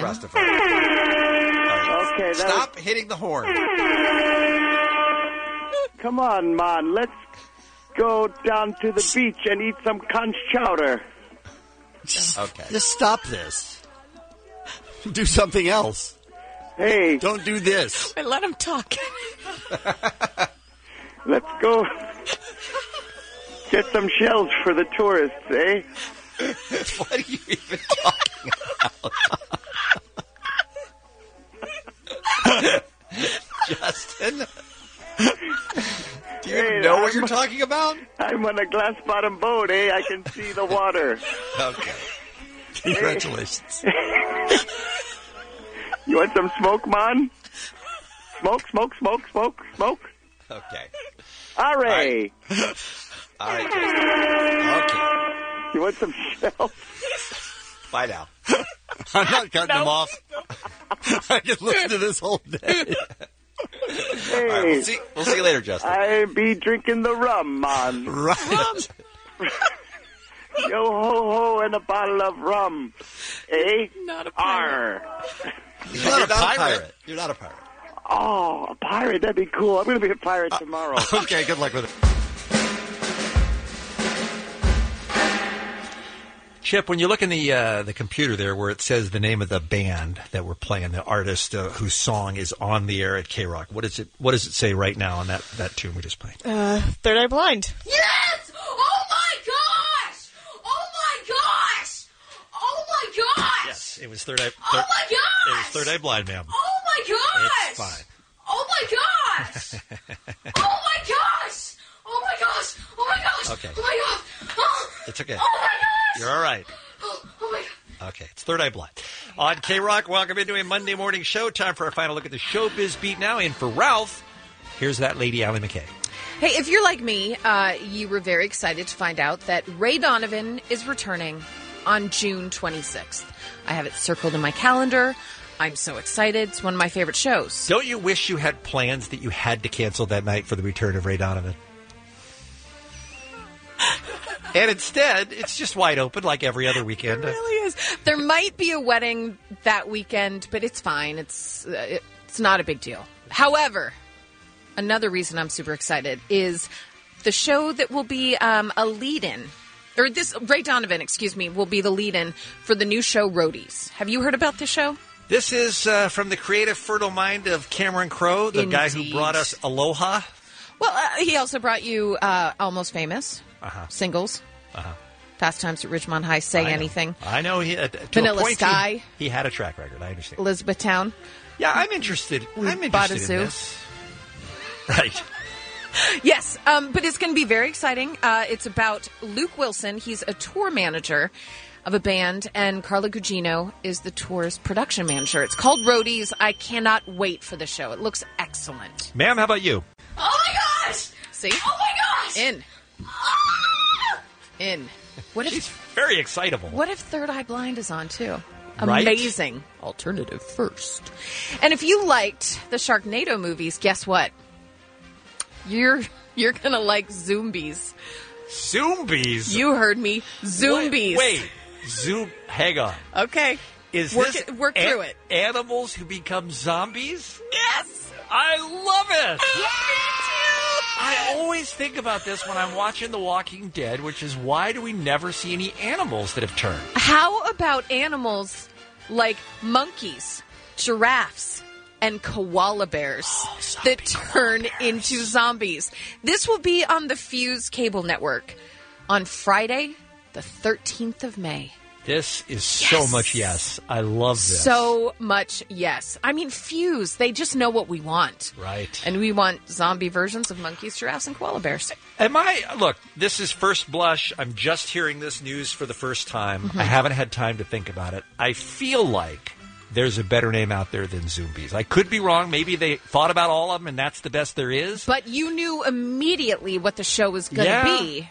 Okay, Stop hitting the horn. Come on, man. Let's go down to the beach and eat some conch chowder. Okay. Just stop this. Do something else. Hey. Don't do this. Wait, let him talk. Let's go get some shells for the tourists, eh? What are you even talking about? Justin? Do you even know what you're talking about? I'm on a glass-bottom boat, eh? I can see the water. Okay. Congratulations. You want some smoke, man? Smoke. Okay. All right. All right, Justin. Okay. You want some shells? Bye now. I'm not cutting them off. I can listen to this whole day. Hey. All right, we'll see you later, Justin. I be drinking the rum, man. Rum? Yo ho ho and a bottle of rum. Eh? Not a pirate. You're not a pirate. You're not a pirate. Oh, a pirate. That'd be cool. I'm going to be a pirate tomorrow. Okay, good luck with it. Chip, when you look in the computer there where it says the name of the band that we're playing, the artist whose song is on the air at K-Rock, what does it say right now on that tune we just played? Third Eye Blind. Yes! Oh my gosh! Oh my gosh! Oh my Yes, it was Third Eye. Oh my gosh! It was Third Eye Blind, ma'am. Oh my gosh! It's fine. Oh my gosh! Oh my gosh! Oh my gosh! Oh my gosh! Okay. Oh my gosh! Oh, It's okay. oh my gosh! You're all right. Oh my gosh! Okay, it's Third Eye Blind. On K-Rock, welcome into a Monday morning show. Time for our final look at the showbiz beat now. And for Ralph, here's that lady, Allie McKay. Hey, if you're like me, you were very excited to find out that Ray Donovan is returning on June 26th. I have it circled in my calendar. I'm so excited. It's one of my favorite shows. Don't you wish you had plans that you had to cancel that night for the return of Ray Donovan? And instead, it's just wide open like every other weekend. It really is. There might be a wedding that weekend, but it's fine. It's not a big deal. However, another reason I'm super excited is the show that will be a lead-in. Or Ray Donovan, will be the lead-in for the new show Roadies. Have you heard about this show? This is from the creative, fertile mind of Cameron Crowe, the guy who brought us Aloha. Well, he also brought you Almost Famous, Singles, Fast Times at Ridgemont High, Say Anything. I know. Vanilla Sky. He had a track record, I understand. Elizabethtown. Yeah, I'm interested. I'm interested in this. Right. Yes, but it's going to be very exciting. It's about Luke Wilson. He's a tour manager of a band, and Carla Gugino is the tour's production manager. It's called Roadies. I cannot wait for the show. It looks excellent. Ma'am, how about you? Oh my gosh! See? Oh my gosh! In. Ah! In. What if, She's very excitable. What if Third Eye Blind is on, too? Right? Amazing. Alternative first. And if you liked the Sharknado movies, guess what? You're going to like Zombies. Zombies? You heard me. Zombies. Wait. Hang on. Okay. Work through it. Animals who become zombies? Yes. I love it. Me too. I always think about this when I'm watching The Walking Dead, which is why do we never see any animals that have turned? How about animals like monkeys, giraffes, and koala bears that turn into zombies? This will be on the Fuse cable network on Friday, the 13th of May. This is so much yes. I love this. So much yes. I mean, Fuse, they just know what we want. Right. And we want zombie versions of monkeys, giraffes, and koala bears. Look, this is first blush. I'm just hearing this news for the first time. Mm-hmm. I haven't had time to think about it. I feel like there's a better name out there than Zombies. I could be wrong. Maybe they thought about all of them and that's the best there is. But you knew immediately what the show was going to be.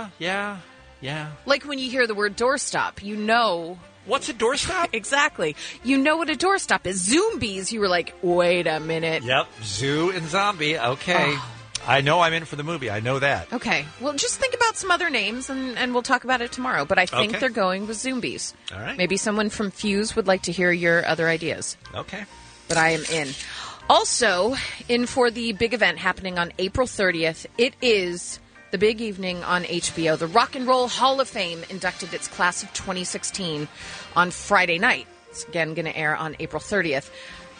Yeah. Like when you hear the word doorstop, you know. What's a doorstop? Exactly. You know what a doorstop is. Zombies, you were like, wait a minute. Yep. Zoo and zombie. Okay. Oh. I know I'm in for the movie. I know that. Okay. Well, just think about some other names and we'll talk about it tomorrow. But I think they're going with Zombies. All right. Maybe someone from Fuse would like to hear your other ideas. Okay. But I am in. Also, in for the big event happening on April 30th, it is the big evening on HBO. The Rock and Roll Hall of Fame inducted its class of 2016 on Friday night. It's again going to air on April 30th.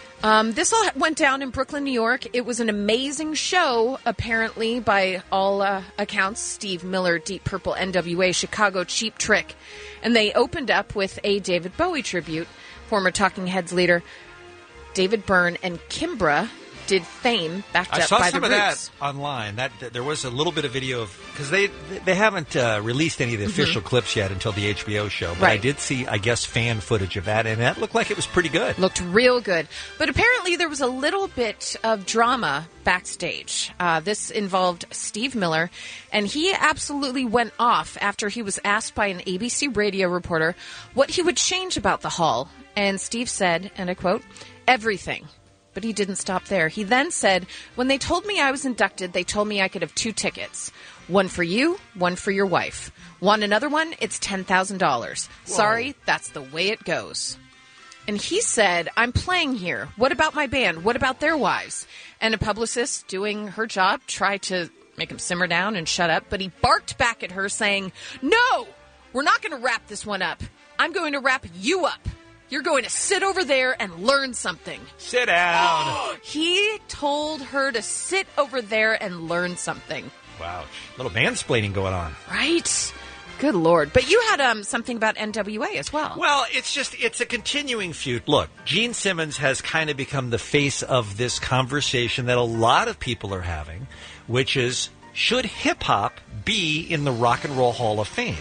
This all went down in Brooklyn, New York. It was an amazing show, apparently, by all accounts. Steve Miller, Deep Purple, NWA, Chicago, Cheap Trick. And they opened up with a David Bowie tribute. Former Talking Heads leader David Byrne and Kimbra did Fame, backed I up saw by some the of Roots. that online. That there was a little bit of video of because they haven't released any of the official clips yet until the HBO show. But I Right. did see, I guess, fan footage of that, and that looked like it was pretty good. Looked real good. But apparently there was a little bit of drama backstage. This involved Steve Miller, and he absolutely went off after he was asked by an ABC radio reporter what he would change about the hall. And Steve said, and I quote, "Everything." But he didn't stop there. He then said, "When they told me I was inducted, they told me I could have 2 tickets. One for you, one for your wife. Want another one? It's $10,000. Sorry, that's the way it goes." And he said, "I'm playing here. What about my band? What about their wives?" And a publicist doing her job tried to make him simmer down and shut up, but he barked back at her saying, "No, we're not going to wrap this one up. I'm going to wrap you up. You're going to sit over there and learn something." Sit down. He told her to sit over there and learn something. Wow. Little mansplaining going on. Right? Good Lord. But you had something about NWA as well. Well, it's a continuing feud. Look, Gene Simmons has kind of become the face of this conversation that a lot of people are having, which is, should hip-hop be in the Rock and Roll Hall of Fame?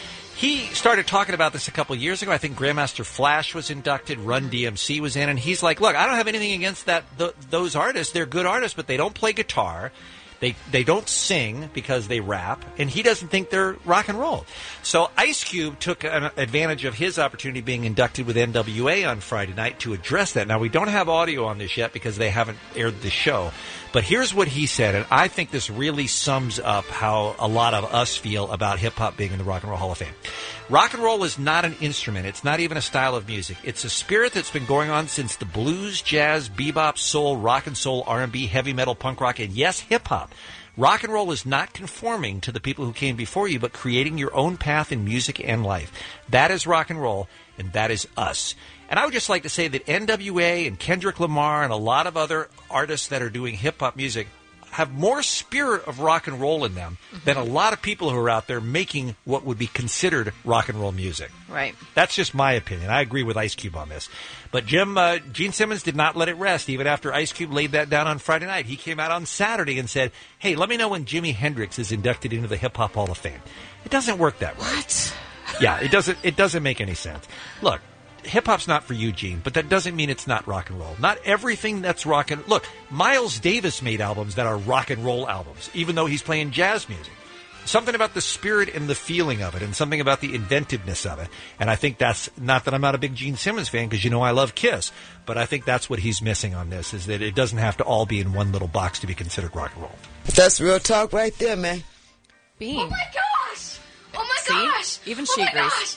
He started talking about this a couple of years ago. I think Grandmaster Flash was inducted, Run DMC was in, and he's like, look, I don't have anything against those artists. They're good artists, but they don't play guitar. They don't sing because they rap, and he doesn't think they're rock and roll. So Ice Cube took an advantage of his opportunity being inducted with NWA on Friday night to address that. Now, we don't have audio on this yet because they haven't aired the show. But here's what he said, and I think this really sums up how a lot of us feel about hip-hop being in the Rock and Roll Hall of Fame. Rock and roll is not an instrument. It's not even a style of music. It's a spirit that's been going on since the blues, jazz, bebop, soul, rock and soul, R&B, heavy metal, punk rock, and yes, hip-hop. Rock and roll is not conforming to the people who came before you, but creating your own path in music and life. That is rock and roll, and that is us. And I would just like to say that NWA and Kendrick Lamar and a lot of other artists that are doing hip-hop music have more spirit of rock and roll in them than a lot of people who are out there making what would be considered rock and roll music. Right. That's just my opinion. I agree with Ice Cube on this. But Gene Simmons did not let it rest even after Ice Cube laid that down on Friday night. He came out on Saturday and said, hey, let me know when Jimi Hendrix is inducted into the Hip Hop Hall of Fame. It doesn't work that way. What? Yeah, it doesn't make any sense. Look, hip-hop's not for you, Gene, but that doesn't mean it's not rock and roll. Not everything that's rock and... Look, Miles Davis made albums that are rock and roll albums, even though he's playing jazz music. Something about the spirit and the feeling of it, and something about the inventiveness of it. And I think that's... Not that I'm not a big Gene Simmons fan, because you know I love Kiss, but I think that's what he's missing on this, is that it doesn't have to all be in one little box to be considered rock and roll. That's real talk right there, man. Bean. Oh my gosh! Oh my gosh! Even oh she my agrees. Gosh.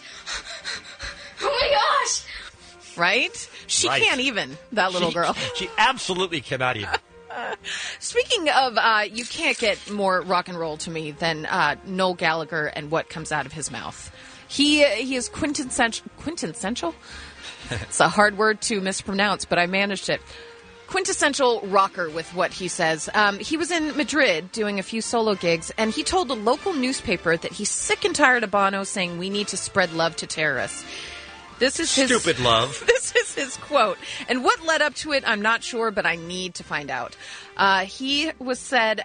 Oh my gosh! Right? She Right. can't even, that little girl. She absolutely cannot even. Speaking of, you can't get more rock and roll to me than Noel Gallagher and what comes out of his mouth. He is quintessential? It's a hard word to mispronounce, but I managed it. Quintessential rocker with what he says. He was in Madrid doing a few solo gigs, and he told a local newspaper that he's sick and tired of Bono saying we need to spread love to terrorists. This is his Stupid love. This is his quote. And what led up to it, I'm not sure, but I need to find out. He said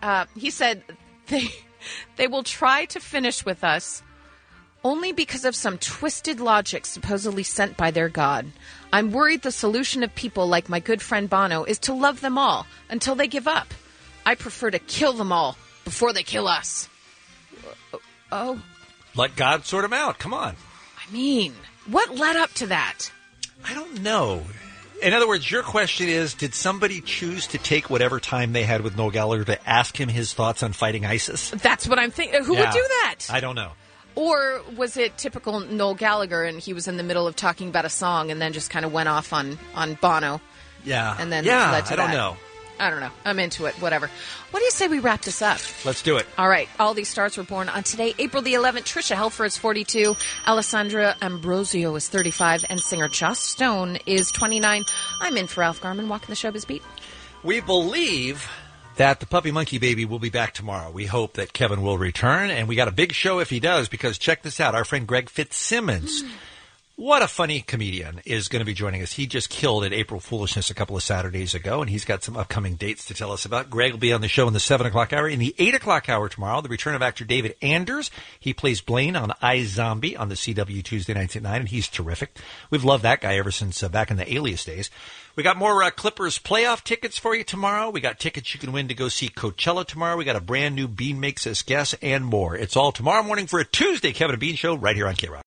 they will try to finish with us only because of some twisted logic supposedly sent by their God. I'm worried the solution of people like my good friend Bono is to love them all until they give up. I prefer to kill them all before they kill us. Oh. Let God sort them out. Come on. I mean, what led up to that? I don't know. In other words, your question is, did somebody choose to take whatever time they had with Noel Gallagher to ask him his thoughts on fighting ISIS? That's what I'm thinking. Who would do that? I don't know. Or was it typical Noel Gallagher and he was in the middle of talking about a song and then just kind of went off on Bono? Yeah. And then yeah, led to I don't that. know. I don't know. I'm into it. Whatever. What do you say we wrap this up? Let's do it. All right. All these stars were born on today, April the 11th. Trisha Helfer is 42. Alessandra Ambrosio is 35. And singer Joss Stone is 29. I'm in for Ralph Garman, walking the showbiz beat. We believe that the Puppy Monkey Baby will be back tomorrow. We hope that Kevin will return, and we got a big show if he does, because check this out. Our friend Greg Fitzsimmons, what a funny comedian, is going to be joining us. He just killed at April Foolishness a couple of Saturdays ago, and he's got some upcoming dates to tell us about. Greg will be on the show in the 7 o'clock hour. In the 8 o'clock hour tomorrow, the return of actor David Anders. He plays Blaine on iZombie on the CW Tuesday nights at 9, and he's terrific. We've loved that guy ever since back in the Alias days. We got more Clippers playoff tickets for you tomorrow. We got tickets you can win to go see Coachella tomorrow. We got a brand new Bean Makes Us Guess and more. It's all tomorrow morning for a Tuesday Kevin and Bean show right here on K-Rock.